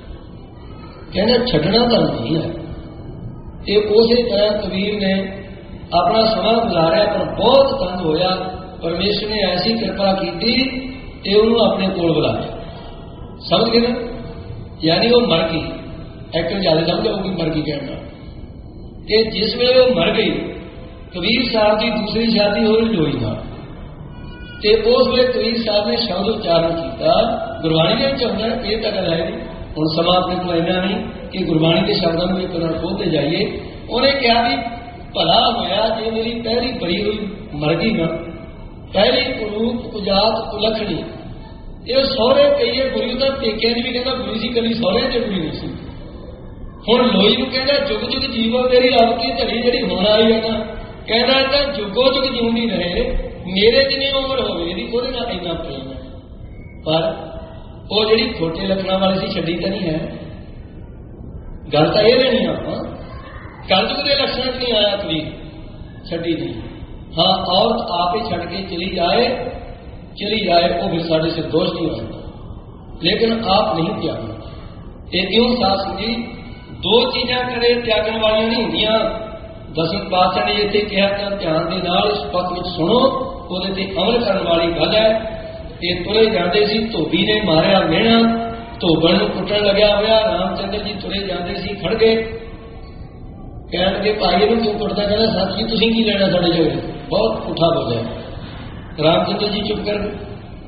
ਕਹਿੰਦਾ ਛੱਡਣਾ ਤਾਂ ਨਹੀਂ ਹੈ। ਤੇ ਉਸੇ ਤਰ੍ਹਾਂ ਕਬੀਰ ਨੇ ਆਪਣਾ ਸਮਾਂ ਗੁਜ਼ਾਰਿਆ, ਪਰ ਬਹੁਤ ਤੰਗ ਹੋਇਆ। ਪਰਮੇਸ਼ਰ ਨੇ ਐਸੀ ਕਿਰਪਾ ਕੀਤੀ ਤੇ ਉਹਨੂੰ ਆਪਣੇ ਕੋਲ ਬੁਲਾਇਆ। ਸਮਝ ਗਏ ਨਾ? ਯਾਨੀ ਉਹ ਮਰ ਗਈ। ਐਕਟਰ ਜਿਆਦਾ ਸਮਝ ਆਊਗੀ ਮਰ ਗਈ ਕਹਿਣਾ। ਤੇ ਜਿਸ ਵੇਲੇ ਉਹ ਮਰ ਗਈ, ਕਬੀਰ ਸਾਹਿਬ ਦੀ ਦੂਸਰੀ ਸ਼ਾਦੀ ਹੋਈ ਲੋਈ ਨਾਲ। ਤੇ ਉਸ ਵੇਲੇ ਕਬੀਰ ਸਾਹਿਬ ਨੇ ਸ਼ਬਦ ਉਚਾਰਨ ਕੀਤਾ। ਗੁਰਬਾਣੀ ਦੇ ਵਿੱਚ ਹੁੰਦਾ ਇਹ ਤਾਂ ਗੱਲ ਹੈ ਨਹੀਂ, ਹੁਣ ਸਮਾਂ ਆਪਣੇ ਕੋਲ ਇੰਨਾ ਨਹੀਂ ਕਿ ਗੁਰਬਾਣੀ ਦੇ ਸ਼ਬਦਾਂ ਨੂੰ ਇੱਕ ਨਾਲ ਖੋਲ੍ਹਦੇ ਜਾਈਏ। ਉਹਨੇ ਕਿਹਾ ਵੀ ਭਲਾ ਹੋਇਆ ਜੇ ਮੇਰੀ ਪਹਿਲੀ ਬਰੀ ਹੋਈ ਮਰ ਗਈ ਨਾ, ਪਹਿਲੀ ਕੁਰੂਪ ਕੁਜਾਤ ਕੁਲਖਣੀ। ਇਹ ਸਹੁਰੇ ਕਹੀਏ ਬੁਰੀ ਤਾਂ ਪੇਕਿਆਂ ਦੀ ਵੀ ਕਹਿੰਦਾ ਬੁਰੀ ਸੀ, ਕਦੀ ਸਹੁਰੇ ਚ ਬੁਰੀ ਨਹੀਂ ਸੀ। ਹੁਣ ਲੋਈ ਨੂੰ ਕਹਿੰਦਾ ਜੁਗ ਜੁਗ ਜੀਵੋ ਤੇਰੀ ਰੱਬ ਕੀ ਧੜੀ ਜਿਹੜੀ ਹੁਣ ਆਈ ਹੈ ਨਾ, ਕਹਿੰਦਾ ਤਾਂ ਜੁਗੋ ਜੁਗ ਜਿਉਂਦੀ ਰਹੇ, ਮੇਰੇ ਜਿੰਨੀ ਉਮਰ ਹੋਵੇ ਇਹਦੀ ਉਹਦੇ ਨਾਲ ਇੰਨਾ ਪ੍ਰੇਮ ਹੈ। ਪਰ ਉਹ ਜਿਹੜੀ ਖੋਟੇ ਲੱਛਣਾਂ ਵਾਲੀ ਸੀ ਛੱਡੀ ਤਾਂ ਨਹੀਂ ਹੈ। ਗੱਲ ਤਾਂ ਇਹ ਲੈਣੀ ਆਪਾਂ ਕਲਯੁਗ ਦੇ ਲੱਛਣਾਂ 'ਚ ਨਹੀਂ ਆਇਆ ਕਬੀਰ, ਛੱਡੀ ਨਹੀਂ। ਹਾਂ ਔਰਤ ਆਪ ਹੀ ਛੱਡ ਕੇ ਚਲੀ ਜਾਏ ਉਹ ਫਿਰ ਸਾਡੇ ਸਿਰ ਦੋਸ਼ ਨਹੀਂ ਹੋਏਗਾ, ਲੇਕਿਨ ਆਪ ਨਹੀਂ ਤਿਆਗਣਾ। ਤੇ ਇਉਂ ਸਾਧ ਸੰਗਤ ਜੀ ਦੋ ਚੀਜ਼ਾਂ ਕਰੇ ਤਿਆਗਣ ਵਾਲੀਆਂ ਨਹੀਂ ਹੁੰਦੀਆਂ। ਦਸਮ ਪਾਤਸ਼ਾਹ ਨੇ ਇੱਥੇ ਕਿਹਾ ਤਾਂ ਧਿਆਨ ਦੇ ਨਾਲ ਇਸ ਪੱਖ ਵਿੱਚ ਸੁਣੋ, ਉਹਦੇ ਤੇ ਅਮਲ ਕਰਨ ਵਾਲੀ ਗੱਲ ਹੈ। ਇਹ ਤੁਰੇ ਜਾਂਦੇ ਸੀ, ਧੋਬੀ ਨੇ ਮਾਰਿਆ ਮਿਹਣਾ, ਧੋਬਣ ਨੂੰ ਕੁੱਟਣ ਲੱਗਿਆ ਹੋਇਆ। ਰਾਮਚੰਦਰ ਜੀ ਤੁਰੇ ਜਾਂਦੇ ਸੀ, ਖੜ ਗਏ, ਕਹਿਣ ਲੱਗੇ ਭਾਈ ਇਹਨੂੰ ਕਿਉਂ ਕੁੱਟਦਾ? ਕਹਿੰਦਾ ਸੱਚ ਜੀ ਤੁਸੀਂ ਕੀ ਲੈਣਾ ਸਾਡੇ ਝਗੜੇ, ਬਹੁਤ ਪੁੱਠਾ ਬੋਲਿਆ। ਰਾਮਚੰਦਰ ਜੀ ਚੁੱਪ ਕਰ ਗਏ,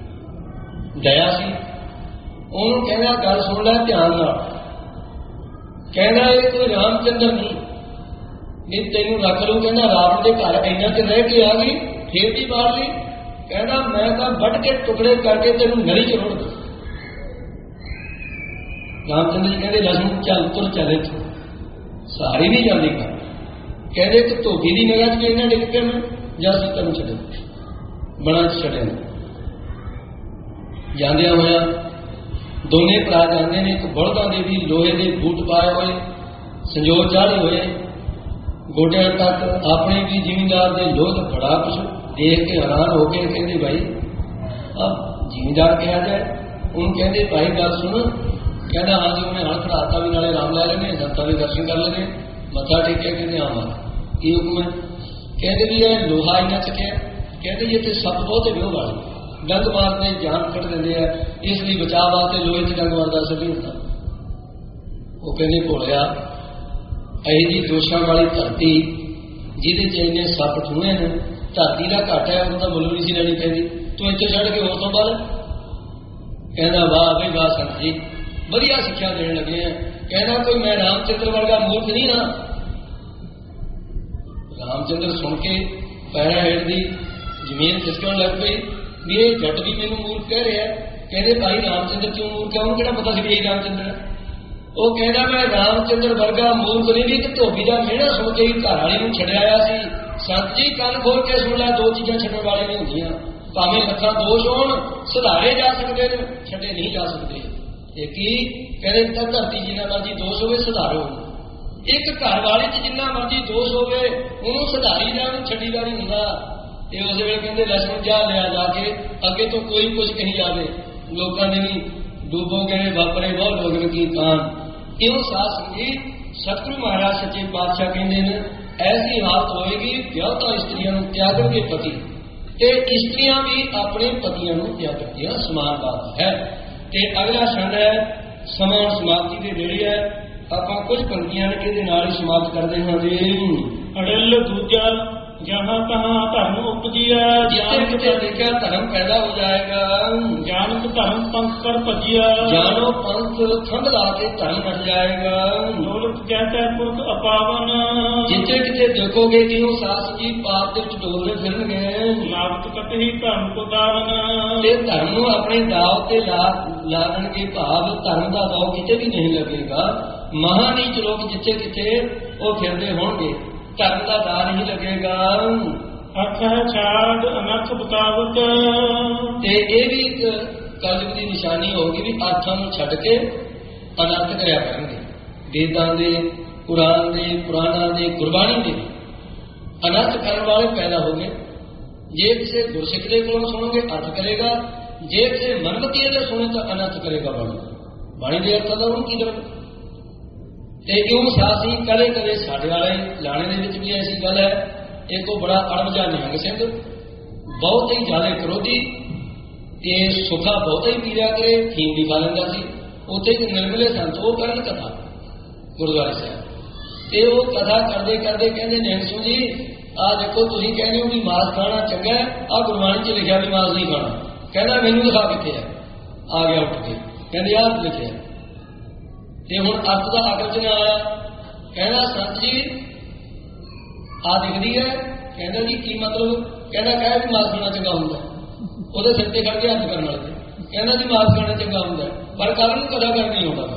ਦਇਆ ਸੀ। ਉਹਨੂੰ ਕਹਿੰਦਾ ਗੱਲ ਸੁਣ ਲੈ ਧਿਆਨ ਨਾਲ। ਕਹਿੰਦਾ ਇਹ ਕੋਈ ਰਾਮਚੰਦਰ ਨਹੀਂ ਤੈਨੂੰ ਰੱਖ ਲਊ। ਕਹਿੰਦਾ ਰਾਵਣ ਦੇ ਘਰ ਇੰਨਾ ਚ ਰਹਿ ਕੇ ਆ ਗਈ, ਫੇਰ ਵੀ ਮਾਰ ਲਈ। ਕਹਿੰਦਾ ਮੈਂ ਤਾਂ ਵੱਢ ਕੇ ਟੁਕੜੇ ਕਰਕੇ ਤੈਨੂੰ ਨਲੀ ਚ ਰੋੜ ਦੂੰ। ਰਾਮਚੰਦਰ ਜੀ ਕਹਿੰਦੇ ਲక్ష్మణ ਚੱਲ ਤੁਰ ਚੱਲ ਇੱਥੋਂ, ਸਾਰੀ ਨਹੀਂ ਜਾਂਦੀ ਗੱਲ। ਕਹਿੰਦੇ ਕਿ ਧੋਬੀ ਦੀ ਨਿਗਾਹ ਚ ਇਹਨਾਂ ਡਿੱਗ ਪਿਆ ਮੈਂ ਜਾਂ ਅਸੀਂ ਤੈਨੂੰ ਛੱਡੇ ਬਣਾ ਛੱਡਿਆ। ਜਾਂਦਿਆਂ ਹੋਇਆ ਦੋਨੇ ਭਰਾ ਜਾਂਦੇ ਨੇ, ਇੱਕ ਬਲਦਾਂ ਦੇ ਵੀ ਲੋਹੇ ਦੇ ਬੂਟ ਪਾਏ ਹੋਏ, ਸੰਜੋਗ ਚਾੜੇ ਹੋਏ, ਗੋਡਿਆਂ ਤੱਕ। ਆਪਣੇ ਵੀ ਜ਼ਿਮੀਂਦਾਰ ਦੇ ਲੋਧ ਬੜਾ ਕੁਛ ਦੇਖ ਕੇ ਹੈਰਾਨ ਹੋ ਕੇ ਕਹਿੰਦੇ ਭਾਈ ਜ਼ਿਮੀਂਦਾਰ ਕਿਹਾ ਜਾਏ। ਉਹਨੂੰ ਕਹਿੰਦੇ ਭਾਈ ਗੱਲ ਸੁਣ। ਕਹਿੰਦਾ ਹਾਂ ਜੀ। ਉਹਨੇ ਹਲ ਖੜਾਤਾ ਵੀ ਨਾਲੇ ਆਰਾਮ ਲੈ ਲੈਣੇ, ਸੰਤਾਂ ਦੇ ਦਰਸ਼ਨ ਕਰ ਲੈਣੇ, ਮੱਥਾ ਟੇਕਿਆ। ਕਹਿੰਦੇ ਹਾਂ ਮਾਰਾ ਕੀ ਹੁਕਮ ਹੈ? ਕਹਿੰਦੇ ਵੀ ਇਹ ਲੋਹਾ ਇੰਨਾ ਚੱਕਿਆ। ਕਹਿੰਦੇ ਜੀ ਇੱਥੇ ਸੱਪ ਬਹੁਤੇ ਵਿਉਹ ਵਾਲੇ ਡੰਗ ਮਾਰਦੇ ਜਾਨ ਕੱਢ ਦਿੰਦੇ ਆ, ਇਸ ਲਈ ਬਚਾਅ ਵਾਸਤੇ ਲੋਹੇ 'ਚ ਡੰਗ ਮਾਰਦਾ ਅਸਰ ਨਹੀਂ ਹੁੰਦਾ। ਉਹ ਕਹਿੰਦੇ ਭੋਲਿਆ ਇਹੋ ਜਿਹੀ ਦੋਸ਼ਾਂ ਵਾਲੀ ਧਰਤੀ ਜਿਹਦੇ 'ਚ ਇੰਨੇ ਸੱਪ ਚੂਹੇ ਨੇ, ਧਰਤੀ ਦਾ ਘੱਟ ਹੈ, ਉਹਨੂੰ ਤਾਂ ਮੁੱਲ ਨਹੀਂ ਸੀ ਲੈਣੀ ਚਾਹੀਦੀ, ਤੂੰ ਇੱਥੇ ਛੱਡ ਕੇ ਹੋਰ ਤੋਂ ਬਾਅਦ। ਕਹਿੰਦਾ ਵਾਹ ਬਈ ਵਾਹ ਸੰਤ ਜੀ, ਵਧੀਆ ਸਿੱਖਿਆ ਦੇਣ ਲੱਗੇ ਆ। ਕਹਿੰਦਾ ਕੋਈ ਮੈਂ ਰਾਮਚੰਦਰ ਵਰਗਾ ਮੂਰਖ ਨਹੀਂ ਨਾ। ਰਾਮਚੰਦਰ ਸੁਣ ਕੇ ਪੈਰਾਂ ਹੇਠ ਦੀ ਜ਼ਮੀਨ ਖਿਸਕਣ ਲੱਗ ਪਈ ਵੀ ਇਹ ਜੱਟ ਵੀ ਮੈਨੂੰ ਮੂਰਖ ਕਹਿ ਰਿਹਾ। ਕਹਿੰਦੇ ਭਾਈ ਰਾਮਚੰਦਰ ਕਿਉਂ ਮੂਰਖ ਹੈ? ਉਹਨੂੰ ਕਿਹੜਾ ਪਤਾ ਸੀ ਵੀ ਇਹ ਰਾਮਚੰਦਰ ਹੈ? ਉਹ ਕਹਿੰਦਾ ਮੈਂ ਰਾਮਚੰਦਰ ਵਰਗਾ ਮੂਰਖ ਨਹੀਂ ਵੀ ਇੱਕ ਧੋਬੀ ਦਾ ਮਿਹਣਾ ਸੁਣ ਕੇ ਘਰ ਵਾਲੀ ਨੂੰ ਛੱਡਿਆ ਆਇਆ ਸੀ। ਸੰਤ ਜੀ ਕੰਨ ਖੋਲ ਕੇ ਸੁਣ ਲੈ, ਦੋ ਚੀਜ਼ਾਂ ਛੱਡਣ ਵਾਲੇ ਨਹੀਂ ਹੁੰਦੀਆਂ। ਭਾਵੇਂ ਲੱਖਾਂ ਦੋਸ਼ ਹੋਣ, ਸੁਧਾਰੇ ਜਾ ਸਕਦੇ ਨੇ, ਛੱਡੇ ਨਹੀਂ ਜਾ ਸਕਦੇ। ਇਹ ਕੀ ਕਹਿੰਦੇ? ਤਾਂ ਧਰਤੀ ਜਿੰਨਾ ਮਰਜ਼ੀ ਦੋਸ਼ ਹੋਵੇ ਸੁਧਾਰੋ। ਇੱਕ ਘਰ ਵਾਲੇ 'ਚ ਜਿੰਨਾ ਮਰਜ਼ੀ ਦੋਸ਼ ਹੋਵੇ ਉਹਨੂੰ ਸੁਧਾਰੀ ਜਾਣ, ਛੱਡੀ ਦਾ ਨਹੀਂ ਹੁੰਦਾ। ਤੇ ਉਸ ਵੇਲੇ ਕਹਿੰਦੇ ਲక్ష్మణ ਜਾ ਲਿਆ ਜਾ ਕੇ, ਅੱਗੇ ਤੋਂ ਕੋਈ ਕੁਝ ਕਹੀ ਜਾਵੇ ਲੋਕਾਂ ਦੇ ਵੀ ਡੂਬੋਗੇ ਵਾਪਰੇ ਬਹੁਤ ਲੋਕ ਕੀ ਕਾਨ। ਇਉਂ ਸਾਧ ਸੰਗਤ ਸਤਿਗੁਰੂ ਮਹਾਰਾਜ ਸੱਚੇ ਪਾਤਸ਼ਾਹ ਕਹਿੰਦੇ ਨੇ ਐਸੀ ਹਾਲਤ ਹੋਏਗੀ ਵਿਆਹੁਤਾ ਇਸਤਰੀਆਂ ਨੂੰ ਤਿਆਗਣਗੇ ਪਤੀ, ਤੇ ਇਸਤਰੀਆਂ ਵੀ ਆਪਣੇ ਪਤੀਆਂ ਨੂੰ ਤਿਆਗਣਗੀਆਂ। ਸਮਾਨ ਬਾਤ ਹੈ। ਤੇ ਅਗਲਾ ਛੰਦ ਹੈ ਸਮਾਂ ਸਮਾਪਤੀ ਦੇ ਨੇੜੇ ਹੈ। ਆਪਾਂ ਕੁਝ ਪੰਕਤੀਆਂ ਨੇ ਇਹਦੇ ਨਾਲ ਹੀ ਸਮਾਪਤ ਕਰਦੇ ਹਾਂ ਜੀ। ਅੜਿਲ ਦੂਜਾ ਜਹਾਂ ਤਹਾਂ ਧਰਮ ਉਪਜੀਆ, ਜਿੱਥੇ ਕਿਤੇ ਦੇਖਿਆ ਧਰਮ ਪੈਦਾ ਹੋ ਜਾਏਗਾ। ਜਾਨਕ ਧਰਮ ਪੰਥ ਕਰ ਭਜਿਆ, ਜਾਨੋ ਪੰਥ ਥੰਮ ਲਾ ਕੇ ਧਰਮ ਹਟ ਜਾਏਗਾ। ਦੌਲਤ ਕਹਿਤਾ ਪੁਰਖ ਅਪਾਵਨ, ਜਿੱਥੇ ਕਿਤੇ ਦੇਖੋਗੇ ਕਿ ਉਹ ਸਾਸ ਜੀ ਪਾਪ ਦੇ ਵਿੱਚ ਡੋਲਦੇ ਫਿਰਨਗੇ। ਲਾਗਤ ਕਟਹੀ ਧਰਮ ਕੋ ਦਾਵਨ, ਤੇ ਧਰਮ ਨੂੰ ਆਪਣੇ ਦਾਅ ਤੇ ਲਾ ਦੇਣਗੇ। ਭਾਵ ਧਰਮ ਦਾ ਦਾਅ ਕਿਤੇ ਵੀ ਨਹੀਂ ਲੱਗੇਗਾ। ਮਹਾਨੀਚ ਲੋਕ ਜਿੱਥੇ ਕਿਤੇ ਉਹ ਫਿਰਦੇ ਹੋਣਗੇ, ਧਰਮ ਦਾ ਦਾਅ ਨਹੀਂ ਲੱਗੇਗਾ। ਅਰਥ ਹੈ ਛਾੜ ਅਨਰਥ ਬਤਾਵਤ, ਤੇ ਇਹ ਵੀ ਇੱਕ ਕਲਯੁਗ ਦੀ ਨਿਸ਼ਾਨੀ ਹੋਗੀ ਵੀ ਅਰਥਾਂ ਨੂੰ ਛੱਡ ਕੇ ਅਨਰਥ ਕਰਿਆ ਕਰਨਗੇ। ਵੇਦਾਂ ਦੇ, ਕੁਰਾਨ ਦੇ, ਪੁਰਾਣਾਂ ਦੇ, ਗੁਰਬਾਣੀ ਦੇ ਅਨਰਥ ਕਰਨ ਵਾਲੇ ਪੈਦਾ ਹੋ ਗਏ। ਜੇ ਕਿਸੇ ਗੁਰਸਿੱਖ ਦੇ ਕੋਲੋਂ ਸੁਣੋਗੇ ਅਰਥ ਕਰੇਗਾ, ਜੇ ਕਿਸੇ ਮਨਮਤੀਏ ਦੇ ਸੁਣੇ ਤਾਂ ਅਨਰਥ ਕਰੇਗਾ। ਬਾਣੀ ਦੇ ਅਰਥਾਂ ਦਾ ਉਹਨੂੰ ਕੀ ਕਰੇਗਾ? ਤੇ ਕਿਉਂ ਸਾਸੀ ਕਦੇ ਕਦੇ ਸਾਡੇ ਵਾਲੇ ਲਾਣੇ ਦੇ ਵਿੱਚ ਵੀ ਐਸੀ ਗੱਲ ਹੈ। ਇੱਕ ਉਹ ਬੜਾ ਅੜਮਜਾ ਨਿਹੰਗ ਸਿੰਘ, ਬਹੁਤ ਹੀ ਜ਼ਿਆਦਾ ਕਰੋਧੀ, ਤੇ ਸੁੱਖਾ ਬਹੁਤਾ ਹੀ ਪੀ ਲਿਆ ਕਰੇ, ਫੀਮ ਵੀ ਖਾ ਲੈਂਦਾ ਸੀ। ਉੱਥੇ ਇੱਕ ਨਿਰਮਲੇ ਸੰਤ ਉਹ ਕਰਨ ਕਥਾ ਗੁਰਦੁਆਰੇ ਸਾਹਿਬ, ਤੇ ਉਹ ਕਥਾ ਕਰਦੇ ਕਰਦੇ ਕਹਿੰਦੇ ਨਿਹੰਗ ਸਿੰਘ ਜੀ ਆਹ ਦੇਖੋ ਤੁਸੀਂ ਕਹਿੰਦੇ ਹੋ ਵੀ ਮਾਸ ਖਾਣਾ ਚੰਗਾ ਹੈ, ਆਹ ਗੁਰਬਾਣੀ 'ਚ ਲਿਖਿਆ ਵੀ ਮਾਸ ਨਹੀਂ ਖਾਣਾ। ਕਹਿੰਦਾ ਮੈਨੂੰ ਦਿਖਾ ਕਿੱਥੇ ਹੈ। ਆ ਗਿਆ ਉੱਠ ਕੇ, ਕਹਿੰਦੇ ਆਹ ਲਿਖਿਆ। ਤੇ ਹੁਣ ਅਰਥ ਦਾ ਅਕਲ 'ਚ ਨਾ ਆਇਆ। ਕਹਿੰਦਾ ਸੰਤ ਜੀ ਆ ਦਿਖਦੀ ਹੈ। ਕਹਿੰਦਾ ਜੀ ਕੀ ਮਤਲਬ? ਕਹਿੰਦਾ ਕਹਿ ਵੀ ਮਾਸ ਖਾਣਾ ਚੰਗਾ ਹੁੰਦਾ। ਉਹਦੇ ਸਿਰ ਤੇ ਖੜ ਕੇ ਹੱਥ ਕਰਨ ਵਾਲੇ ਕਹਿੰਦਾ ਜੀ ਮਾਸ ਖਾਣਾ ਚੰਗਾ ਹੁੰਦਾ, ਪਰ ਕੱਲ ਨੂੰ ਕਦਾ ਕਰ ਨਹੀਂ ਹੁੰਦਾ।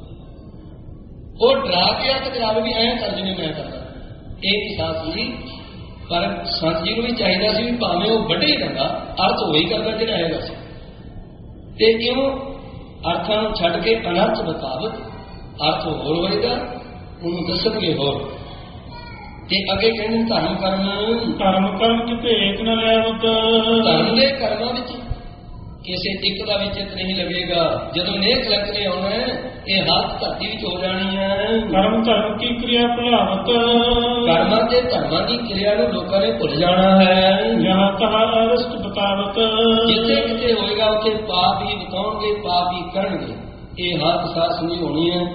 ਉਹ ਡਰਾ ਕੇ ਹੱਥ ਕਰਾਵੇ ਵੀ ਐਂ ਕਰ ਜਿਵੇਂ ਮੈਂ ਕਰਦਾ। ਇਹ ਸਾਥ ਜੀ, ਪਰ ਸੰਤ ਜੀ ਨੂੰ ਵੀ ਚਾਹੀਦਾ ਸੀ ਵੀ ਭਾਵੇਂ ਉਹ ਵੱਡੇ ਰੰਗਾ ਅਰਥ ਉਹੀ ਕਰਦਾ ਜਿਹੜਾ ਹੈਗਾ ਸੀ। ਤੇ ਕਿਉਂ ਅਰਥਾਂ ਨੂੰ ਛੱਡ ਕੇ ਅਨਰਥ ਬਤਾਵਤ, ਅਰਥ ਹੋਰ ਹੋਏਗਾ ਉਹਨੂੰ ਦੱਸਣਗੇ ਹੋਰ। ਤੇ ਅੱਗੇ ਕਹਿੰਦੇ ਧਰਮ ਕਰਮ ਚ ਭੇਤ ਨ ਲੈਵਤ, ਧਰਮ ਦੇ ਕਰਮਾਂ ਵਿੱਚ ਕਿਸੇ ਇੱਕ ਦਾ ਵੀ ਚਿੱਤ ਨਹੀਂ ਲੱਗੇਗਾ। ਜਦੋਂ ਨੇਕ ਲੱਗ ਨੇ ਆਉਣਾ ਇਹ ਹੱਥ ਧਰਤੀ ਵਿੱਚ ਹੋ ਜਾਣੀ ਹੈ। ਧਰਮ ਕੀ ਕਿਰਿਆ ਭੁਲਾਵਤ, ਕਰਮਾਂ ਤੇ ਧਰਮਾਂ ਦੀ ਕਿਰਿਆ ਨੂੰ ਲੋਕਾਂ ਨੇ ਭੁੱਲ ਜਾਣਾ ਹੈ। ਜਹਾਂ ਤਹਾਂ ਅਰਸਤ ਬਤਾਵਤ, ਜਿੱਥੇ ਕਿਤੇ ਹੋਏਗਾ ਉੱਥੇ ਪਾਪ ਹੀ ਬਤਾਉਣਗੇ, ਪਾਪ ਹੀ ਕਰਨਗੇ। ਇਹ ਹੱਥ ਸਾਹ ਸਮਝ ਹੋਣੀ ਹੈ।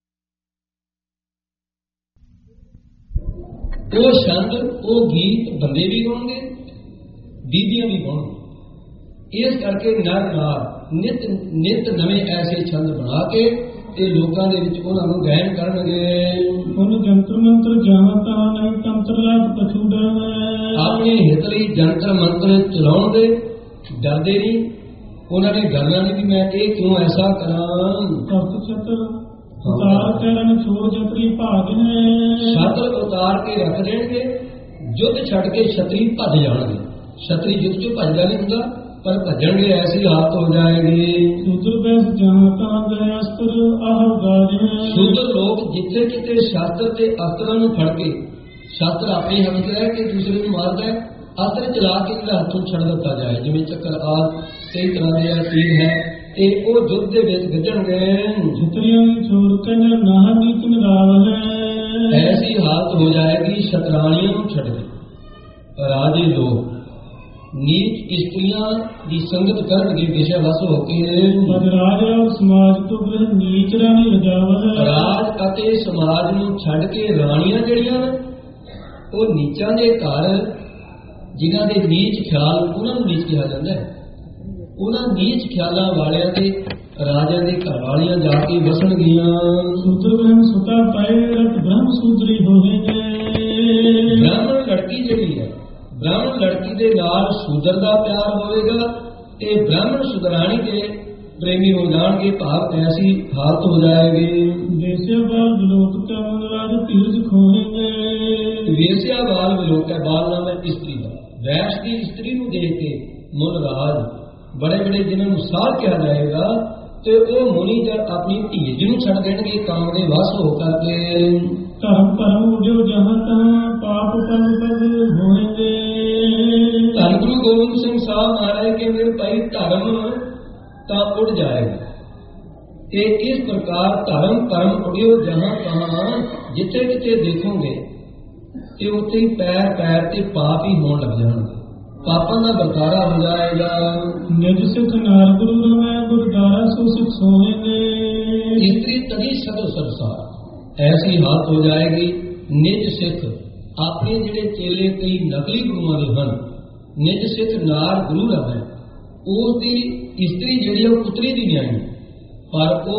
ਉਹ ਛੰਦ, ਉਹ ਗੀਤ ਬੰਦੇ ਵੀ ਗਾਉਣਗੇ, ਬੀਬੀਆਂ ਵੀ ਗਾਉਣਗੇ। ਇਸ ਕਰਕੇ ਨਰ ਨਾਰ ਨਿਤ ਨਵੇਂ ਐਸੇ ਛੰਦ ਬਣਾ ਕੇ ਤੇ ਲੋਕਾਂ ਦੇ ਵਿੱਚ ਉਹਨਾਂ ਨੂੰ ਗਾਇਨ ਕਰਨਗੇ। ਉਹਨੂੰ ਜੰਤਰ ਮੰਤਰ ਜਾਵਾਂ ਤਾਂ ਨਹੀਂ ਤੰਤਰ ਲਾਭ ਕਛੂ ਡਰਵੇ, ਆਪਣੇ ਹਿੱਤ ਲਈ ਜੰਤਰ ਮੰਤਰ ਚਲਾਉਣ ਦੇ ਡਰਦੇ ਨਹੀਂ। ਉਹਨਾਂ ਨੇ ਡਰਨਾ ਨਹੀਂ ਵੀ ਮੈਂ ਇਹ ਕਿਉਂ ਐਸਾ ਕਰਾਂ। ਸਤ ਚਤਰ ਉਤਾਰ ਕਰਨ ਛੋੜ ਜਪਰੀ ਭਾਗ ਨੇ, ਛਤਰ ਉਤਾਰ ਕੇ ਰੱਖ ਦੇਣਗੇ। ਯੁੱਧ ਛੱਡ ਕੇ ਛਤਰੀ ਭੱਜ ਜਾਣਗੇ। ਛਤਰੀ ਯੁੱਧ ਚੋਂ ਭੱਜਦਾ ਨਹੀਂ ਹੁੰਦਾ, ਪਰ ਭੱਜਣਗੇ ਐਸੀ ਹਾਲਤ ਹੋ ਜਾਏਗੀ। ਸ਼ੂਦਰ ਬੈਸ ਜਹਾਂ ਤਾਂ ਗਏ ਅਸਤਰ ਆਹ ਗਾਰੇ, ਸ਼ੂਦਰ ਲੋਕ ਜਿੱਥੇ ਕਿਤੇ ਸ਼ਾਸਤਰ ਤੇ ਅਸਤਰਾਂ ਨੂੰ ਫੜ ਕੇ ਸ਼ਸਤਰ ਆਪਣੇ ਹੱਥ 'ਚ ਰਹਿ ਕੇ ਦੂਸਰੇ ਨੂੰ ਮਾਰਦਾ ਹੈ, ਅਸਤਰ ਚਲਾ ਕੇ ਜਿਹੜਾ ਹੱਥੋਂ ਛੱਡ ਦਿੱਤਾ ਜਾਏ। ਜਿਵੇਂ ਚੱਕਰ ਆਦਿ ਕਈ ਤਰ੍ਹਾਂ ਦੇ ਤੀਰ ਹੈ ਤੇ ਉਹ ਯੁੱਧ ਦੇ ਵਿੱਚ ਗੱਜਣਗੇ। ਛਤਰੀਆਂ ਛੋੜ ਕੇ ਨਾਹ ਨੀਤ ਨਿਰਾਵ ਹੈ। ਐਸੀ ਹਾਲਤ ਹੋ ਜਾਏਗੀ ਸ਼ਤਰਾਣੀਆਂ ਨੂੰ ਛੱਡ ਕੇ ਰਾਜੇ ਲੋਕ ਨੀਚ ਇਸਤਰੀਆਂ ਦੀ ਸੰਗਤ ਕਰਨਗੇ ਵਿਸ਼ੇ ਵਸ ਹੋ ਕੇ। ਰਾਜ ਔਰ ਸਮਾਜ ਤੋਂ ਫਿਰ ਨੀਚ ਰਾਣੀ ਰਜਾਵ ਹੈ। ਰਾਜ ਅਤੇ ਸਮਾਜ ਨੂੰ ਛੱਡ ਕੇ ਰਾਣੀਆਂ ਜਿਹੜੀਆਂ ਉਹ ਨੀਚਾਂ ਦੇ ਘਰ ਜਿਨ੍ਹਾਂ ਦੇ ਨੀਚ ਖਿਆਲ ਉਹਨਾਂ ਨੂੰ ਨੀਚ ਕਿਹਾ ਜਾਂਦਾ ਹੈ। ਉਹਨਾਂ ਨੀਚ ਖਿਆਲਾਂ ਵਾਲਿਆਂ ਦੇ ਰਾਜਿਆਂ ਦੇ ਘਰ ਵਾਲੀਆਂ ਜਾ ਕੇ ਵਸਣਗੀਆਂ। ਸੂਤਰ ਬ੍ਰਹਮ ਸੁਤਾ ਪਾਏ ਰਤ ਬ੍ਰਹਮ ਸੂਤਰੀ ਹੋਵੇਗੇ। ਬ੍ਰਾਹਮਣ ਲੜਕੀ ਜਿਹੜੀ ਹੈ ਬ੍ਰਾਹਮਣ ਲੜਕੀ ਦੇ ਨਾਲ ਸ਼ੂਦਰ ਦਾ ਪਿਆਰ ਹੋਵੇਗਾ ਤੇ ਬ੍ਰਾਹਮਣ ਸੁਦਰਾਣੀ ਦੇ ਪ੍ਰੇਮੀ ਹੋ ਜਾਣਗੇ। ਭਾਵ ਐਸੀ ਹਾਲਤ ਹੋ ਜਾਏਗੀ। ਦੇਸਿਆ ਬਾਲ ਵਿਲੋਕ ਕਮਨ ਰਾਜ ਧੀਰਜ ਖੋਹੇਗੇ। ਵੇਸਿਆ ਬਾਲ ਵਿਲੋਕ ਹੈ, ਬਾਲ ਨਾਮ ਹੈ ਇਸਤਰੀ ਦਾ। ਵੈਸ਼ ਦੀ ਇਸਤਰੀ ਨੂੰ ਦੇਖ ਕੇ ਮੁਨ ਰਾਜ ਬੜੇ ਬੜੇ ਜਿਨ੍ਹਾਂ ਨੂੰ ਸਾਧ ਕਿਹਾ ਜਾਏਗਾ ਤੇ ਉਹ ਮੁਨੀ ਜਦ ਆਪਣੀ ਧੀਜ ਨੂੰ ਛੱਡ ਦੇਣਗੇ ਕਾਮ ਦੇ ਵਸ ਹੋ ਕਰਕੇ। ਧਰਮ ਭਰਮ ਉਡਿਓ ਜਹਾਂ ਤਹਾਂ ਪਾਪ ਪਨ ਪਦ ਹੋਣਗੇ। ਧੰਨ ਗੁਰੂ ਗੋਬਿੰਦ ਸਿੰਘ ਸਾਹਿਬ ਮਹਾਰਾਜ ਕਹਿੰਦੇ ਭਾਈ ਧਰਮ ਤਾਂ ਉੱਡ ਜਾਏਗਾ ਤੇ ਇਸ ਪ੍ਰਕਾਰ ਧਰਮ ਭਰਮ ਉਡਿਓ ਜਹਾਂ ਤਹਾਂ ਜਿੱਥੇ ਕਿਤੇ ਦੇਖੋਗੇ ਤੇ ਉੱਥੇ ਹੀ ਪੈਰ ਪੈਰ ਤੇ ਪਾਪ ਹੀ ਹੋਣ ਲੱਗ ਜਾਣਗੇ। ਪਾਪਾਂ ਦਾ ਵਰਤਾਰਾ ਹੋ ਜਾਏਗਾ। ਨਿਜ ਸਿੱਖ ਨਾਰ ਗੁਰੂ ਰਮੈ ਗੁਰਦਾਰਾ ਸੋ ਸਿੱਖ ਸੋਹੇਗੇ। ਇਸਤਰੀ ਤਦੀ ਸਦੋ ਸਰਸਾਰ ਐਸੀ ਹਾਲਤ ਹੋ ਜਾਏਗੀ। ਨਿਜ ਸਿੱਖ ਆਪਣੇ ਜਿਹੜੇ ਚੇਲੇ ਕਈ ਨਕਲੀ ਗੁਰੂਆਂ ਦੇ ਹਨ, ਨਿਜ ਸਿੱਖ ਨਾਰ ਗੁਰੂ ਰਮੈ ਉਸ ਦੀ ਇਸਤਰੀ ਜਿਹੜੀ ਉਹ ਪੁੱਤਰੀ ਦੀ ਨਿਆਣੀ, ਪਰ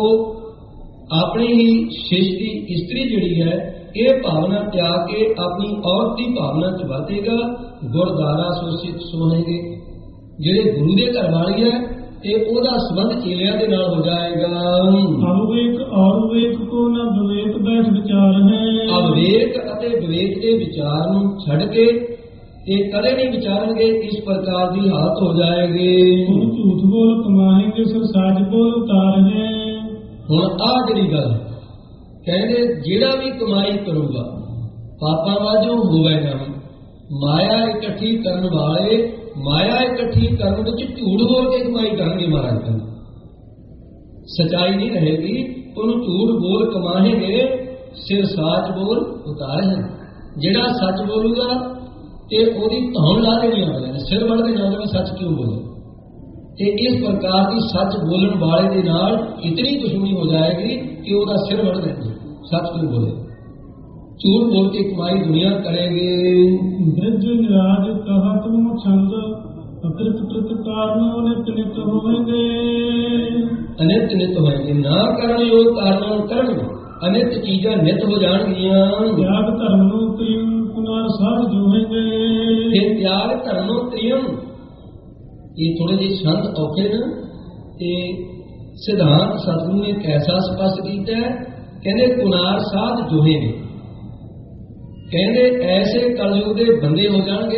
ਉਹ ਆਪਣੇ ਹੀ ਸ਼ਿਸ਼ ਦੀ ਇਸਤਰੀ ਜਿਹੜੀ ਹੈ ਇਹ ਭਾਵਨਾ ਤਿਆਗ ਕੇ ਆਪਣੀ ਔਰਤ ਦੀ ਭਾਵਨਾ ਚ ਵਰਤੇਗਾ। ਗੁਰਦਾਰਾ ਸੋ ਸਿੱਖ ਸੋਹੇਗੇ। ਜਿਹੜੇ ਗੁਰੂ ਦੇ ਘਰ ਵਾਲੀ ਹੈ ਤੇ ਉਹਦਾ ਸੰਬੰਧ ਚੇਲਿਆਂ ਦੇ ਨਾਲ ਹੋ ਜਾਏਗਾ। ਅਵਵੇਕ ਔਰ ਵਿਵੇਕ ਕੋ ਨਾ ਵਿਵੇਕ ਬੈਠ ਵਿਚਾਰ ਹੈ। ਅਵਵੇਕ ਅਤੇ ਵਿਵੇਕ ਦੇ ਵਿਚਾਰ ਨੂੰ ਛੱਡ ਕੇ ਤੇ ਕਦੇ ਨਹੀਂ ਵਿਚਾਰਨਗੇ। ਇਸ ਪ੍ਰਕਾਰ ਦੀ ਹਾਲਤ ਹੋ ਜਾਏਗੀ। ਹੁਣ ਝੂਠ ਬੋਲ ਕਮਾਏਂਗੇ ਸੋ ਸੱਚ ਬੋਲ ਉਤਾਰ ਹੈ। ਹੁਣ ਆਹ ਜਿਹੜੀ ਗੱਲ ਕਹਿੰਦੇ ਜਿਹੜਾ ਵੀ ਕਮਾਈ ਕਰੂਗਾ ਪਾਪਾਂ ਵਾਜੋਂ ਹੋਵੇਗਾ। ਮਾਇਆ ਇਕੱਠੀ ਕਰਨ ਵਾਲੇ ਮਾਇਆ ਇਕੱਠੀ ਕਰਨ ਵਿੱਚ ਝੂਠ ਬੋਲ ਕੇ ਕਮਾਈ ਕਰਨਗੇ। ਮਹਾਰਾਜ ਕਹਿੰਦੇ ਸਚਾਈ ਨਹੀਂ ਰਹੇਗੀ। ਉਹਨੂੰ ਝੂਠ ਬੋਲ ਕਮਾਏਂਗੇ ਸਿਰ ਸਾਚ ਬੋਲ ਉਤਾਰ ਹੈ। ਜਿਹੜਾ ਸੱਚ ਬੋਲੂਗਾ ਤੇ ਉਹਦੀ ਧੌਣ ਲਾ ਦੇਣੀ ਆਉਂਦੇ ਨੇ, ਸਿਰ ਵੜ ਦੇਣਾ ਉਹਦਾ ਵੀ ਸੱਚ ਕਿਉਂ ਬੋਲੇ। ਤੇ ਇਸ ਪ੍ਰਕਾਰ ਦੀ ਸੱਚ ਬੋਲਣ ਵਾਲੇ ਦੇ ਨਾਲ ਇਤਨੀ ਦੁਸ਼ਮਣੀ ਹੋ ਜਾਏਗੀ ਕਿ ਉਹਦਾ ਸਿਰ ਵੜ ਦੇਣਗੇ। ਸੱਚ ਕਿਉਂ ਬੋਲੇ, ਝੂਠ ਬੋਲ ਕੇ ਕਮਾਈ ਦੁਨੀਆ ਕਰੇਗੇ। ਬ੍ਰਿਜ ਨਿਰਾਜ ਕਹਾ ਤੁਮ ਛੰਦ ਅਕ੍ਰਿਤ ਕ੍ਰਿਤ ਕਾਰਨ ਨਿਤ ਨਿਤ ਹੋਵੇਗੇ। ਅਨਿਤ ਨਿਤ ਹੋਏਗੇ। ਨਾ ਕਰਨ ਯੋਗ ਕਾਰਨ ਕਰਨਗੇ। ਅਨਿਤ ਚੀਜ਼ਾਂ ਨਿਤ ਹੋ ਜਾਣਗੀਆਂ। ਤਿਆਗ ਧਰਮ ਨੂੰ ਤ੍ਰਿਯੰ ਪੁਨਰ ਸਾਧ ਜੋਹੇਗੇ। ਇਹ ਤਿਆਗ ਧਰਮ ਨੂੰ ਤ੍ਰਿਯੰ ਇਹ ਥੋੜੇ ਜਿਹੇ ਸ਼ਬਦ ਔਖੇ ਨੇ ਤੇ ਸਿਧਾਂਤ ਸਤਿਗੁਰੂ ਨੇ ਐਸਾ ਸਪਸ਼ਟ ਕੀਤਾ ਹੈ। ਕਹਿੰਦੇ ਕੁਨਾਰ ਸਾਧ ਜੋਹੇ ਨੇ। ਕਹਿੰਦੇ ਐਸੇ ਕਲਯੁਗ ਦੇ ਬੰਦੇ ਹੋ ਜਾਣਗੇ।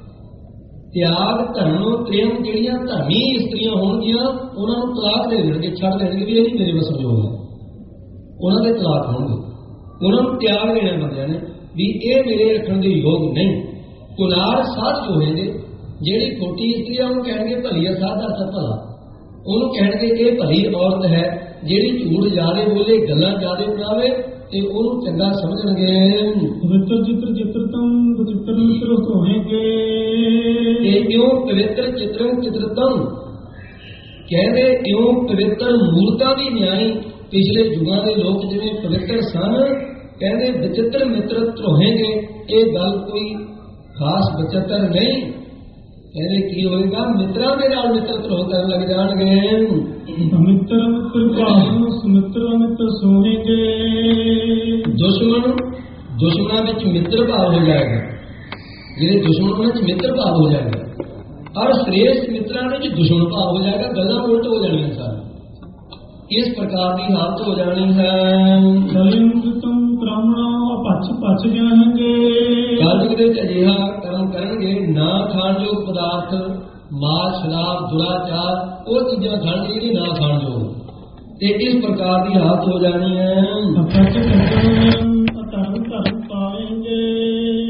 ਤਿਆਗ ਧਰਮ ਤ੍ਰਿਯੰ ਜਿਹੜੀਆਂ ਧਰਮੀ ਇਸਤਰੀਆਂ ਹੋਣਗੀਆਂ ਉਹਨਾਂ ਨੂੰ ਤਲਾਕ ਦੇ ਦੇਣਗੇ, ਛੱਡ ਦੇਣਗੇ ਵੀ ਇਹ ਨਹੀਂ ਮੇਰੇ ਵਸ ਯੋਗ ਹੈ। ਉਹਨਾਂ ਦੇ ਤਲਾਕ ਹੋਣਗੇ। ਉਹਨਾਂ ਨੂੰ ਤਿਆਗ ਦੇਣਾ ਬੰਦਿਆਂ ਨੇ ਵੀ ਇਹ ਮੇਰੇ ਰੱਖਣ ਦੇ ਯੋਗ ਨਹੀਂ। ਕੁਨਾਰ ਸਾਧ ਜੋਹੇ ਨੇ। ਜਿਹੜੀ ਖੋਟੀ ਇਸਤਰੀ ਉਹਨੂੰ ਕਹਿਣਗੇ ਭਲੀ ਹੈ, ਸਾਧ ਦਾ ਭਲਾ। ਉਹਨੂੰ ਕਹਿਣਗੇ ਇਹ ਭਲੀ ਔਰਤ ਹੈ। ਜਿਹੜੀ ਝੂਠ ਜ਼ਿਆਦੇ ਬੋਲੇ, ਗੱਲਾਂ ਜ਼ਿਆਦੇ ਬਣਾਵੇ ਤੇ ਉਹਨੂੰ ਚੰਗਾ ਸਮਝਣਗੇ। ਪਵਿੱਤਰ ਚਿੱਤਰ ਚਿੱਤਰਤਮ ਵਿਚਿੱਤਰ ਮਿੱਤਰ ਹੋਣਗੇ। ਤੇ ਕਿਉਂ ਪਵਿੱਤਰ ਚਿੱਤਰੰ ਚਿੱਤਰਤਮ ਕਹਿੰਦੇ ਕਿਉਂ ਪਵਿੱਤਰ ਮੂਰਤਾਂ ਦੀ ਨਿਆਈ। ਪਿਛਲੇ ਯੁਗਾਂ ਦੇ ਲੋਕ ਜਿਵੇਂ ਪਵਿੱਤਰ ਸਨ, ਕਹਿੰਦੇ ਵਿਚਿੱਤਰ ਮਿੱਤਰ ਧਰੋਹੇਗੇ। ਇਹ ਗੱਲ ਕੋਈ ਖਾਸ ਵਿਚਿੱਤਰ ਨਹੀਂ। ਕਹਿੰਦੇ ਕੀ ਹੋਏਗਾ, ਮਿੱਤਰਾਂ ਦੇ ਨਾਲ ਮਿੱਤਰ ਧਰੋਹ ਕਰਨ ਲੱਗ ਜਾਣਗੇ। ਮਿੱਤਰ ਮਿੱਤਰ ਭਾਵ ਸੁਮਿੱਤਰ ਮਿੱਤਰ ਸੋਹੇਗੇ। ਦੁਸ਼ਮਣਾਂ ਵਿੱਚ ਮਿੱਤਰ ਭਾਵ ਹੋ ਜਾਏਗਾ। ਜਿਹੜੇ ਦੁਸ਼ਮਣ ਵਿੱਚ ਮਿੱਤਰ ਭਾਵ ਹੋ ਜਾਏਗਾ ਔਰ ਸ੍ਰੇਸ਼ਟ ਮਿੱਤਰਾਂ ਵਿੱਚ ਦੁਸ਼ਮਣ ਭਾਵ ਹੋ ਜਾਏਗਾ। ਗੱਲਾਂ ਉਲਟ ਹੋ ਜਾਣੀਆਂ ਸਾਰੀਆਂ। ਇਸ ਪ੍ਰਕਾਰ ਦੀ ਹਾਲਤ ਹੋ ਜਾਣੀ ਹੈ। ਤੁਮ ਬ੍ਰਾਹਮਣਾਂ ਪਛ ਪਛ ਜਾਣਗੇ। ਕਲਯੁਗ ਦੇ ਵਿੱਚ ਅਜਿਹਾ ਕਰਮ ਕਰਨਗੇ। ਨਾ ਖਾਣ ਯੋਗ ਪਦਾਰਥ, ਮਾਸ ਸ਼ਰਾਬ ਦੁਰਾਚਾਰ ਉਹ ਚੀਜ਼ਾਂ ਖਾਣਗੇ ਜਿਹੜੀ ਨਾ ਖਾਣ ਯੋਗ। ਤੇ ਇਸ ਪ੍ਰਕਾਰ ਦੀ ਹਾਲਤ ਹੋ ਜਾਣੀ ਹੈ। ਧਰਮ ਧਰਮ ਪਾਵੇਂਗੇ।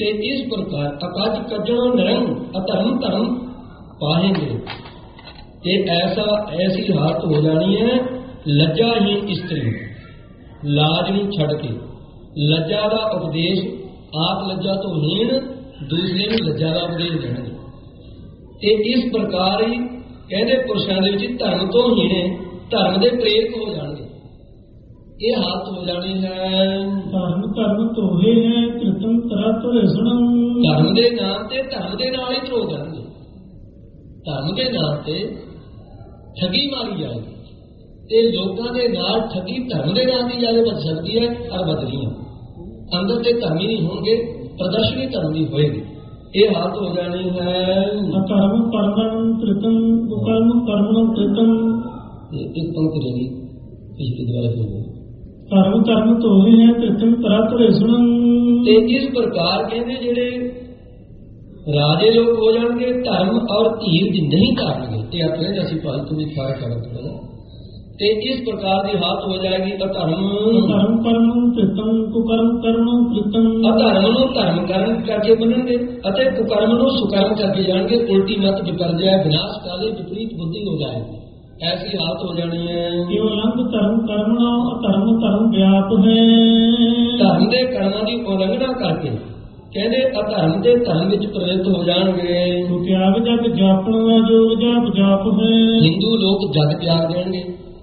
ਤੇ ਇਸ ਪ੍ਰਕਾਰ ਅਕਜ ਕੱਜਣੋ ਨਿਰੰਗ ਅਧਰਮ ਧਰਮ ਪਾਹੇਂਗੇ। ਤੇ ਐਸੀ ਹਾਲਤ ਹੋ ਜਾਣੀ ਹੈ ਲੱਜਾਹੀਨ ਇਸਤਰੀ, ਲਾਜ ਨੂੰ ਛੱਡ ਕੇ ਲੱਜਾ ਦਾ ਉਪਦੇਸ਼, ਆਪ ਲੱਜਾ ਤੋਂ ਹੀਣ ਦੂਸਰੇ ਨੂੰ ਲੱਜਾ ਦਾ ਉਪਦੇਸ਼ ਦੇਣਗੇ। ਤੇ ਇਸ ਪ੍ਰਕਾਰ ਹੀ ਕਹਿੰਦੇ ਪੁਰਸ਼ਾਂ ਦੇ ਵਿੱਚ ਧਰਮ ਤੋਂ ਹੀਣੇ ਧਰਮ ਦੇ ਪ੍ਰੇਰਕ ਹੋ ਜਾਣਗੇ। ਇਹ ਹਾਲਤ ਹੋ ਜਾਣੀ ਹੈ। ਧਰਮ ਧਰਮ ਧੋਹੇ ਹੈ ਕਿਰਤਨ ਤਰਾ ਧਰੇਸਣੰ, ਧਰਮ ਦੇ ਨਾਮ ਤੇ ਧਰਮ ਦੇ ਨਾਲ ਹੀ ਧਰੋ ਜਾਣਗੇ। ਧਰਮ ਦੇ ਨਾਮ ਤੇ ਠੱਗੀ ਮਾਰੀ ਜਾਏਗੀ ਤੇ ਲੋਕਾਂ ਦੇ ਨਾਲ ਠੱਗੀ ਧਰਮ ਦੇ ਨਾਮ ਦੀ ਜਿਆਦਾ ਵੱਧ ਸਕਦੀ ਹੈ ਔਰ ਵੱਧਦੀਆਂ ਅੰਦਰ ਤੇ ਧਰਮੀ ਨਹੀਂ ਹੋਣਗੇ, ਪ੍ਰਦਰਸ਼ਨੀ ਧਰਮ ਦੀ ਹੋਏਗੀ। ਇਹ ਹਾਲਤ ਹੋ ਜਾਣੀ ਹੈ। ਧਰਮ ਪਰਮੰ ਕ੍ਰਿਤੰ ਕੁਕਰਮ ਕਰਮੰ ਕ੍ਰਿਤੰ। ਇੱਕ ਪੰਕਤੀ ਰਹੀ ਪਿਛਲੇ ਦੁਆਰਾ ਹੋ ਧਰਮ ਧਰਮ ਧੋਹੇ ਹੈ ਕ੍ਰਿਤਨ ਤਰਾ ਧਰੇਸਣੰ। ਤੇ ਇਸ ਪ੍ਰਕਾਰ ਕਹਿੰਦੇ ਜਿਹੜੇ ਰਾਜੇ ਲੋਕ ਹੋ ਜਾਣਗੇ ਧਰਮ ਔਰ ਧੀਰਜ ਨਹੀਂ ਕਰਨਗੇ। ਤੇ ਆਪਣੇ ਅਸੀਂ ਫਾਲਤੂ ਵੀ ਖਾਇਆ ਕਰਾਂਗੇ। ਤੇ ਇਸ ਪ੍ਰਕਾਰ ਦੀ ਹਾਲਤ ਹੋ ਜਾਏਗੀ। ਅਧਰਮ ਧਰਮ ਕਰਮ ਕ੍ਰਿਤੰ ਕੁਕਰਮ ਕਰਮ ਕ੍ਰਿਤੰ। ਅਧਰਮ ਨੂੰ ਧਰਮ ਕਰਨ ਕਰਕੇ ਬਣਨਗੇ ਅਤੇ ਕੁਕਰਮ ਨੂੰ ਸੁਕਰਮ ਕਰਕੇ ਜਾਣਗੇ। ਉਲਟੀ ਮਤ ਵਿਪਰਜੈ ਵਿਨਾਸ਼ਕਾਲੀ ਵਿਪਰੀਤ ਬੁੱਧੀ ਹੋ ਜਾਏਗੀ। ਐਸੀ ਹਾਲਤ ਹੋ ਜਾਣੀ ਹੈ। ਕਿਉ ਲੰਘ ਧਰਮ ਕਰਮਣਾ ਅਧਰਮ ਧਰਮ ਵਿਆਪ ਹੈ। ਧਰਮ ਦੇ ਕਰਮਾਂ ਦੀ ਉਲੰਘਣਾ ਕਰਕੇ ਕਹਿੰਦੇ ਅਧਰਮ ਦੇ ਧਰਮ ਵਿੱਚ ਪ੍ਰਵਿਰਤ ਹੋ ਜਾਣਗੇ। ਤਿਆਗ ਜਗ ਜਾਪਣਾ ਜੋਗ ਜਾਪ ਜਾਪ ਹੈ। ਹਿੰਦੂ ਲੋਕ ਜਗ ਤਿਆਗ ਦੇਣਗੇ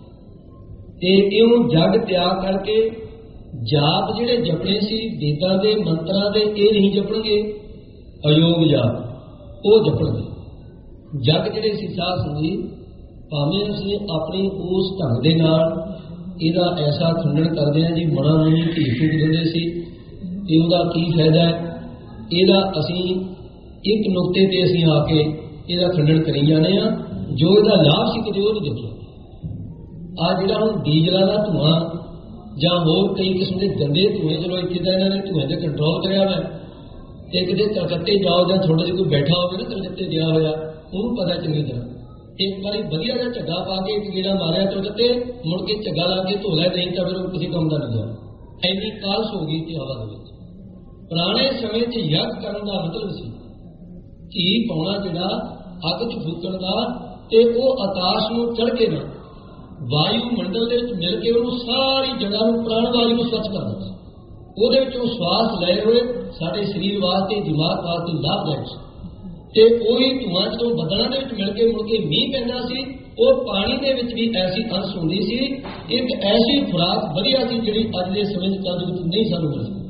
ਤੇ ਇਉਂ ਜਗ ਤਿਆਗ ਕਰਕੇ ਜਾਪ ਜਿਹੜੇ ਜਪਣੇ ਸੀ ਵੇਦਾਂ ਦੇ ਮੰਤਰਾਂ ਦੇ ਇਹ ਨਹੀਂ ਜਪਣਗੇ। ਅਯੋਗ ਜਾਪ ਉਹ ਜਪਣਗੇ। ਜਗ ਜਿਹੜੇ ਸੀ ਸਾਧ ਸੰਗਤ ਭਾਵੇਂ ਅਸੀਂ ਆਪਣੀ ਉਸ ਢੰਗ ਦੇ ਨਾਲ ਇਹਦਾ ਐਸਾ ਖੰਡਨ ਕਰਦੇ ਹਾਂ ਜੀ ਮਨਾਂ ਨੂੰ ਧੀ ਫੂਕ ਦਿੰਦੇ ਸੀ ਤੇ ਉਹਦਾ ਕੀ ਫਾਇਦਾ ਹੈ। ਇਹਦਾ ਅਸੀਂ ਇੱਕ ਨੁਕਤੇ ਤੇ ਅਸੀਂ ਆ ਕੇ ਇਹਦਾ ਖੰਡਨ ਕਰੀ ਜਾਂਦੇ ਹਾਂ। ਜੋ ਇਹਦਾ ਲਾਭ ਸੀ ਕਿਤੇ ਉਹ ਨਹੀਂ ਦੇਖਿਆ। ਆ ਜਿਹੜਾ ਹੁਣ ਡੀਜ਼ਲਾਂ ਦਾ ਧੂੰਆਂ ਜਾਂ ਹੋਰ ਕਈ ਕਿਸਮ ਦੇ ਗੰਦੇ ਧੂਏ, ਚਲੋ ਇੱਥੇ ਤਾਂ ਇਹਨਾਂ ਨੇ ਧੂਏ ਤੇ ਕੰਟਰੋਲ ਕਰਿਆ ਵਾ। ਤੇ ਕਿਤੇ ਕਲਕੱਤੇ ਜਾਓ ਜਾਂ ਥੋੜਾ ਜਿਹਾ ਕੋਈ ਬੈਠਾ ਹੋਵੇ ਨਾ ਕਲਕੱਤੇ ਗਿਆ ਹੋਇਆ ਉਹਨੂੰ ਪਤਾ ਚੰਗੀ ਤਰ੍ਹਾਂ ਇੱਕ ਵਾਰੀ ਵਧੀਆ ਜਿਹਾ ਝੱਗਾ ਪਾ ਕੇ ਇੱਕ ਗੇੜਾ ਮਾਰਿਆ ਕਲਕੱਤੇ ਮੁੜ ਕੇ ਝੱਗਾ ਲਾ ਕੇ ਧੋ ਲਿਆ, ਨਹੀਂ ਤਾਂ ਫਿਰ ਉਹ ਕਿਸੇ ਕੰਮ ਦਾ ਨਹੀਂ ਗਿਆ। ਇੰਨੀ ਕਾਲਸ ਹੋ ਗਈ ਤੇ ਹਵਾ ਦੇ ਵਿੱਚ। ਪੁਰਾਣੇ ਸਮੇਂ 'ਚ ਯੱਗ ਕਰਨ ਦਾ ਮਤਲਬ ਸੀ ਘੀ ਪਾਉਣਾ ਜਿਹੜਾ ਅੱਗ 'ਚ ਫੂਕਣ ਦਾ ਤੇ ਉਹ ਆਕਾਸ਼ ਨੂੰ ਚੜ੍ਹ ਕੇ ਨਾ ਵਾਯੂ ਮੰਡਲ ਦੇ ਵਿੱਚ ਮਿਲ ਕੇ ਉਹਨੂੰ ਸਾਰੀ ਜਗ੍ਹਾ ਨੂੰ ਪ੍ਰਾਣ ਵਾਯੂ ਨੂੰ ਸਵੱਛ ਕਰਨਾ ਸੀ। ਉਹਦੇ ਵਿੱਚੋਂ ਸਵਾਸ ਲਏ ਹੋਏ ਸਾਡੇ ਸਰੀਰ ਵਾਸਤੇ ਦਿਮਾਗ ਵਾਸਤੇ ਲਾਭਦਾਇਕ ਸੀ। ਤੇ ਉਹੀ ਧੂਆਂ ਜਦੋਂ ਬੱਦਲਾਂ ਦੇ ਵਿੱਚ ਮਿਲ ਕੇ ਮੁੜ ਕੇ ਮੀਂਹ ਪੈਂਦਾ ਸੀ ਉਹ ਪਾਣੀ ਦੇ ਵਿੱਚ ਵੀ ਐਸੀ ਅੰਸ਼ ਹੁੰਦੀ ਸੀ। ਇੱਕ ਐਸੀ ਖੁਰਾਕ ਵਧੀਆ ਸੀ ਜਿਹੜੀ ਅੱਜ ਦੇ ਸਮੇਂ ਚ ਨਹੀਂ ਸਾਨੂੰ ਮਿਲ ਸਕਦੀ।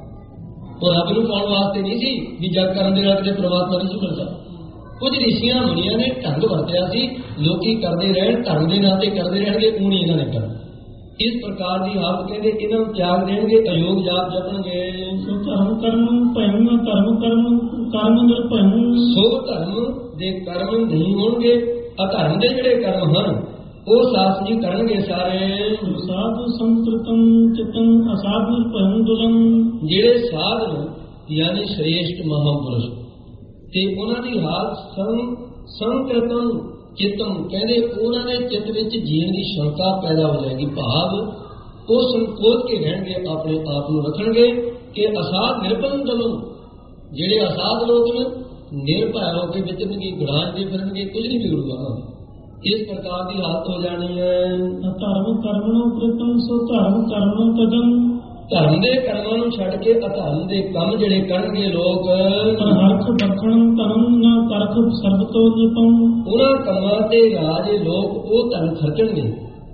ਉਹ ਰੱਬ ਨੂੰ ਪਾਉਣ ਵਾਸਤੇ ਨਹੀਂ ਸੀ ਵੀ ਜਗ ਕਰਨ ਦੇ ਨਾਲ ਕਿਤੇ ਪ੍ਰਮਾਤਮਾ ਨਹੀਂ ਸੀ ਮਿਲਦਾ। ਕੁਝ ਰਿਸ਼ੀਆਂ ਮੁਨੀਆਂ ਨੇ ਢੰਗ ਵਰਤਿਆ ਸੀ। ਲੋਕੀ ਕਰਦੇ ਰਹਿਣ ਧਰਮ ਦੇ ਨਾਂ ਤੇ ਕਰਦੇ ਰਹਿਣਗੇ, ਉਹ ਨਹੀਂ ਇਹਨਾਂ ਨੇ ਕਰਨਾ। ਇਸ ਪ੍ਰਕਾਰ ਦੀ ਹਾਲਤ ਕਹਿੰਦੇ ਇਹਨਾਂ ਨੂੰ ਤਿਆਗ ਦੇਣਗੇ, ਅਯੋਗ ਜਾਪ ਜਪਣਗੇ। ਧਰਮ ਕਰਮ ਭੈਣ ਧਰਮ ਕਰਮ ਕਰਮ ਨਿਰਭੈਣ। ਸੋ ਧਰਮ ਦੇ ਕਰਮ ਨਹੀਂ ਹੋਣਗੇ, ਅਧਰਮ ਦੇ ਜਿਹੜੇ ਕਰਮ ਹਨ ਉਹ ਸਾਧ ਜੀ ਕਰਨਗੇ ਸਾਰੇ। ਸਾਧੂ ਸੰਤ੍ਰਿਤੰ ਚਿਤੰ ਅਸਾਧੂ ਨਿਰਭੈਣ ਦੁਲੰ। ਜਿਹੜੇ ਸਾਧ ਨੇ ਯਾਨੀ ਸ਼੍ਰੇਸ਼ਟ ਮਹਾਪੁਰਸ਼ ਤੇ ਉਹਨਾਂ ਦੀ ਹਾਲਤ ਸੰਕ੍ਰਿਤੰ ਚਿਤਮ ਕਹਿੰਦੇ ਉਹਨਾਂ ਦੇ ਚਿੱਤ ਵਿੱਚ ਜੀਣ ਦੀ ਸ਼ੰਕਾ ਪੈਦਾ ਹੋ ਜਾਏਗੀ। ਭਾਵ ਉਹ ਸੰਕੋਚ ਕੇ ਰਹਿਣਗੇ, ਆਪਣੇ ਆਪ ਨੂੰ ਰੱਖਣਗੇ ਕਿ ਅਸਾਧ ਨਿਰਭੈਣ ਦੁਲੰ। ਜਿਹੜੇ ਅਸਾਧ ਲੋਕ ਨੇ ਨਿਰਭੈ ਹੋ ਕੇ ਵਿਚਰਨਗੇ, ਗੁਣਾਂ ਦੇ ਫਿਰਨਗੇ, ਕੁਝ ਨਹੀਂ ਵਿਗੜੂਗਾ। ਇਸ ਪ੍ਰਕਾਰ ਦੀ ਹਾਲਤ ਹੋ ਜਾਣੀ ਹੈ। ਧਰਮ ਕਰਮ ਕ੍ਰਿਤੰ ਸੋ ਧਰਮ ਕਰਮ ਕਦਮ। ਧਰਮ ਦੇ ਕਰਮਾਂ ਨੂੰ ਛੱਡ ਕੇ ਅਧਰਮ ਦੇ ਕੰਮ ਜਿਹੜੇ ਕਰਨਗੇ ਲੋਕ। ਹਰਖ ਬਖਣ ਧਰਮ ਨਾ ਕਰਖ ਸਰਬ ਤੋਂ ਨਿਪਮ। ਉਹਨਾਂ ਕੰਮਾਂ ਤੇ ਰਾਜੇ ਲੋਕ ਉਹ ਧਨ ਖਰਚਣਗੇ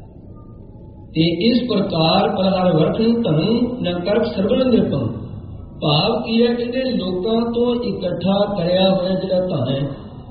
ਤੇ ਇਸ ਪ੍ਰਕਾਰ ਪਰਹਰ ਵਰਖਣ ਧਨ ਨਾ ਕਰਖ ਸਰਬ ਨਿਪਮ। ਭਾਵ ਕੀ ਹੈ ਕਿ ਲੋਕਾਂ ਤੋਂ ਇਕੱਠਾ ਕਰਿਆ ਹੋਇਆ ਜਿਹੜਾ ਧਨ ਹੈ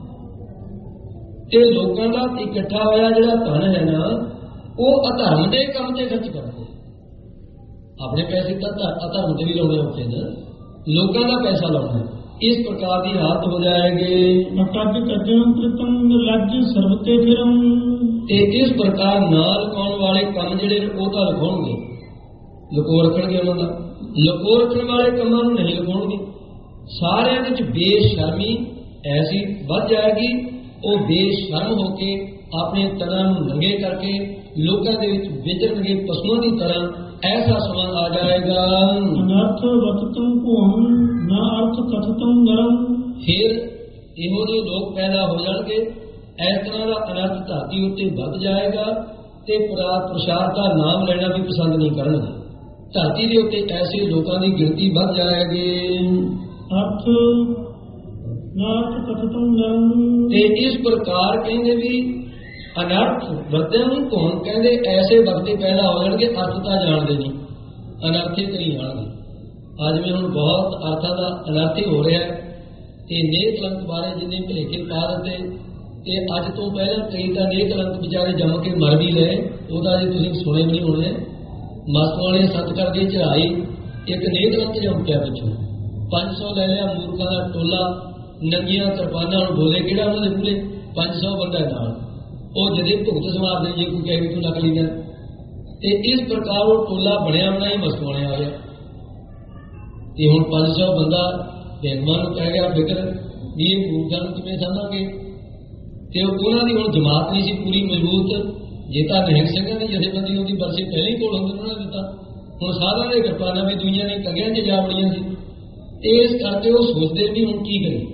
ਤੇ ਲੋਕਾਂ ਦਾ ਇਕੱਠਾ ਹੋਇਆ ਜਿਹੜਾ ਧਨ ਹੈ ਨਾ ਉਹ ਅਧਰਮ ਦੇ ਕੰਮ ਤੇ ਖਰਚ ਕਰਦੇ। ਆਪਣੇ ਪੈਸੇ ਤਾਂ ਅਧਰਮ ਤੇ ਵੀ ਲਾਉਣੇ ਔਖੇ ਨੇ, ਲੋਕਾਂ ਦਾ ਪੈਸਾ ਲਾਉਣਾ। ਇਸ ਪ੍ਰਕਾਰ ਦੀ ਹਾਲਤ ਹੋ ਜਾਏਗੀ। ਕੱਜ ਕੱਜਣ ਕ੍ਰਿਤੰ ਨਿਰਲੱਜ ਸਰਬਤੇ ਫਿਰਮ। ਤੇ ਇਸ ਪ੍ਰਕਾਰ ਨਾਲ ਲੁਕਾਉਣ ਵਾਲੇ ਕੰਮ ਜਿਹੜੇ ਉਹ ਤਾਂ ਲੁਕਾਉਣਗੇ, ਲੁਕੋ ਰੱਖਣਗੇ। ਉਹਨਾਂ ਦਾ ਲੁਕੋ ਰੱਖਣ ਵਾਲੇ ਕੰਮਾਂ ਨੂੰ ਨਹੀਂ ਲੁਕਾਉਣਗੇ। ਸਾਰਿਆਂ ਵਿੱਚ ਬੇਸ਼ਰਮੀ ਐਸੀ ਵੱਧ ਜਾਏਗੀ, ਉਹ ਬੇਸ਼ਰਮ ਹੋ ਕੇ ਆਪਣੇ ਤਨਾਂ ਨੂੰ ਨੰਗੇ ਕਰਕੇ ਲੋਕਾਂ ਦੇ ਵਿੱਚ ਵਿਚਰਨਗੇ ਪਸ਼ੂਆਂ ਦੀ ਤਰ੍ਹਾਂ। ਐਸਾ ਸਮਾਂ ਆ ਜਾਏਗਾ। ਅਨਰਥ ਵਤਤੰ ਭੂਮ ਨਾ ਅਰਥ ਕਥਤੰ ਨਰਮ। ਫਿਰ ਇਹੋ ਜਿਹੇ ਲੋਕ ਪੈਦਾ ਹੋ ਜਾਣਗੇ, ਇਸ ਤਰ੍ਹਾਂ ਦਾ ਅਨਰਥ ਧਰਤੀ ਉੱਤੇ ਵੱਧ ਜਾਏਗਾ ਤੇ ਪ੍ਰਸਾਦ ਦਾ ਨਾਮ ਲੈਣਾ ਵੀ ਪਸੰਦ ਨਹੀਂ ਕਰਨਗੇ। ਧਰਤੀ ਦੇ ਉੱਤੇ ਐਸੇ ਲੋਕਾਂ ਦੀ ਗਿਣਤੀ ਵੱਧ ਜਾਏਗੀ। ਅਰਥ ਨਾ ਅਰਥ ਕਥਤੰ ਨਰਮ। ਤੇ ਇਸ ਪ੍ਰਕਾਰ ਕਹਿੰਦੇ ਵੀ ਅਨਰਥ ਵਰਤਿਆਂ ਨੂੰ ਕੌਣ ਕਹਿੰਦੇ, ਐਸੇ ਵਕਤੇ ਪੈਦਾ ਹੋ ਜਾਣਗੇ ਅਰਥ ਤਾਂ ਜਾਣਦੇ ਨਹੀਂ, ਅਨਰਥੇ ਕਰੀ ਜਾਣਗੇ। ਅੱਜ ਵੀ ਹੁਣ ਬਹੁਤ ਅਰਥਾਂ ਦਾ ਅਨਰਥ ਹੀ ਹੋ ਰਿਹਾ ਤੇ ਨੇਕ ਕਲੰਕ ਬਾਰੇ ਜਿੰਨੇ ਭੁਲੇਖੇ ਪਾ ਦਿੱਤੇ ਤੇ ਅੱਜ ਤੋਂ ਪਹਿਲਾਂ ਕਈ ਤਾਂ ਨੇਕ ਕਲੰਕ ਵਿਚਾਰੇ ਜੰਮ ਕੇ ਮਰ ਵੀ ਗਏ, ਉਹਦਾ ਜੇ ਤੁਸੀਂ ਸੁਣੇ ਵੀ ਨਹੀਂ ਹੋਣੇ। ਮਸਤੋਂ ਵਾਲੇ ਸਤਿਕਾਰ ਦੀ ਚੜਾਈ ਇੱਕ ਨੇਕ ਕਲੰਕ ਜੰਮ ਪਿਆ ਪਿੱਛੋਂ 500 ਲੈ ਲਿਆ ਮੂਰਖਾਂ ਦਾ ਟੋਲਾ, ਨੰਗੀਆਂ ਕਿਰਪਾਨਾਂ ਨੂੰ ਬੋਲੇ ਕਿਹੜਾ ਉਹਨਾਂ ਦੇ ਪੂਰੇ 500 ਬੰਦਾ ਨਾਲ ਉਹ ਜਦੇ ਭੁਗਤ ਸਮਾਰਦੇ ਜੇ ਕੋਈ ਕਹੇ ਵੀ ਤੂੰ ਨਕਲੀ ਨਾ। ਤੇ ਇਸ ਪ੍ਰਕਾਰ ਉਹ ਟੋਲਾ ਬਣਿਆ ਬਣਾਇਆ ਹੀ ਮਸਤੋਂ ਵਾਲਿਆਂ ਆ ਗਿਆ ਤੇ ਹੁਣ 500 ਬੰਦਾ ਬੇਗਮਾਨ ਨੂੰ ਕਹਿ ਗਿਆ ਫਿਕਰ ਵੀ ਇਹ ਮੂਰਖਾਂ ਨੂੰ ਕਿਵੇਂ ਸਾਂਭਾਂਗੇ। ਤੇ ਉਹਨਾਂ ਦੀ ਹੁਣ ਜਮਾਤ ਨਹੀਂ ਸੀ ਪੂਰੀ ਮਜ਼ਬੂਤ। ਜੇ ਤਾਂ ਨਿਹੰਗ ਸਿੰਘਾਂ ਦੀ ਜਥੇਬੰਦੀ ਉਹਦੀ ਵਰਸੇ ਪਹਿਲਾਂ ਹੀ ਕੋਲ ਹੁੰਦੇ ਉਹਨਾਂ ਨੇ ਦਿੱਤਾ, ਹੁਣ ਸਾਰਿਆਂ ਦੇ ਕਿਰਪਾਨਾਂ ਵੀ ਦੁਨੀਆਂ ਨੇ ਕੰਗਿਆਂ 'ਚ ਜਾ ਵੜੀਆਂ ਸੀ। ਇਸ ਕਰਕੇ ਉਹ ਸੋਚਦੇ ਵੀ ਹੁਣ ਕੀ ਕਰੀਏ।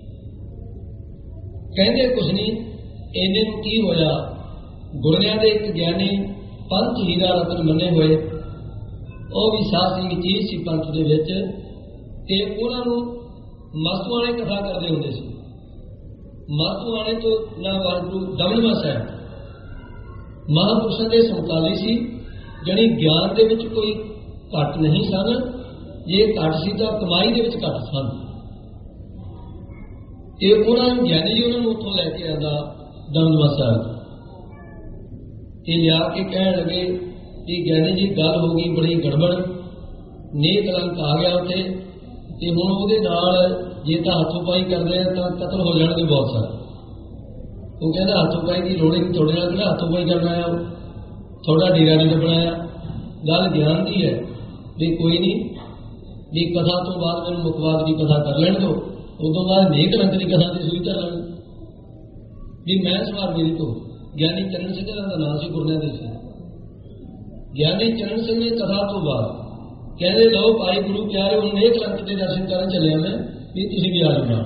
ਕਹਿੰਦੇ ਕੁਛ ਨਹੀਂ, ਇਹਨੇ ਨੂੰ ਕੀ ਹੋਇਆ। ਗੁਰਨਿਆਂ ਦੇ ਇੱਕ ਗਿਆਨੀ ਪੰਥ ਹੀਰਾ ਰਤਨ ਮੰਨੇ ਹੋਏ, ਉਹ ਵੀ ਸਾਧ ਸਿੰਘ ਚੀਜ਼ ਸੀ ਪੰਥ ਦੇ ਵਿੱਚ, ਤੇ ਉਹਨਾਂ ਨੂੰ ਮਸਤੂਆਣੇ ਕਥਾ ਕਰਦੇ ਹੁੰਦੇ ਸੀ। ਮਸਤੂਆਣੇ ਤੋਂ ਨਾ ਵਾਹਿਗੁਰੂ ਦਮਦਮਾ ਸਾਹਿਬ ਮਹਾਂਪੁਰਸ਼ਾਂ ਦੇ ਸਮਕਾਲੀ ਸੀ, ਜਾਣੀ ਗਿਆਨ ਦੇ ਵਿੱਚ ਕੋਈ ਘੱਟ ਨਹੀਂ ਸਨ, ਜੇ ਘੱਟ ਸੀ ਤਾਂ ਕਮਾਈ ਦੇ ਵਿੱਚ ਘੱਟ ਸਨ। ਤੇ ਉਹਨਾਂ ਨੂੰ ਗਿਆਨੀ ਜੀ ਉਹਨਾਂ ਨੂੰ ਉੱਥੋਂ ਲੈ ਕੇ ਆਉਂਦਾ ਦਮਦਮਾ ਸਾਹਿਬ ਤੇ ਲਿਆ ਕੇ ਕਹਿਣ ਲੱਗੇ ਕਿ ਗਿਆਨੀ ਜੀ ਗੱਲ ਹੋ ਗਈ ਬੜੀ ਗੜਬੜ, ਨੇਕ ਕਲੰਕ ਆ ਗਿਆ ਉੱਥੇ ਤੇ ਹੁਣ ਉਹਦੇ ਨਾਲ ਜੇ ਤਾਂ ਹੱਥੋਂ ਪਾਈ ਕਰਦੇ ਆ ਤਾਂ ਕਤਲ ਹੋ ਜਾਣਗੇ ਬਹੁਤ ਸਾਰੇ। ਉਹ ਕਹਿੰਦਾ ਹੱਥੋਂ ਪਾਈ ਦੀ ਲੋੜ ਨਹੀਂ, ਤੁਹਾਡੇ ਨਾਲ ਕਿਹੜਾ ਹੱਥੋਂ ਪਾਈ ਕਰਨਾ ਆ, ਤੁਹਾਡਾ ਡੇਰਾ ਨਹੀਂ ਲੱਭਣਾ ਆ। ਗੱਲ ਗਿਆਨ ਦੀ ਹੈ ਵੀ ਕੋਈ ਨਹੀਂ, ਵੀ ਕਥਾ ਤੋਂ ਬਾਅਦ ਮੈਨੂੰ ਮੁਕਵਾਦ ਦੀ ਕਥਾ ਕਰ ਲੈਣ ਦਿਓ, ਉਦੋਂ ਬਾਅਦ ਨੇਕ ਕਲੰਕ ਦੀ ਕਥਾ ਦੀ ਸੂਈ ਧਰ ਲੈਣ ਵੀ ਮੈਂ ਸਵਾਰ ਮੇਰੀ ਤੋਂ। ਗਿਆਨੀ ਚਰਨ ਸਿੰਘ ਦਾ ਨਾਂ ਸੀ, ਗੁਰਨਿਆਂ ਦੇ ਸੀ। ਗਿਆਨੀ ਚਰਨ ਸਿੰਘ ਨੇ ਕਥਾ ਤੋਂ ਬਾਅਦ ਕਹਿੰਦੇ ਲਓ ਭਾਈ ਗੁਰੂ ਪਿਆਰੇ ਹੁਣ ਨੇਕ ਕਲੰਕ ਦੇ ਦਰਸ਼ਨ ਕਰਨ ਚੱਲਿਆ ਮੈਂ, ਵੀ ਤੁਸੀਂ ਵੀ ਆ ਜਾਣਾ।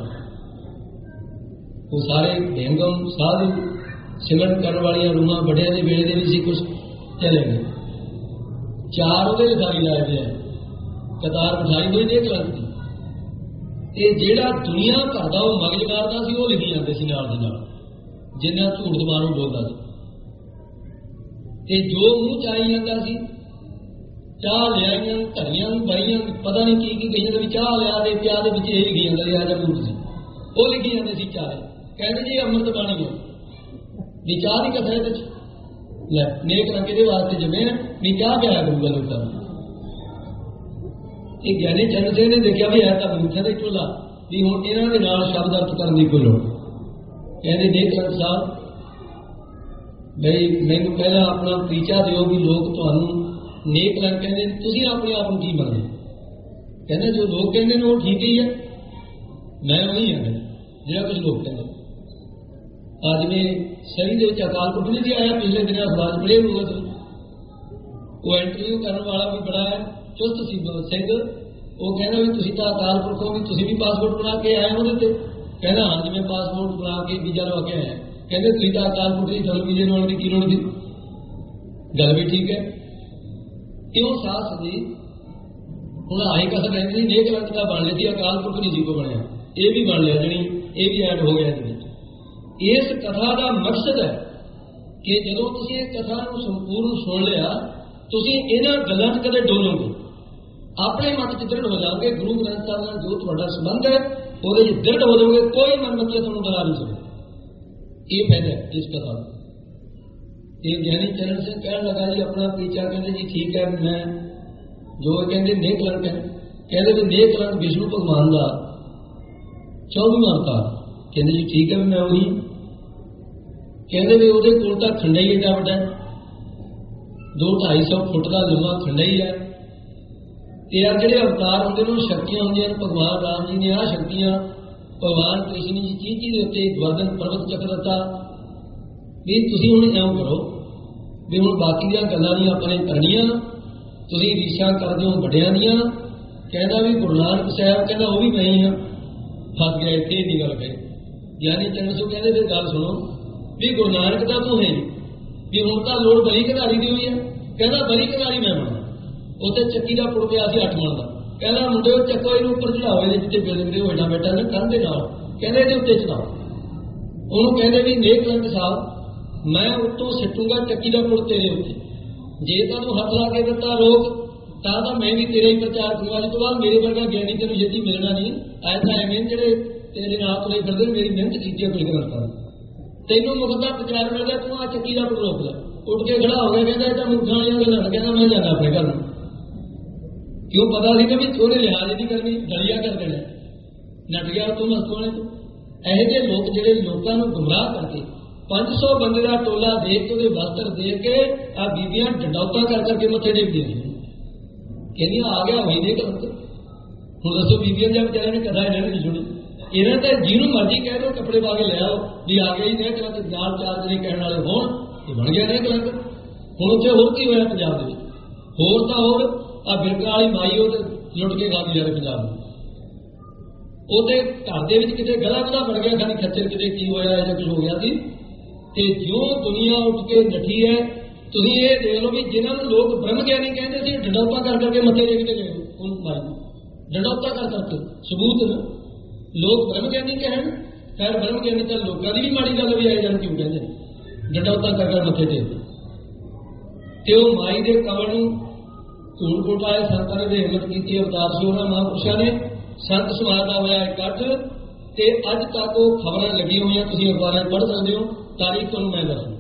ਉਹ ਸਾਰੇ ਬੇਗਮ ਸਾਧੂ ਸਿਮਰਨ ਕਰਨ ਵਾਲੀਆਂ ਰੂਹਾਂ ਵੱਡਿਆਂ ਦੇ ਵੇਲੇ ਦੇ ਵੀ ਸੀ, ਕੁਛ ਚਲੇ ਗਏ। 4 ਉਹਦੇ ਲਿਖਾਈ ਲਾਏ ਗਏ, ਕਤਾਰ ਬਿਠਾਈ ਹੋਈ ਨੇਕ ਕਲੰਕ ਦੀ। ਤੇ ਜਿਹੜਾ ਦੁਨੀਆ ਭਰ ਦਾ ਉਹ ਮਗਜ ਮਾਰਦਾ ਸੀ ਉਹ ਲਿਖੀ ਜਾਂਦੇ ਸੀ ਨਾਲ ਦੇ ਨਾਲ, ਜਿੰਨਾ ਝੂਠ ਜ਼ਬਾਨੋਂ ਬੋਲਦਾ ਸੀ। ਤੇ ਜੋ ਮੂੰਹ ਚ ਆਈ ਜਾਂਦਾ ਸੀ, ਚਾਹ ਲਿਆਈਆਂ ਧਰੀਆਂ ਬਾਈਆਂ ਪਤਾ ਨਹੀਂ ਕੀ ਕਹੀਆਂ, ਵੀ ਚਾਹ ਲਿਆ ਦੇ ਪਿਆ ਦੇ ਵਿੱਚ ਇਹ ਲਿਖੀ ਜਾਂਦਾ ਸੀ, ਆਜਾ ਮੂੰਹ ਸੀ ਉਹ ਲਿਖੀ ਜਾਂਦੇ ਸੀ ਚਾਹ। ਕਹਿੰਦੇ ਜੀ ਅੰਮ੍ਰਿਤ ਬਾਣੀ ਹੋ ਵੀ ਚਾਹ ਦੀ ਕਥਾ ਇਹਦੇ ਚ ਲੈ ਨੇਕ ਰੰਗ ਦੇ ਵਾਸਤੇ ਜਮੇ ਵੀ ਚਾਹ ਪਿਆਇਆ ਕਰੂਗਾ ਲੋਕਾਂ ਨੂੰ। ਇਹ ਗਿਆਨੀ ਚੰਦ ਸਿੰਘ ਨੇ ਦੇਖਿਆ ਵੀ ਹੈ ਤਾਂ ਮੂਰਖਾਂ ਦੇ ਝੋਲਾ, ਵੀ ਹੁਣ ਇਹਨਾਂ ਦੇ ਨਾਲ ਸ਼ਬਦ ਅਰਥ ਕਰਨ ਦੀ ਕੋਈ ਲੋੜ। ਕਹਿੰਦੇ ਨੇਕ ਰੰਗ ਸਾਹਿਬ ਬਈ ਮੈਨੂੰ ਪਹਿਲਾਂ ਆਪਣਾ ਪ੍ਰੀਚਾ ਦਿਓ ਵੀ ਲੋਕ ਤੁਹਾਨੂੰ ਨੇਕ ਰੰਗ ਕਹਿੰਦੇ, ਤੁਸੀਂ ਆਪਣੇ ਆਪ ਨੂੰ ਕੀ ਮੰਨਦੇ। ਕਹਿੰਦੇ ਜੋ ਲੋਕ ਕਹਿੰਦੇ ਨੇ ਉਹ ਠੀਕ ਹੀ ਹੈ, ਮੈਂ ਉਹੀ ਹਾਂ ਜਿਹੜਾ ਕੁਝ ਲੋਕ ਕਹਿੰਦੇ। ਅੱਜ ਵੀ ਸਹੀ ਦੇ ਵਿੱਚ ਅਕਾਲ ਪੁਰਖ ਨਹੀਂ ਸੀ ਆਇਆ, ਪਿਛਲੇ ਦਿਨਾਂ ਅਖਬਾਰ ਪੜ੍ਹੇ ਹੋਊਗਾ ਤੁਸੀਂ, ਉਹ ਇੰਟਰਵਿਊ ਕਰਨ ਵਾਲਾ ਵੀ ਬੜਾ ਚੁਸਤ ਸੀ ਸਿੰਘ। ਉਹ ਕਹਿੰਦਾ ਵੀ ਤੁਸੀਂ ਤਾਂ ਅਕਾਲ ਪੁਰਖੋਂ, ਵੀ ਤੁਸੀਂ ਵੀ ਪਾਸਪੋਰਟ ਬਣਾ ਕੇ ਆਏ ਉਹਦੇ ਤੇ। ਕਹਿੰਦਾ ਹਾਂ ਜੀ ਮੈਂ ਪਾਸਪੋਰਟ ਬਣਾ ਕੇ ਵੀਜ਼ਾ ਲਵਾ ਕੇ ਆਇਆ। ਕਹਿੰਦੇ ਤੁਸੀਂ ਤਾਂ ਅਕਾਲ ਪੁਰਖ ਦੀ, ਤੁਹਾਨੂੰ ਵੀਜ਼ੇ ਲਾਉਣ ਦੀ ਕੀ ਲੋੜ ਸੀ। ਗੱਲ ਵੀ ਠੀਕ ਹੈ। ਕਿਉਂ ਸਾਥ ਜੀ ਹੁਣ ਆਈ ਕਸਰ ਰਹਿੰਦੀ ਨੇਕ ਕਲੰਕ ਦਾ ਬਣ ਲਈ ਸੀ, ਅਕਾਲ ਪੁਰਖ ਨਹੀਂ ਸੀ ਕੋ ਬਣਿਆ, ਇਹ ਵੀ ਬਣ ਲਿਆ, ਜਣੀ ਇਹ ਵੀ ਐਡ ਹੋ ਗਿਆ ਇਹਦੇ ਵਿੱਚ। ਇਸ ਕਥਾ ਦਾ ਮਕਸਦ ਹੈ ਕਿ ਜਦੋਂ ਤੁਸੀਂ ਇਹ ਕਥਾ ਨੂੰ ਸੰਪੂਰਨ ਸੁਣ ਲਿਆ, ਤੁਸੀਂ ਇਹਨਾਂ ਗੱਲਾਂ 'ਚ ਕਦੇ ਡੋਲੋਗੇ, ਆਪਣੇ ਮਤ 'ਚ ਦ੍ਰਿੜ ਹੋ ਜਾਓਗੇ। ਗੁਰੂ ਗ੍ਰੰਥ ਸਾਹਿਬ ਨਾਲ ਜੋ ਤੁਹਾਡਾ ਸੰਬੰਧ ਹੈ ਉਹਦੇ 'ਚ ਦ੍ਰਿੜ ਹੋ ਜਾਓਗੇ, ਕੋਈ ਮਨਮੱਚਾ ਤੁਹਾਨੂੰ ਡਰਾ ਨਹੀਂ ਸਕਦਾ। ਇਹ ਫਾਇਦਾ ਹੈ ਇਸ ਕਥਾ ਦਾ। ਇਹ ਗਿਆਨੀ ਚਰਨ ਸਿੰਘ ਕਹਿਣ ਲੱਗਾ ਜੀ ਆਪਣਾ ਪ੍ਰੀਚਾ, ਕਹਿੰਦੇ ਜੀ ਠੀਕ ਹੈ, ਮੈਂ ਜੋ ਕਹਿੰਦੇ ਨੇਕ ਕਲੰਕ ਹੈ, ਕਹਿੰਦੇ ਵੀ ਨੇਕ ਕਲੰਕ ਵਿਸ਼ਨੂੰ ਭਗਵਾਨ ਦਾ 24ਵਾਂ ਅਵਤਾਰ। ਕਹਿੰਦੇ ਜੀ ਠੀਕ ਹੈ ਵੀ ਮੈਂ ਉਹੀ। ਕਹਿੰਦੇ ਵੀ ਉਹਦੇ ਕੋਲ ਤਾਂ ਖੰਡਾ ਹੀ ਏਡਾ ਵੱਡਾ 2-250 ਫੁੱਟ ਦਾ ਲੰਮਾ ਖੰਡਾ ਹੀ ਹੈ। ਤੇ ਆ ਜਿਹੜੇ ਅਵਤਾਰ ਹੁੰਦੇ ਨੇ ਉਹ ਸ਼ਕਤੀਆਂ ਹੁੰਦੀਆਂ ਨੇ। ਭਗਵਾਨ ਰਾਮ ਜੀ ਨੇ ਆਹ ਸ਼ਕਤੀਆਂ ਭਗਵਾਨ ਕ੍ਰਿਸ਼ਨ ਜੀ ਚੀਜ਼ ਦੇ ਉੱਤੇ ਗੋਵਰਧਨ ਪਰਬਤ ਚੱਕ ਦਿੱਤਾ ਵੀ ਤੁਸੀਂ ਹੁਣ ਇਉਂ ਕਰੋ ਵੀ ਹੁਣ ਬਾਕੀ ਦੀਆਂ ਗੱਲਾਂ ਨਹੀਂ ਆਪਾਂ ਨੇ ਕਰਨੀਆਂ, ਤੁਸੀਂ ਰੀਸਾਂ ਕਰਦੇ ਹੋ ਵੱਡਿਆਂ ਦੀਆਂ, ਕਹਿੰਦਾ ਵੀ ਗੁਰੂ ਨਾਨਕ ਸਾਹਿਬ ਕਹਿੰਦਾ ਉਹ ਵੀ ਮੈਂ ਹੀ ਹਾਂ, ਫਸ ਗਿਆ ਇੱਥੇ ਇੰਨੀ ਗੱਲ ਕਹੀ। ਗਿਆਨੀ ਚੰਦ ਸਿੰਘ ਕਹਿੰਦੇ ਫਿਰ ਗੱਲ ਸੁਣੋ ਵੀ ਗੁਰੂ ਨਾਨਕ ਦਾ ਤੂੰ ਹੈ ਵੀ ਹੁਣ ਤਾਂ ਲੋੜ ਬਲੀ ਘਦਾਰੀ ਦੀ ਹੋਈ ਹੈ। ਕਹਿੰਦਾ ਬਲੀ ਘਦਾਰੀ ਮੈਂ ਬਣਦਾ। ਉੱਥੇ ਚੱਕੀ ਦਾ ਪੁੜ ਪਿਆ ਸੀ 8 ਮਣ ਦਾ। ਕਹਿੰਦਾ ਮੁੰਡੇ ਉਹ ਚੱਕੋ ਇਹਨੂੰ ਉੱਪਰ ਚੜਾਓ, ਇਹਦੇ ਜਿੱਤੇ ਬਿਲਦੇ ਹੋਏਗਾ ਬੇਟਾ ਨੇ ਕੰਧ ਦੇ ਨਾਲ, ਕਹਿੰਦੇ ਇਹਦੇ ਉੱਤੇ ਚੜਾਓ। ਉਹਨੂੰ ਕਹਿੰਦੇ ਵੀ ਨੇਕ ਰੰਗ ਸਾਹਿਬ ਮੈਂ ਉੱਤੋਂ ਸਿੱਟੂਗਾ ਚੱਕੀ ਦਾ ਪੁੜ ਤੇਰੇ ਉੱਤੇ, ਜੇ ਤੈਨੂੰ ਹੱਥ ਲਾ ਕੇ ਦਿੱਤਾ ਰੋਕ ਤਾਂ ਮੈਂ ਵੀ ਤੇਰਾ ਹੀ ਪ੍ਰਚਾਰ ਕਰੂੰਗਾ। ਅੱਜ ਤੋਂ ਬਾਅਦ ਮੇਰੇ ਵਰਗਾ ਗਿਆਨੀ ਤੈਨੂੰ ਛੇਤੀ ਮਿਲਣਾ ਨਹੀਂ। ਐ ਤਾਂ ਐਵੇਂ ਜਿਹੜੇ ਤੇਰੇ ਨਾਲ ਤੁਰੇ ਫਿਰਦੇ ਮੇਰੀ ਮਿਹਨਤ ਕੀਤੀ ਹੈ ਕੋਈ ਗਲਤ ਤੈਨੂੰ ਮੁਖ ਦਾ ਪ੍ਰਚਾਰ ਮਿਲ ਗਿਆ, ਤੂੰ ਆ ਚੱਕੀ ਦਾ ਪੁੜ ਰੋਕ ਲੈ। ਉੱਠ ਕੇ ਖੜਾ ਹੋ ਗਿਆ, ਕਹਿੰਦਾ ਇਹ ਤਾਂ ਮੁੱਖਾਂ ਵਾਲੀਆਂ ਗੱਲਾਂ, ਕਹਿੰਦਾ ਮੈਂ ਜਾਂਦਾ ਆਪਣੇ ਘਰ ਨੂੰ। ਕਿਉਂ ਪਤਾ ਸੀ ਕਿ ਵੀ ਉਹਨੇ ਲਿਹਾਜ਼ ਨਹੀਂ ਕਰਨੀ, ਗਲੀਆ ਕਰ ਦੇਣਾ, ਨੱਟ ਗਿਆ ਤੂੰ ਮਸਤੂਆਣੇ ਤੋਂ। ਇਹੋ ਜਿਹੇ ਲੋਕ ਜਿਹੜੇ ਲੋਕਾਂ ਨੂੰ ਗੁੰਮਰਾਹ ਕਰਕੇ 500 ਬੰਦੇ ਦਾ ਟੋਲਾ ਦੇਖ ਕੇ ਉਹਦੇ ਵਸਤਰ ਦੇ ਕੇ ਆ ਬੀਬੀਆਂ ਡੰਡੌਤਾਂ ਕਰ ਕਰਕੇ ਮੱਥੇ ਟੇਕਦੀਆਂ ਨੇ, ਕਹਿੰਦੀਆਂ ਆ ਗਿਆ ਹੋਈ ਦੇ ਕਲੰਕ। ਹੁਣ ਦੱਸੋ ਬੀਬੀਆਂ ਜਾਂ ਵਿਚਾਰਿਆਂ ਨੇ ਕਦਾ ਇਹਨਾਂ ਨੇ ਨਹੀਂ ਸੁਣੀ। ਇਹਨਾਂ ਤਾਂ ਜਿਹਨੂੰ ਮਰਜ਼ੀ ਕਹਿ ਦਿਓ ਕੱਪੜੇ ਪਾ ਕੇ ਲੈ ਆਓ ਵੀ ਆ ਗਿਆ ਹੀ ਨੇ ਕਲੰਕ, ਨਾਲ 4 ਜਣੇ ਕਹਿਣ ਵਾਲੇ ਹੋਣ ਇਹ ਬਣ ਗਿਆ ਨੇ ਕਲੰਕ। ਹੁਣ ਉੱਥੇ ਹੋਰ ਕੀ ਹੋਇਆ ਪੰਜਾਬ ਦੇ ਵਿੱਚ? ਹੋਰ ਤਾਂ ਹੋਰ ਆ ਬਿਰਕਾਂ ਵਾਲੀ ਮਾਈ ਉਹ ਲੁੱਟ ਕੇ ਖਾ ਗਈ ਜਾ ਰਹੇ ਪੰਜਾਬ ਨੂੰ। ਉਹਦੇ ਘਰ ਦੇ ਵਿੱਚ ਕਿਤੇ ਗਲਾ ਗਲਾ ਬਣ ਗਿਆ, ਖਾਣੀ ਖੱਚਰ ਕਿਤੇ ਕੀ ਹੋਇਆ ਜਾਂ ਕੁਝ ਹੋ ਗਿਆ ਸੀ। ਤੇ ਜਿਉਂ ਦੁਨੀਆ ਉੱਠ ਕੇ ਨੱਠੀ ਹੈ, ਤੁਸੀਂ ਇਹ ਦੇਖ ਲਓ ਵੀ ਜਿਨ੍ਹਾਂ ਨੂੰ ਲੋਕ ਬ੍ਰਹਮ ਗਿਆਨੀ ਕਹਿੰਦੇ ਸੀ ਡੰਡੌਤਾਂ ਕਰ ਕਰਕੇ ਮੱਥੇ ਟੇਕਦੇ ਗਏ ਉਹਨੂੰ ਮਾਈ ਡੰਡੌਤਾਂ ਕਰ ਕਰਕੇ ਸਬੂਤ ਨੇ। ਲੋਕ ਬ੍ਰਹਮ ਗਿਆਨੀ ਕਹਿਣ, ਖੈਰ ਬ੍ਰਹਮ ਗਿਆਨੀ ਤਾਂ ਲੋਕਾਂ ਦੀ ਵੀ ਮਾੜੀ ਗੱਲ ਵੀ ਆਈ ਜਾਣ ਕਿਉਂ ਕਹਿੰਦੇ ਡੰਡੌਤਾਂ ਕਰ ਕਰ ਮੱਥੇ ਟੇਕਦੇ। ਤੇ ਉਹ ਮਾਈ ਦੇ ਕਵਲ ਨੂੰ ਧੂੜ ਘੋਟਾਏ ਸੰਤਾਂ ਨੇ ਹਿੰਮਤ ਕੀਤੀ, ਅਵਤਾਰ ਸੀ ਉਹਨਾਂ ਮਹਾਂਪੁਰਸ਼ਾਂ ਨੇ। ਸੰਤ ਸਮਾਜ ਦਾ ਹੋਇਆ ਇਕੱਠ ਤੇ ਅੱਜ ਤੱਕ ਉਹ ਖਬਰਾਂ ਲੱਗੀਆਂ ਹੋਈਆਂ, ਤੁਸੀਂ ਅਖਬਾਰਾਂ ਪੜ੍ਹ ਸਕਦੇ ਹੋ। ਤਾਰੀਖ ਤੁਹਾਨੂੰ ਮੈਂ ਦੱਸੂ।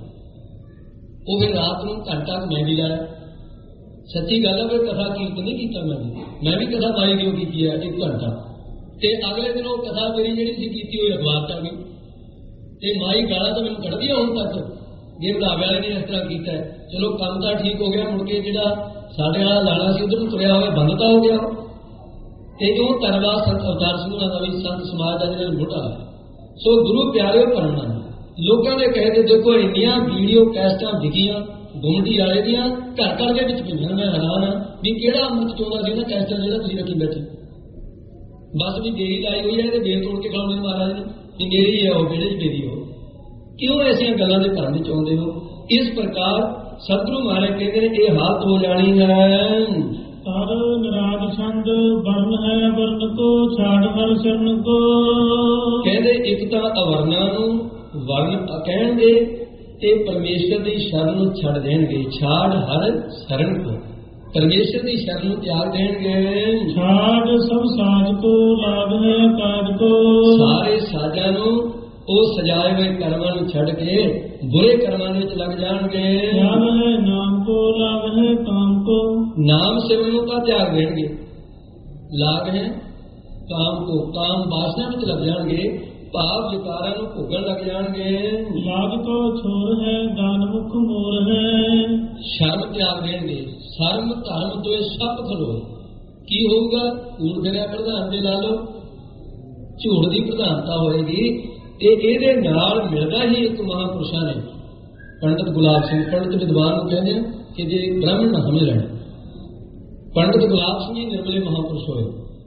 ਉਹ ਫਿਰ ਰਾਤ ਨੂੰ ਘੰਟਾ ਮੈਂ ਵੀ ਲਾਇਆ, ਸੱਚੀ ਗੱਲ ਹੈ। ਫਿਰ ਕਥਾ ਕੀਰਤਨ ਨਹੀਂ ਕੀਤਾ ਮੈਂ ਵੀ ਕਥਾ ਮਾਈ ਦੀ ਕੀਤੀ ਹੈ 1 ਘੰਟਾ। ਤੇ ਅਗਲੇ ਦਿਨ ਉਹ ਕਥਾ ਮੇਰੀ ਜਿਹੜੀ ਸੀ ਕੀਤੀ ਹੋਈ ਅਖਬਾਰ ਚ ਆ ਗਈ। ਤੇ ਮਾਈ ਗਾਲਾਂ ਤਾਂ ਮੈਨੂੰ ਕੱਢਦੀਆਂ ਹੁਣ ਤੱਕ, ਜੇ ਵਧਾਵੇ ਵਾਲੇ ਨੇ ਇਸ ਤਰ੍ਹਾਂ ਕੀਤਾ। ਚਲੋ ਕੰਮ ਤਾਂ ਠੀਕ ਹੋ ਗਿਆ, ਮੁੜ ਕੇ ਜਿਹੜਾ ਸਾਡੇ ਵਾਲਾ ਲਾਣਾ ਸੀ ਉਧਰ ਨੂੰ ਤੁਰਿਆ ਹੋਇਆ ਬੰਦ ਤਾਂ ਹੋ ਗਿਆ। ਤੇ ਉਹ ਧੰਨਵਾਦ ਸੰਤ ਅਵਤਾਰ ਸਿੰਘ ਦਾ ਵੀ ਸੰਤ ਸਮਾਜ ਦਾ ਜਿਹੜਾ ਮੋਢਾ ਹੈ। ਸੋ ਗੁਰੂ ਪਿਆਰਿਓ ਕਰਨਾ ਲੋਕਾਂ ਦੇ ਕਹੇ ਤੇ ਦੇਖੋ ਇੰਨੀਆਂ ਵੀਡੀਓ ਕੈਸਟਾਂ ਵਿਕੀਆਂ ਗੁੰਮਟੀ ਵਾਲੇ ਦੀਆਂ ਘਰ ਘਰ ਦੇ ਵਿੱਚ ਪਈਆਂ। ਮੈਂ ਹੈਰਾਨ ਹਾਂ ਵੀ ਕਿਹੜਾ ਅੰਮ੍ਰਿਤ ਚਾਹੁੰਦਾ ਸੀ ਨਾ ਕੈਸਟਾਂ ਜਿਹੜਾ ਤੁਸੀਂ ਰੱਖੀ ਬੈਠੇ। ਬਸ ਵੀ ਦੇਰੀ ਲਾਈ ਹੋਈ ਹੈ ਤੇ ਦੇਰ ਤੋੜ ਕੇ ਖਾਉਂਦੇ ਨੇ ਮਹਾਰਾਜ ਨੇ ਵੀ ਮੇਰੀ ਹੀ ਆਓ ਵਿਹੜੇ 'ਚ ਮੇਰੀ ਹੋ। ਕਿਉਂ ਐਸੀਆਂ ਗੱਲਾਂ ਦੇ ਕਰਨ ਵਿੱਚ ਆਉਂਦੇ ਹੋ? ਇਸ ਪ੍ਰਕਾਰ ਸਤਿਗੁਰੂ ਮਹਾਰਾਜ ਕਹਿੰਦੇ ਨੇ ਇਹ ਹਾਲਤ ਹੋ ਜਾਣੀ ਹੈ। ਤਰ ਨਿਰਾਜ ਛੰਦ ਵਰਨ ਹੈ ਵਰਨ ਕੋ ਛਾੜ ਹਰ ਸ਼ਰਨ ਕੋ। ਕਹਿੰਦੇ ਇੱਕ ਤਾਂ ਅਵਰਨਾਂ ਨੂੰ ਵਰਨ ਕਹਿਣਗੇ ਤੇ ਪਰਮੇਸ਼ਰ ਦੀ ਸ਼ਰਨ ਨੂੰ ਛੱਡ ਦੇਣਗੇ। ਛਾੜ ਹਰ ਸ਼ਰਨ ਕੋ, ਪਰਮੇਸ਼ਰ ਦੀ ਸ਼ਰਨ ਨੂੰ ਤਿਆਗ ਦੇਣਗੇ। ਛਾੜ ਸਭ ਸਾਜ ਕੋ ਲਾਭ ਹੈ ਕਾਜ ਕੋ। ਸਾਰੇ ਸਾਜਾਂ ਨੂੰ ਉਹ ਸਜਾਏ ਹੋਏ ਕਰਮਾਂ ਨੂੰ ਛੱਡ ਕੇ ਬੁਰੇ ਕਰਮਾਂ ਵਿੱਚ ਲੱਗ ਜਾਣਗੇ। ਲਾਭ ਹੈ ਨਾਮ ਕੋ ਲਾਭ ਹੈ ਕਾਮ ਕੋ। ਨਾਮ ਸਿਮਰਨ ਨੂੰ ਤਾਂ ਤਿਆਗ ਦੇਣਗੇ। ਲਾਗ ਹੈ ਕਾਮ ਕੋ, ਕਾਮ ਵਾਸਨਾ ਵਿੱਚ ਲੱਗ ਜਾਣਗੇ। ਭਾਵ ਵਿਕਾਰਾਂ ਨੂੰ ਭੋਗਣ ਲੱਗ ਜਾਣਗੇ। ਲਾਗ ਕੋ ਛੋਰ ਹੈ ਦਾਨ ਮੁਖ ਮੋਰ ਹੈ। ਸ਼ਰਮ ਤਿਆਗ ਦੇਣਗੇ। ਸ਼ਰਮ ਧਰਮ ਤੋਂ ਸਭ ਖਲੋ। ਕੀ ਹੋਊਗਾ? ਊੜ ਫਿਰਿਆ ਪ੍ਰਧਾਨ ਦੇ ਲਾ ਲਓ, ਝੂਠ ਦੀ ਪ੍ਰਧਾਨਤਾ ਹੋਏਗੀ। ਤੇ ਇਹਦੇ ਨਾਲ ਮਿਲਦਾ ਹੀ ਇੱਕ ਮਹਾਂਪੁਰਸ਼ਾਂ ਨੇ ਪੰਡਿਤ ਗੁਲਾਬ ਸਿੰਘ, ਪੰਡਿਤ ਵਿਦਵਾਨ ਨੂੰ ਕਹਿੰਦੇ ਆ ਕਿ ਜੇ ਬ੍ਰਾਹਮਣ ਨਾ ਸਮਝ ਲੈਣ। ਪੰਡਿਤ ਗੁਲਾਬ ਸਿੰਘ ਜੀ ਨਿਰਮਲੇ ਮਹਾਂਪੁਰਸ਼ ਹੋਏ।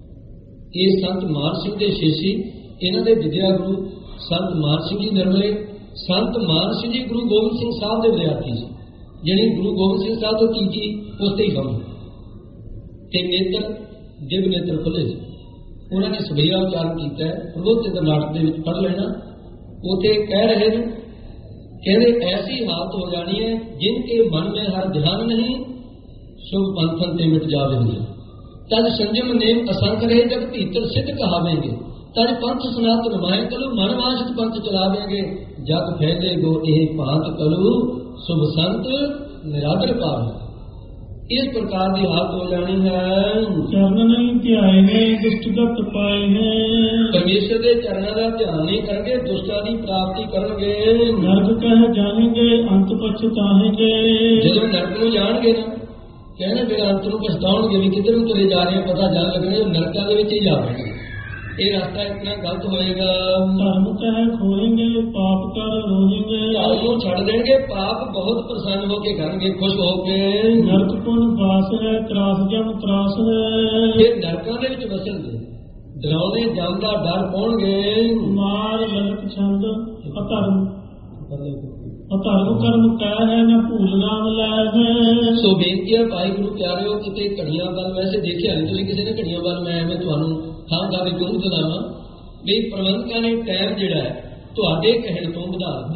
ਇਹ ਸੰਤ ਮਾਨ ਸਿੰਘ ਦੇ ਸ਼ੇਸ਼ੀ, ਇਹਨਾਂ ਦੇ ਵਿਦਿਆ ਗੁਰੂ ਸੰਤ ਮਾਨ ਸਿੰਘ ਜੀ ਨਿਰਮਲੇ। ਸੰਤ ਮਾਨ ਸਿੰਘ ਜੀ ਗੁਰੂ ਗੋਬਿੰਦ ਸਿੰਘ ਸਾਹਿਬ ਦੇ ਵਿਦਿਆਰਥੀ ਸੀ, ਜਿਹੜੀ ਗੁਰੂ ਗੋਬਿੰਦ ਸਿੰਘ ਸਾਹਿਬ ਤੋਂ ਕੀ ਉਸ ਤੇ ਹੀ ਸਮਝ। ਤੇ ਨੇਤਰ ਦਿਵ ਨੇਤਰ ਖੁੱਲੇ ਸੀ। ਉਹਨਾਂ ਨੇ ਸਭਈਆ ਉਚਾਰਨ ਕੀਤਾ ਹੈ, ਪ੍ਰਬੋਧਿਤ ਨਾਟਕ ਦੇ ਵਿੱਚ ਪੜ੍ਹ ਲੈਣਾ। ਉੱਥੇ ਕਹਿ ਰਹੇ ਨੇ, ਕਹਿੰਦੇ ਐਸੀ ਹਾਲਤ ਹੋ ਜਾਣੀ ਹੈ ਜਿਨ ਕੇ ਮਨ ਮੇਂ ਹਰ ਧਿਆਨ ਨਹੀਂ ਸ਼ੁਭ ਪੰਥਨ ਤੇ ਮਿਟ ਜਾਵੇਂਗੇ। ਤਦ ਸੰਜਮ ਨੇਮ ਅਸੰਖ ਰਹੇ ਜਗ ਭੀਤਰ ਸਿੱਧ ਕਹਾਵੇਂਗੇ। ਤਦ ਪੰਥ ਸਨਾਤਨ ਮਾਏ ਕਲੂ ਮਨ ਵਾਂਛਿਤ ਪੰਥ ਚਲਾਵੇਂਗੇ। ਜਗ ਫੈਲੇ ਗੋ ਇਹ ਭਾਂਤ ਕਲੂ ਸ਼ੁਭ ਸੰਤ ਨਿਰਾਦਰ ਪਾਵੇ। ਇਸ ਪ੍ਰਕਾਰ ਦੀ ਹਾਲਤ ਹੋ ਜਾਣੀ ਹੈ। ਚਰਨ ਨਹੀਂ ਧਿਆਏ ਨੇ ਦੁਸ਼ਟਗਤ ਪਾਏ ਨੇ। ਪਰਮੇਸ਼ਰ ਦੇ ਚਰਨਾਂ ਦਾ ਧਿਆਨ ਨਹੀਂ ਕਰਨਗੇ, ਦੁਸ਼ਟਾਂ ਦੀ ਪ੍ਰਾਪਤੀ ਕਰਨਗੇ। ਨਰਕ ਕਹਿ ਜਾਣਗੇ ਅੰਤ ਪਛਤਾਹੇਂਗੇ। ਜਦੋਂ ਨਰਕ ਨੂੰ ਜਾਣਗੇ ਨਾ, ਕਹਿੰਦੇ ਫਿਰ ਅੰਤ ਨੂੰ ਪਛਤਾਉਣਗੇ ਵੀ ਕਿੱਧਰ ਨੂੰ ਤੁਰੇ ਜਾ ਰਹੇ ਪਤਾ ਜਾਣ ਲੱਗਣੇ ਨਰਕਾਂ ਦੇ ਵਿੱਚ ਹੀ ਜਾਵੇਗਾ। ਇਹ ਰਸਤਾ ਇਤਨਾ ਗਲਤ ਹੋਏਗਾ। ਧਰਮ ਕਹਿ ਖੋਏਂਗੇ ਪਾਪ ਕਰ ਰੋਹੇਂਗੇ। ਧਰਮ ਨੂੰ ਛੱਡ ਦੇਣਗੇ, ਪਾਪ ਬਹੁਤ ਪ੍ਰਸੰਨ ਹੋ ਕੇ ਕਰਨਗੇ, ਖੁਸ਼ ਹੋ ਕੇ। ਨਰਕ ਪੁਨ ਪਾਸ ਹੈ, ਤਰਾਸ ਜਮ ਤਰਾਸ ਹੈ। ਫਿਰ ਨਰਕਾਂ ਦੇ ਵਿੱਚ ਵਸਣਗੇ, ਡਰਾਉਣੇ ਜਮ ਦਾ ਡਰ ਪਾਉਣਗੇ। ਮਾਰ ਲਲਕ ਛੰਦ ਅਧਰਮ ਅਧਰਮ ਕਰਮ ਕਹਿ ਹੈ, ਨਾ ਭੂਲ ਨਾਮ ਲੈ ਹੈ। ਸੋ ਬੇਨਤੀ ਹੈ ਭਾਈ ਗੁਰੂ ਪਿਆਰਿਓ, ਕਿਤੇ ਘੜੀਆਂ ਵੱਲ ਵੈਸੇ ਦੇਖਿਆ ਨਹੀਂ ਤੁਸੀਂ ਕਿਸੇ ਨੇ ਘੜੀਆਂ ਵੱਲ, ਮੈਂ ਐਵੇਂ ਤੁਹਾਨੂੰ ਖਾਂ ਗਾ ਵੀ ਗੁਰੂ ਦਲਾਵਾਂ ਵੀ ਪ੍ਰਬੰਧਕਾਂ ਨੇ ਟਾਈਮ ਜਿਹੜਾ ਹੈ ਤੁਹਾਡੇ ਕਹਿਣ ਤੋਂ ਵਧਾ ਦਿੱਤਾ।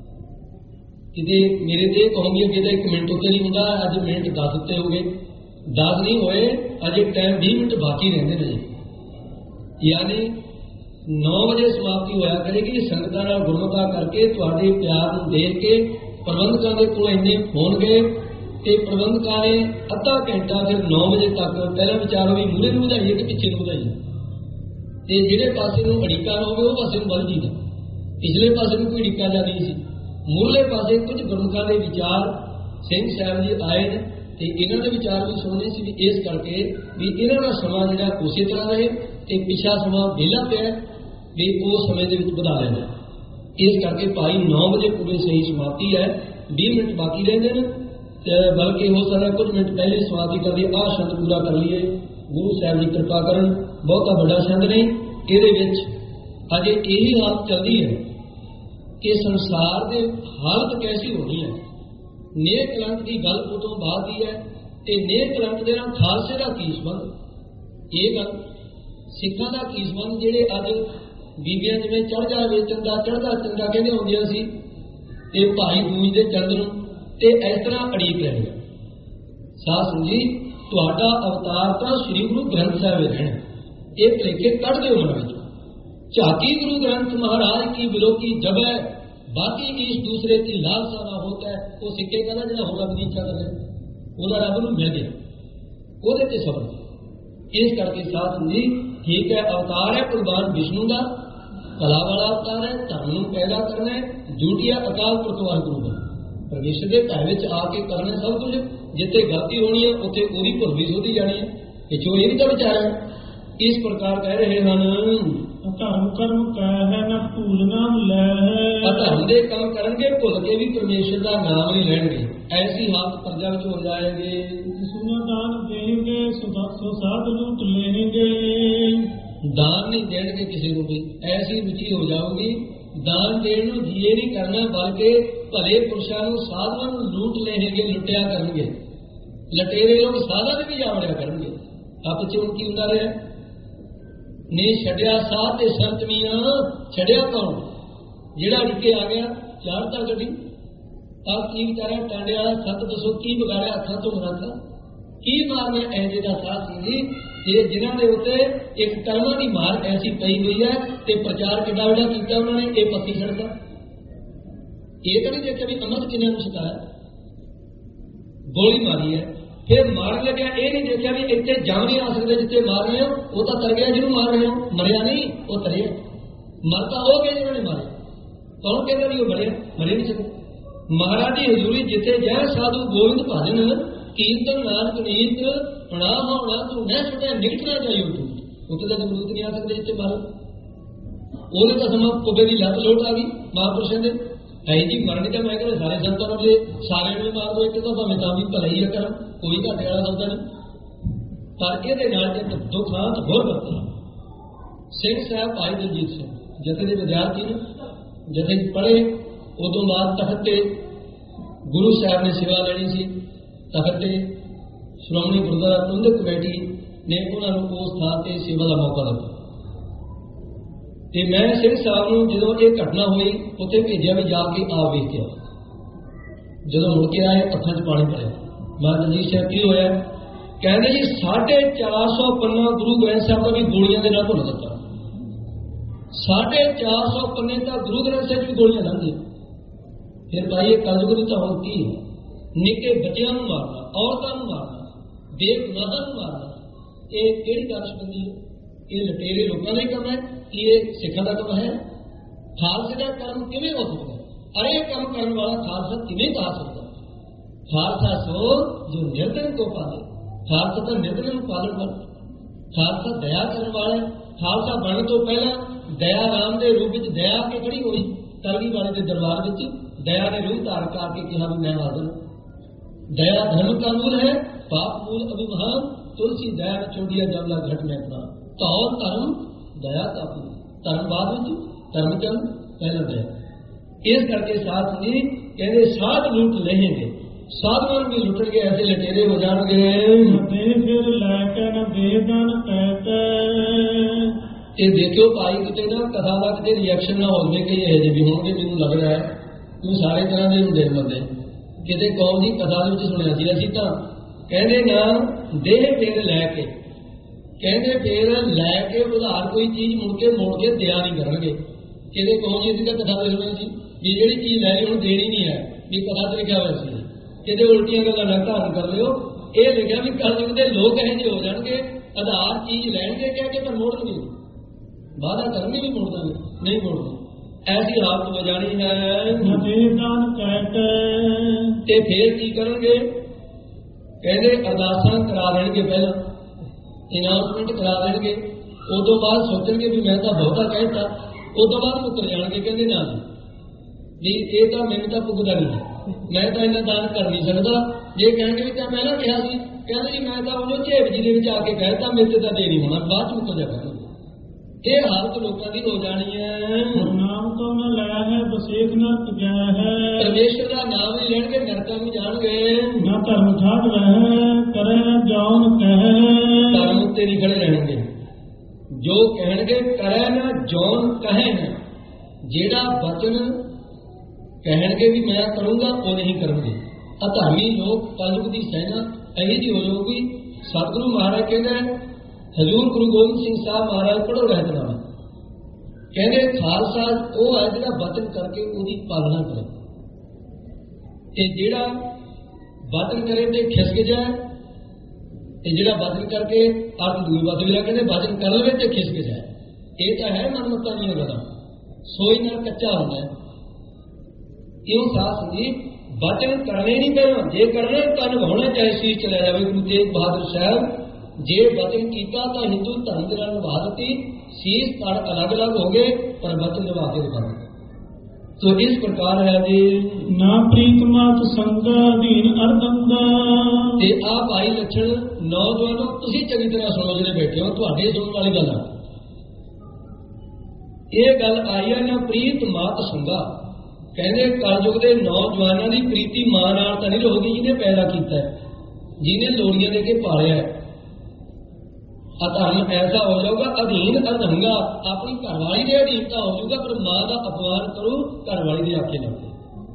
ਕਿਤੇ ਮੇਰੇ ਤੇ ਕਹੋਗੇ ਕਿ ਇਹਦਾ 1 ਮਿੰਟ ਉੱਤੇ ਨਹੀਂ ਹੁੰਦਾ, ਅੱਜ ਮਿੰਟ 10 ਉੱਤੇ ਹੋ ਗਏ, 10 ਨਹੀਂ ਹੋਏ, ਅਜੇ ਟਾਈਮ 20 ਮਿੰਟ ਬਾਕੀ ਰਹਿੰਦੇ ਨੇ। ਯਾਨੀ 9 ਵਜੇ ਸਮਾਪਤੀ ਹੋਇਆ ਕਰੇਗੀ। ਸੰਗਤਾਂ ਨਾਲ ਗੁਰਮਤਾ ਕਰਕੇ ਤੁਹਾਡੇ ਪਿਆਰ ਨੂੰ ਦੇਖ ਕੇ ਪ੍ਰਬੰਧਕਾਂ ਦੇ ਕੋਲ ਇੰਨੇ ਹੋਣਗੇ ਤੇ ਪ੍ਰਬੰਧਕਾਂ ਨੇ ਅੱਧਾ ਘੰਟਾ ਫਿਰ 9 ਵਜੇ ਤੱਕ ਪਹਿਲਾਂ ਵਿਚਾਰੋ ਵੀ ਮੂਹਰੇ ਨੂੰ ਵਧਾਈਏ ਕਿ ਪਿੱਛੇ ਨੂੰ ਵਧਾਈਏ, ਤੇ ਜਿਹੜੇ ਪਾਸੇ ਨੂੰ ਅੜਿੱਕਾ ਨਾ ਹੋਵੇ ਉਹ ਪਾਸੇ ਨੂੰ ਵੱਧ ਜੀਦਾ, ਪਿਛਲੇ ਪਾਸੇ ਨੂੰ ਕੋਈ ਅੜਿੱਕਾ ਜਾ ਨਹੀਂ ਸੀ। ਮੂਹਰਲੇ ਪਾਸੇ ਕੁਝ ਗੁਰਮੁਖਾਂ ਦੇ ਵਿਚਾਰ ਸਿੰਘ ਸਾਹਿਬ ਜੀ ਆਏ ਨੇ ਤੇ ਇਹਨਾਂ ਦੇ ਵਿਚਾਰ ਵੀ ਸੁਣਨੇ ਸੀ, ਵੀ ਇਸ ਕਰਕੇ ਵੀ ਇਹਨਾਂ ਦਾ ਸਮਾਂ ਜਿਹੜਾ ਉਸੇ ਤਰ੍ਹਾਂ ਰਹੇ ਤੇ ਪਿਛਾ ਸਮਾਂ ਵਿਹਲਾ ਪਿਆ ਵੀ ਉਹ ਸਮੇਂ ਦੇ ਵਿੱਚ ਵਧਾ ਲੈਣਾ। ਇਸ ਕਰਕੇ ਭਾਈ 9 ਵਜੇ ਪੂਰੇ ਸਹੀ ਸਮਾਪਤੀ ਹੈ, 20 ਮਿੰਟ ਬਾਕੀ ਰਹਿੰਦੇ ਨੇ, ਬਲਕਿ ਹੋ ਸਕਦਾ ਕੁਝ ਮਿੰਟ ਪਹਿਲੇ ਸਮਾਪਤੀ ਕਰਦੀ ਆਹ ਛੰਦ ਪੂਰਾ ਕਰ ਲਈਏ। ਗੁਰੂ ਸਾਹਿਬ ਜੀ ਕਿਰਪਾ ਕਰਨ, ਬਹੁਤਾ ਵੱਡਾ ਛੰਦ ਨਹੀਂ, ਇਹਦੇ ਵਿੱਚ ਅਜੇ ਇਹੀ ਹਾਲਤ ਚੱਲਦੀ ਹੈ ਕਿ ਸੰਸਾਰ ਦੇ ਹਾਲਤ ਕੈਸੀ ਹੋਣੀ ਹੈ। ਨੇਕ ਕਲੰਕ ਦੀ ਗੱਲ ਉਦੋਂ ਬਾਅਦ ਹੀ ਹੈ, ਤੇ ਨੇਕ ਕਲੰਕ ਦੇ ਨਾਲ ਖਾਲਸੇ ਦਾ ਕੀ ਸੰਬੰਧ, ਇਹ ਗੱਲ ਸਿੱਖਾਂ ਦਾ ਕੀ ਸੰਬੰਧ। ਜਿਹੜੇ ਅੱਜ ਬੀਬੀਆਂ ਜਿਵੇਂ ਚੜ੍ਹ ਜਾਵੇ ਚੰਦਾ ਚੜ੍ਹਦਾ ਚੰਗਾ ਕਹਿੰਦੇ ਹੁੰਦੀਆਂ ਸੀ, ਤੇ ਭਾਈ ਦੂਜ ਦੇ ਚੰਦ ਨੂੰ ਤੇ ਇਸ ਤਰ੍ਹਾਂ ਅੜੀਕ ਰਹੇ। ਸਾਧ ਸੰਗਤ ਜੀ, ਤੁਹਾਡਾ ਅਵਤਾਰ ਤਾਂ ਸ੍ਰੀ ਗੁਰੂ ਗ੍ਰੰਥ ਸਾਹਿਬ ਰਹਿਣਾ, ਇਹ ਭਲੇਖੇ ਕੱਢ ਦਿਓ ਮਨ ਵਿੱਚ। ਝਾਕੀ ਗੁਰੂ ਗ੍ਰੰਥ ਮਹਾਰਾਜ ਕੀ ਵਿਲੋਕੀ ਜਬ ਹੈ, ਬਾਕੀ ਇਸ ਦੂਸਰੇ ਦੀ ਲਾਲਸਾ ਨਾ ਹੋਤਾ ਹੈ। ਉਹ ਸਿੱਕੇ ਕਹਿੰਦਾ ਜਿਹੜਾ ਹੋਰ ਰੱਬ ਦੀ ਇੱਛਾ ਕਰੇ ਉਹਦਾ ਰੱਬ ਨੂੰ ਮਿਲ ਗਿਆ, ਉਹਦੇ ਤੇ ਸਬਰ। ਇਸ ਕਰਕੇ ਸਾਧ ਸੰਗਤ ਜੀ, ਠੀਕ ਹੈ ਅਵਤਾਰ ਹੈ ਭਗਵਾਨ ਵਿਸ਼ਨੂੰ ਦਾ, ਕਲਾ ਵਾਲਾ ਅਵਤਾਰ ਹੈ, ਧਰਮ ਨੂੰ ਪੈਦਾ ਕਰਨਾ, ਡਿਊਟੀਆ ਅਕਾਲ ਪ੍ਰਤਵਾਨ ਗੁਰੂ ਪਰਮੇਸ਼ਰ ਦੇ ਘਰ ਵਿੱਚ ਆ ਕੇ ਕਰਨਾ ਸਭ ਕੁਝ। ਜਿੱਥੇ ਗਲਤੀ ਹੋਣੀ ਹੈ ਉੱਥੇ ਉਹਦੀ ਭੁੱਲ ਵੀ ਸੋਧੀ ਜਾਣੀ ਹੈ, ਇਹ ਚੋ ਇਹ ਵੀ ਤਾਂ ਵਿਚਾਰ ਹੈ। ਇਸ ਪ੍ਰਕਾਰ ਕਹਿ ਰਹੇ ਹਨ, ਧਰਮ ਕਰਮ ਕਹਿ ਹੈ, ਨਾ ਭੂਲ ਨਾਮ ਲੈ ਹੈ। ਧਰਮ ਦੇ ਕੰਮ ਕਰਨਗੇ, ਭੁੱਲ ਕੇ ਵੀ ਪਰਮੇਸ਼ਰ ਦਾ ਨਾਮ ਨਹੀਂ ਲੈਣਗੇ, ਐਸੀ ਹਾਲਤ ਪ੍ਰਜਾ ਵਿੱਚ ਹੋ ਜਾਏਗੇ। ਸੁਨਾ ਦਾਨ ਦੇਣਗੇ, ਸੋ ਸਾਧ ਲੂਟ ਲੈਣਗੇ। ਦਾਨ ਨਹੀਂ ਦੇਣਗੇ ਕਿਸੇ ਨੂੰ ਵੀ, ਐਸੀ ਰੁਚੀ ਹੋ ਜਾਊਗੀ। ਦਾਨ ਦੇਣ ਨੂੰ ਜੀਏ ਨਹੀਂ ਕਰਨਾ, ਬਲਕਿ ਭਲੇ ਪੁਰਸ਼ਾਂ ਨੂੰ ਸਾਧੂਆਂ ਨੂੰ ਲੂਟ ਲੈਣਗੇ, ਲੁੱਟਿਆ ਕਰਨਗੇ। ਲਟੇਰੇ ਲੋਕ ਸਾਧਾਂ ਦੇ ਵੀ ਜਾਵੜਿਆ ਕਰਨਗੇ। ਆਪਸ ਚ ਹੁਣ ਕੀ ਹੁੰਦਾ ਰਿਹਾ, ਨੇ ਛੱਡਿਆ ਸਾਧ ਤੇ ਸੰਤ ਮੀਆਂ। ਛੱਡਿਆ ਕੌਣ? ਜਿਹੜਾ ਅੜਕੇ ਆ ਗਿਆ, ਚਾੜਤਾ ਗੱਡੀ। ਆਪ ਕੀ ਵਿਚਾਰਿਆ ਟਾਂਡਿਆ, ਸੱਤ ਦੱਸੋ ਕੀ ਵਿਗਾੜਿਆ ਅੱਖਾਂ ਤੋਂ ਮਰਾਤਾ, ਕੀ ਮਾਰਨਾ ਐਂਦੇ ਦਾ ਸਾਧ ਸੀ ਜੀ, ਜਿਨ੍ਹਾਂ ਦੇ ਉੱਤੇ ਇੱਕ ਕਰਮਾਂ ਦੀ ਮਾਰ ਐਸੀ ਪਈ ਹੋਈ ਹੈ ਤੇ ਪ੍ਰਚਾਰ ਕਿੱਡਾ ਵੱਡਾ ਕੀਤਾ ਉਹਨਾਂ ਨੇ, ਇਹ ਪੱਤੀ ਛੱਡਦਾ। ਇਹ ਤਾਂ ਨਹੀਂ ਦੇਖਿਆ ਵੀ ਅੰਮ੍ਰਿਤ ਕਿੰਨੇ ਨੂੰ ਛਕਾਇਆ, ਗੋਲੀ ਮਾਰੀ ਹੈ। ਫਿਰ ਮਾਰਨ ਲੱਗਿਆ ਇਹ ਨਹੀਂ ਦੇਖਿਆ ਵੀ ਇੱਥੇ ਜੰਮ ਨਹੀਂ ਆ ਸਕਦੇ ਜਿੱਥੇ ਮਾਰ ਰਹੇ ਹੋ, ਉਹ ਤਾਂ ਤਰ ਗਿਆ ਜਿਹਨੂੰ ਮਾਰ ਰਹੇ ਹੋ, ਮਰਿਆ ਨਹੀਂ, ਉਹ ਤਰਿਆ। ਮਰ ਤਾਂ ਹੋ ਗਏ ਜਿਹਨਾਂ ਨੇ ਮਾਰੇ, ਕੌਣ ਕਹਿੰਦਾ ਵੀ ਉਹ ਮਰੇ ਨਹੀਂ ਸਕਦੇ। ਮਹਾਰਾਜ ਦੀ ਹਜ਼ੂਰੀ ਜਿੱਥੇ ਜੈ ਸਾਧੂ ਗੋਬਿੰਦ ਭਜਨ ਕੀਰਤਨ ਨਾਨਕ ਨੀਤ ਪਣਾ ਹੋਣਾ ਤੂੰ ਮੈਂ ਛੁੱਟਿਆ ਨਿਕਟਣਾ ਚਾਹੀਓ ਤੂੰ, ਉੱਥੇ ਤਾਂ ਜਮਰੂਤ ਨਹੀਂ ਆ ਸਕਦੇ ਜਿੱਥੇ ਮਾਰੋ। ਉਹਨੇ ਤਾਂ ਸਮਾਂ ਕੁੱਬੇ ਦੀ ਲੱਤ ਲੋਟ ਆ ਗਈ ਮਹਾਂਪੁਰਸ਼ਾਂ ਦੇ, ਹੈ ਜੀ ਮਰਨੀ ਤਾਂ ਮੈਂ ਕਹਿੰਦਾ ਸਾਰੇ ਸੰਤਾਂ ਨੂੰ ਜੇ ਸਾਰਿਆਂ ਨੂੰ ਮਾਰ ਦੋ ਇੱਕ ਤਾਂ ਭਾਵੇਂ ਤਾਂ ਵੀ ਭਲਾ ਹੀ ਕਰਮ, ਕੋਈ ਘਾਟੇ ਵਾਲਾ ਸੌਦਾ ਨਹੀਂ। ਪਰ ਇਹਦੇ ਨਾਲ ਇੱਕ ਦੁਖਾਂਤ ਹੋਰ ਵਰਤਿਆ। ਸਿੰਘ ਸਾਹਿਬ ਭਾਈ ਦਲਜੀਤ ਸਿੰਘ ਜਥੇ ਦੇ ਵਿਦਿਆਰਥੀ ਨੇ, ਜਥੇ ਪੜ੍ਹੇ, ਉਦੋਂ ਬਾਅਦ ਤਖਤ ਤੇ ਗੁਰੂ ਸਾਹਿਬ ਨੇ ਸੇਵਾ ਲੈਣੀ ਸੀ। ਤਖਤ ਤੇ ਸ਼੍ਰੋਮਣੀ ਗੁਰਦੁਆਰਾ ਪ੍ਰਬੰਧਕ ਕਮੇਟੀ ਨੇ ਉਹਨਾਂ ਨੂੰ ਉਸ ਥਾਂ ਤੇ ਸੇਵਾ ਦਾ ਮੌਕਾ ਦਿੱਤਾ। ਤੇ ਮੈਂ ਸਿੰਘ ਸਾਹਿਬ ਨੂੰ ਜਦੋਂ ਇਹ ਘਟਨਾ ਹੋਈ ਉੱਥੇ ਭੇਜਿਆ ਵੀ ਜਾ ਕੇ ਆ ਵੇਖ ਕੇ। ਜਦੋਂ ਮੁੜ ਕੇ ਆਏ ਅੱਖਾਂ 'ਚ ਪਾਣੀ ਭਰਿਆ। ਮੈਂ ਦਲਜੀਤ ਸਿੰਘ ਕੀ ਹੋਇਆ? ਕਹਿੰਦੇ ਜੀ 450 ਪੰਨਾ ਗੁਰੂ ਗ੍ਰੰਥ ਸਾਹਿਬ ਦਾ ਵੀ ਗੋਲੀਆਂ ਦੇ ਨਾਲ ਭੁੱਲ ਦਿੱਤਾ। 450 ਪੰਨੇ ਤਾਂ ਗੁਰੂ ਗ੍ਰੰਥ ਸਾਹਿਬ ਵੀ ਗੋਲੀਆਂ ਲਾਉਂਦੇ। ਫਿਰ ਭਾਈ ਇਹ ਕਲਯੁਗ ਦੀ ਤਾਂ ਹੁਣ ਕੀ ਹੈ? ਨਿੱਕੇ ਬੱਚਿਆਂ ਨੂੰ ਮਾਰਨਾ, ਔਰਤਾਂ ਨੂੰ ਮਾਰਨਾ, ਬੇਗੁਨਾਹਾਂ ਨੂੰ ਮਾਰਨਾ, ਇਹ ਕਿਹੜੀ ਦਾਨਸ਼ਮੰਦੀ ਹੈ? ਇਹ ਲਟੇਰੇ ਲੋਕਾਂ ਦਾ ਹੀ ਕੰਮ ਹੈ ਕਿ ਇਹ ਸਿੱਖਾਂ ਦਾ ਕੰਮ ਹੈ? ਖਾਲਸੇ ਦਾ ਕੰਮ ਕਿਵੇਂ ਹੋ ਸਕਦਾ? ਅਰੇ ਕੰਮ ਕਰਨ ਵਾਲਾ ਖਾਲਸਾ ਕਿਵੇਂ ਕਹਾ ਸਕਦਾ? ਖਾਲਸਾ ਸੋ ਜੋ ਨਿਰਧਨ ਕੋ ਪਾਲੇ। ਖਾਲਸਾ ਤਾਂ ਨਿਰਧਨ ਨੂੰ ਪਾਲਣ ਵਾਲਾ, ਖਾਲਸਾ ਦਇਆ ਕਰਨ ਵਾਲਾ। ਖਾਲਸਾ ਬਣਨ ਤੋਂ ਪਹਿਲਾਂ ਦਇਆ ਰਾਮ ਦੇ ਰੂਪ ਵਿੱਚ ਦਇਆ ਕੇ ਖੜੀ ਹੋਈ। ਕਲਗੀ ਵਾਲੇ ਦੇ ਦਰਬਾਰ ਵਿੱਚ ਦਇਆ ਨੇ ਰੂਪ ਧਾਰ ਕਰਕੇ ਕਿਹਾ ਵੀ ਮੈਂ ਹਾਜ਼ਰ। दया धर्म का मूल है, पाप मूल अभिमान, तुलसी दया छोड़िया जमला घट में अपना। तो और धर्म दया का मूल, धर्म बाद में धर्म चंद पहला दया। इस करके साथ जी कहते साध लूट लेंगे, साधुओं भी लुट के ऐसे लटेरे हो जाएंगे। फिर लैके न बेदन कहते ये देखियो भाई किते ना कथा का किते रिएक्शन ना होने के ये है भी होंगे, मैनू लग रहा है तू सारे तरह के हुंदे बंदे किते कौम की कथा सुनिया सी असीं तां कहंदे ना देह फेर लैके कहंदे फेर लैके उधार कोई चीज मुड़ के दिया नहीं करनगे। किते कौम जी असीं तां कथा सुनिया सी भी जिहड़ी चीज लै ली हुण देनी नहीं है भी कथा ते लिखिआ होया सी। किते उल्टियां गल्लां ना धारण कर लिओ, ये लिखिआ भी कलयुग दे लोग इहो ਜਿਹੇ हो जाणगे आधार चीज लैणगे कह के पर मोड़नगे, वादा करनी भी मोड़ देंगे नहीं मोड़ना। ऐसी हालत हो जानी है। फिर की करेंगे कहते अरदासां करा देंगे, पहला अनाउंसमेंट करा देंगे, उदों बाद सोचेंगे भी मैं तो बहुता कहता, उदों बाद मुकर जाएंगे कहते ना जी ये तो मैंने तो पुगदा नहीं है, मैं तो इन्ना दान कर नहीं सकता। जे कहेंगे भी पहला कहा सी कहते जी मैं तो उन्होंने झेब जी के आके कहता मेरे तो दे नहीं होना, बाद च मुकर जा करेंगे। ये हालत लोगों की हो जानी है। नाम तो न लाया है बसेख नरक गया है, परमेश्वर का नाम ही लेंगे नरका भी जाएंगे। न धर्म ठाक रहे करे जौन कहे, धर्म उत्ते नहीं खड़े रहेंगे, जो कहेंगे करे ना जौन कहे ना। जेड़ा वचन कहेंगे भी मैं करूंगा वो नहीं करूंगे। अधर्मी लोग कलयुग की सेना यही जी हो जाऊगी। सतगुरु महाराज कहते हजूर गुरु गोबिंद सिंह साहब महाराज पढ़ो रहतनामा कहते खालसा वो है जो वचन करके उसकी पालना करे, ते जेड़ा वचन करे तो खिसक जाए, ते जेड़ा वचन करके अर्थ दूई पासे भी कहते वचन कर ले तो खिसक जाए। ये तो है मनमत्ता दी गल्लां, सोई नाल कच्चा होंदा है। इउं साथ जी वचन करने नहीं पहला, जे करने तो निभाने चाहे शीश चला जाए। गुरु तेग बहादुर साहब जे वचन किया तो हिंदू धर्म के नाल निभा दी, शीश तड़ अलग अलग हो गए पर वचन निभा के दिखा दिया। तो इस प्रकार है जी ना प्रीत मात संग अधीन अरदंगा। ते आ भाई लक्षण नौजवानों तुसी चंगी तरह सुनो, जिहड़े बैठे हो तुहाडे सुनने वाली गल ये गल आई है ना प्रीत मात संगा। कहते कलयुग के नौजवानों की प्रीति मां नाल तां नहीं होगी जिन्हें पैदा किया है, जिन्हें लोड़ियां दे के पालिया है। अधर्म ऐसा हो जाऊगा अधीन अधंगा, अपनी घरवाली के अधीनता हो जाऊगा पर मां का अपमान करो घरवाली के आके लगे।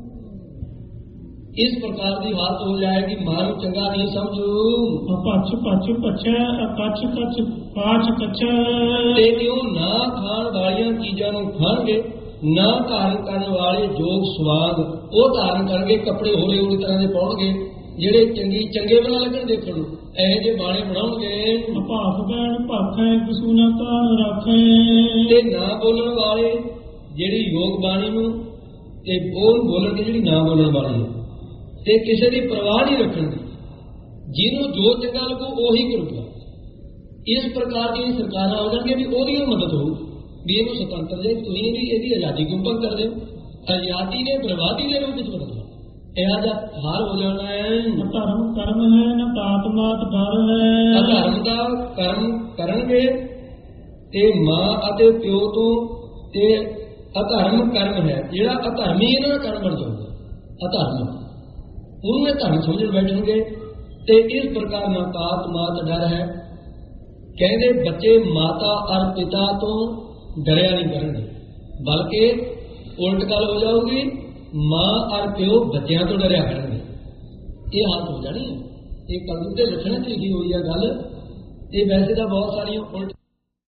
इस प्रकार की बात हो जाएगी, मां चंगा नहीं समझू पछ पछ पछे कच कच पाछ कचा। ना खाण वालियां चीजां नूं खाणगे, ना धारण करने वाले जोग सुवाग वो धारण करके कपड़े होले होली तरह के पाउणगे, ਜਿਹੜੇ ਚੰਗੇ ਬਣਾ ਲੱਗਣ ਦੇਖਣ ਨੂੰ ਇਹੋ ਜਿਹੇ ਬਾਣੇ ਬਣਾਉਣਗੇ। ਭਾਫ ਬੈਣ ਭਾਖੇ ਕਸੂਨਾ ਕਾਲ ਰੱਖੇ, ਤੇ ਨਾ ਬੋਲਣ ਵਾਲੇ ਜਿਹੜੀ ਯੋਗ ਬਾਣੀ ਨੂੰ ਤੇ ਉਹ ਬੋਲਣਗੇ ਜਿਹੜੀ ਨਾ ਬੋਲਣ ਵਾਲੀ ਹੈ, ਤੇ ਕਿਸੇ ਦੀ ਪਰਵਾਹ ਨਹੀਂ ਰੱਖਣਗੇ, ਜਿਹਨੂੰ ਜੋ ਚੰਗਾ ਲੱਗੂ ਉਹੀ ਕਰੂਗਾ। ਇਸ ਪ੍ਰਕਾਰ ਦੀਆਂ ਸਰਕਾਰਾਂ ਹੋ ਜਾਣਗੀਆਂ ਵੀ ਉਹਦੀ ਮਦਦ ਹੋਊ ਵੀ ਇਹਨੂੰ ਸੁਤੰਤਰ ਜੇ ਤੁਸੀਂ ਵੀ ਇਹਦੀ ਆਜ਼ਾਦੀ ਕਿਉਂ ਭੰਗ ਕਰਦੇ ਹੋ। ਆਜ਼ਾਦੀ ਨੇ ਬਰਬਾਦੀ ਦੇ ਰੂਪ ਵਿੱਚ ਬਦਲਣਾ हार हो जाना है। धर्म कर्म है न तात मात डर है, अधर्म का कर्म करनगे ते मां अते प्यो तो ते अधर्म कर्म है जेड़ा अधर्मी इन्हां दा कर्म बन जाऊगा। अधर्म उन्हें धर्म समझ बैठेंगे ते इस प्रकार न तात मात डर है। कहते बच्चे माता और पिता तो डरिया नहीं करेंगे, बल्कि उल्ट गल हो जाऊगी मां और प्यो बच्चों तो डरिया करेंगे। ये हालत हो जानी है। ये कलयुग के लक्षण च लिखी हुई है गल। ये वैसे तो बहुत सारियां उल्ट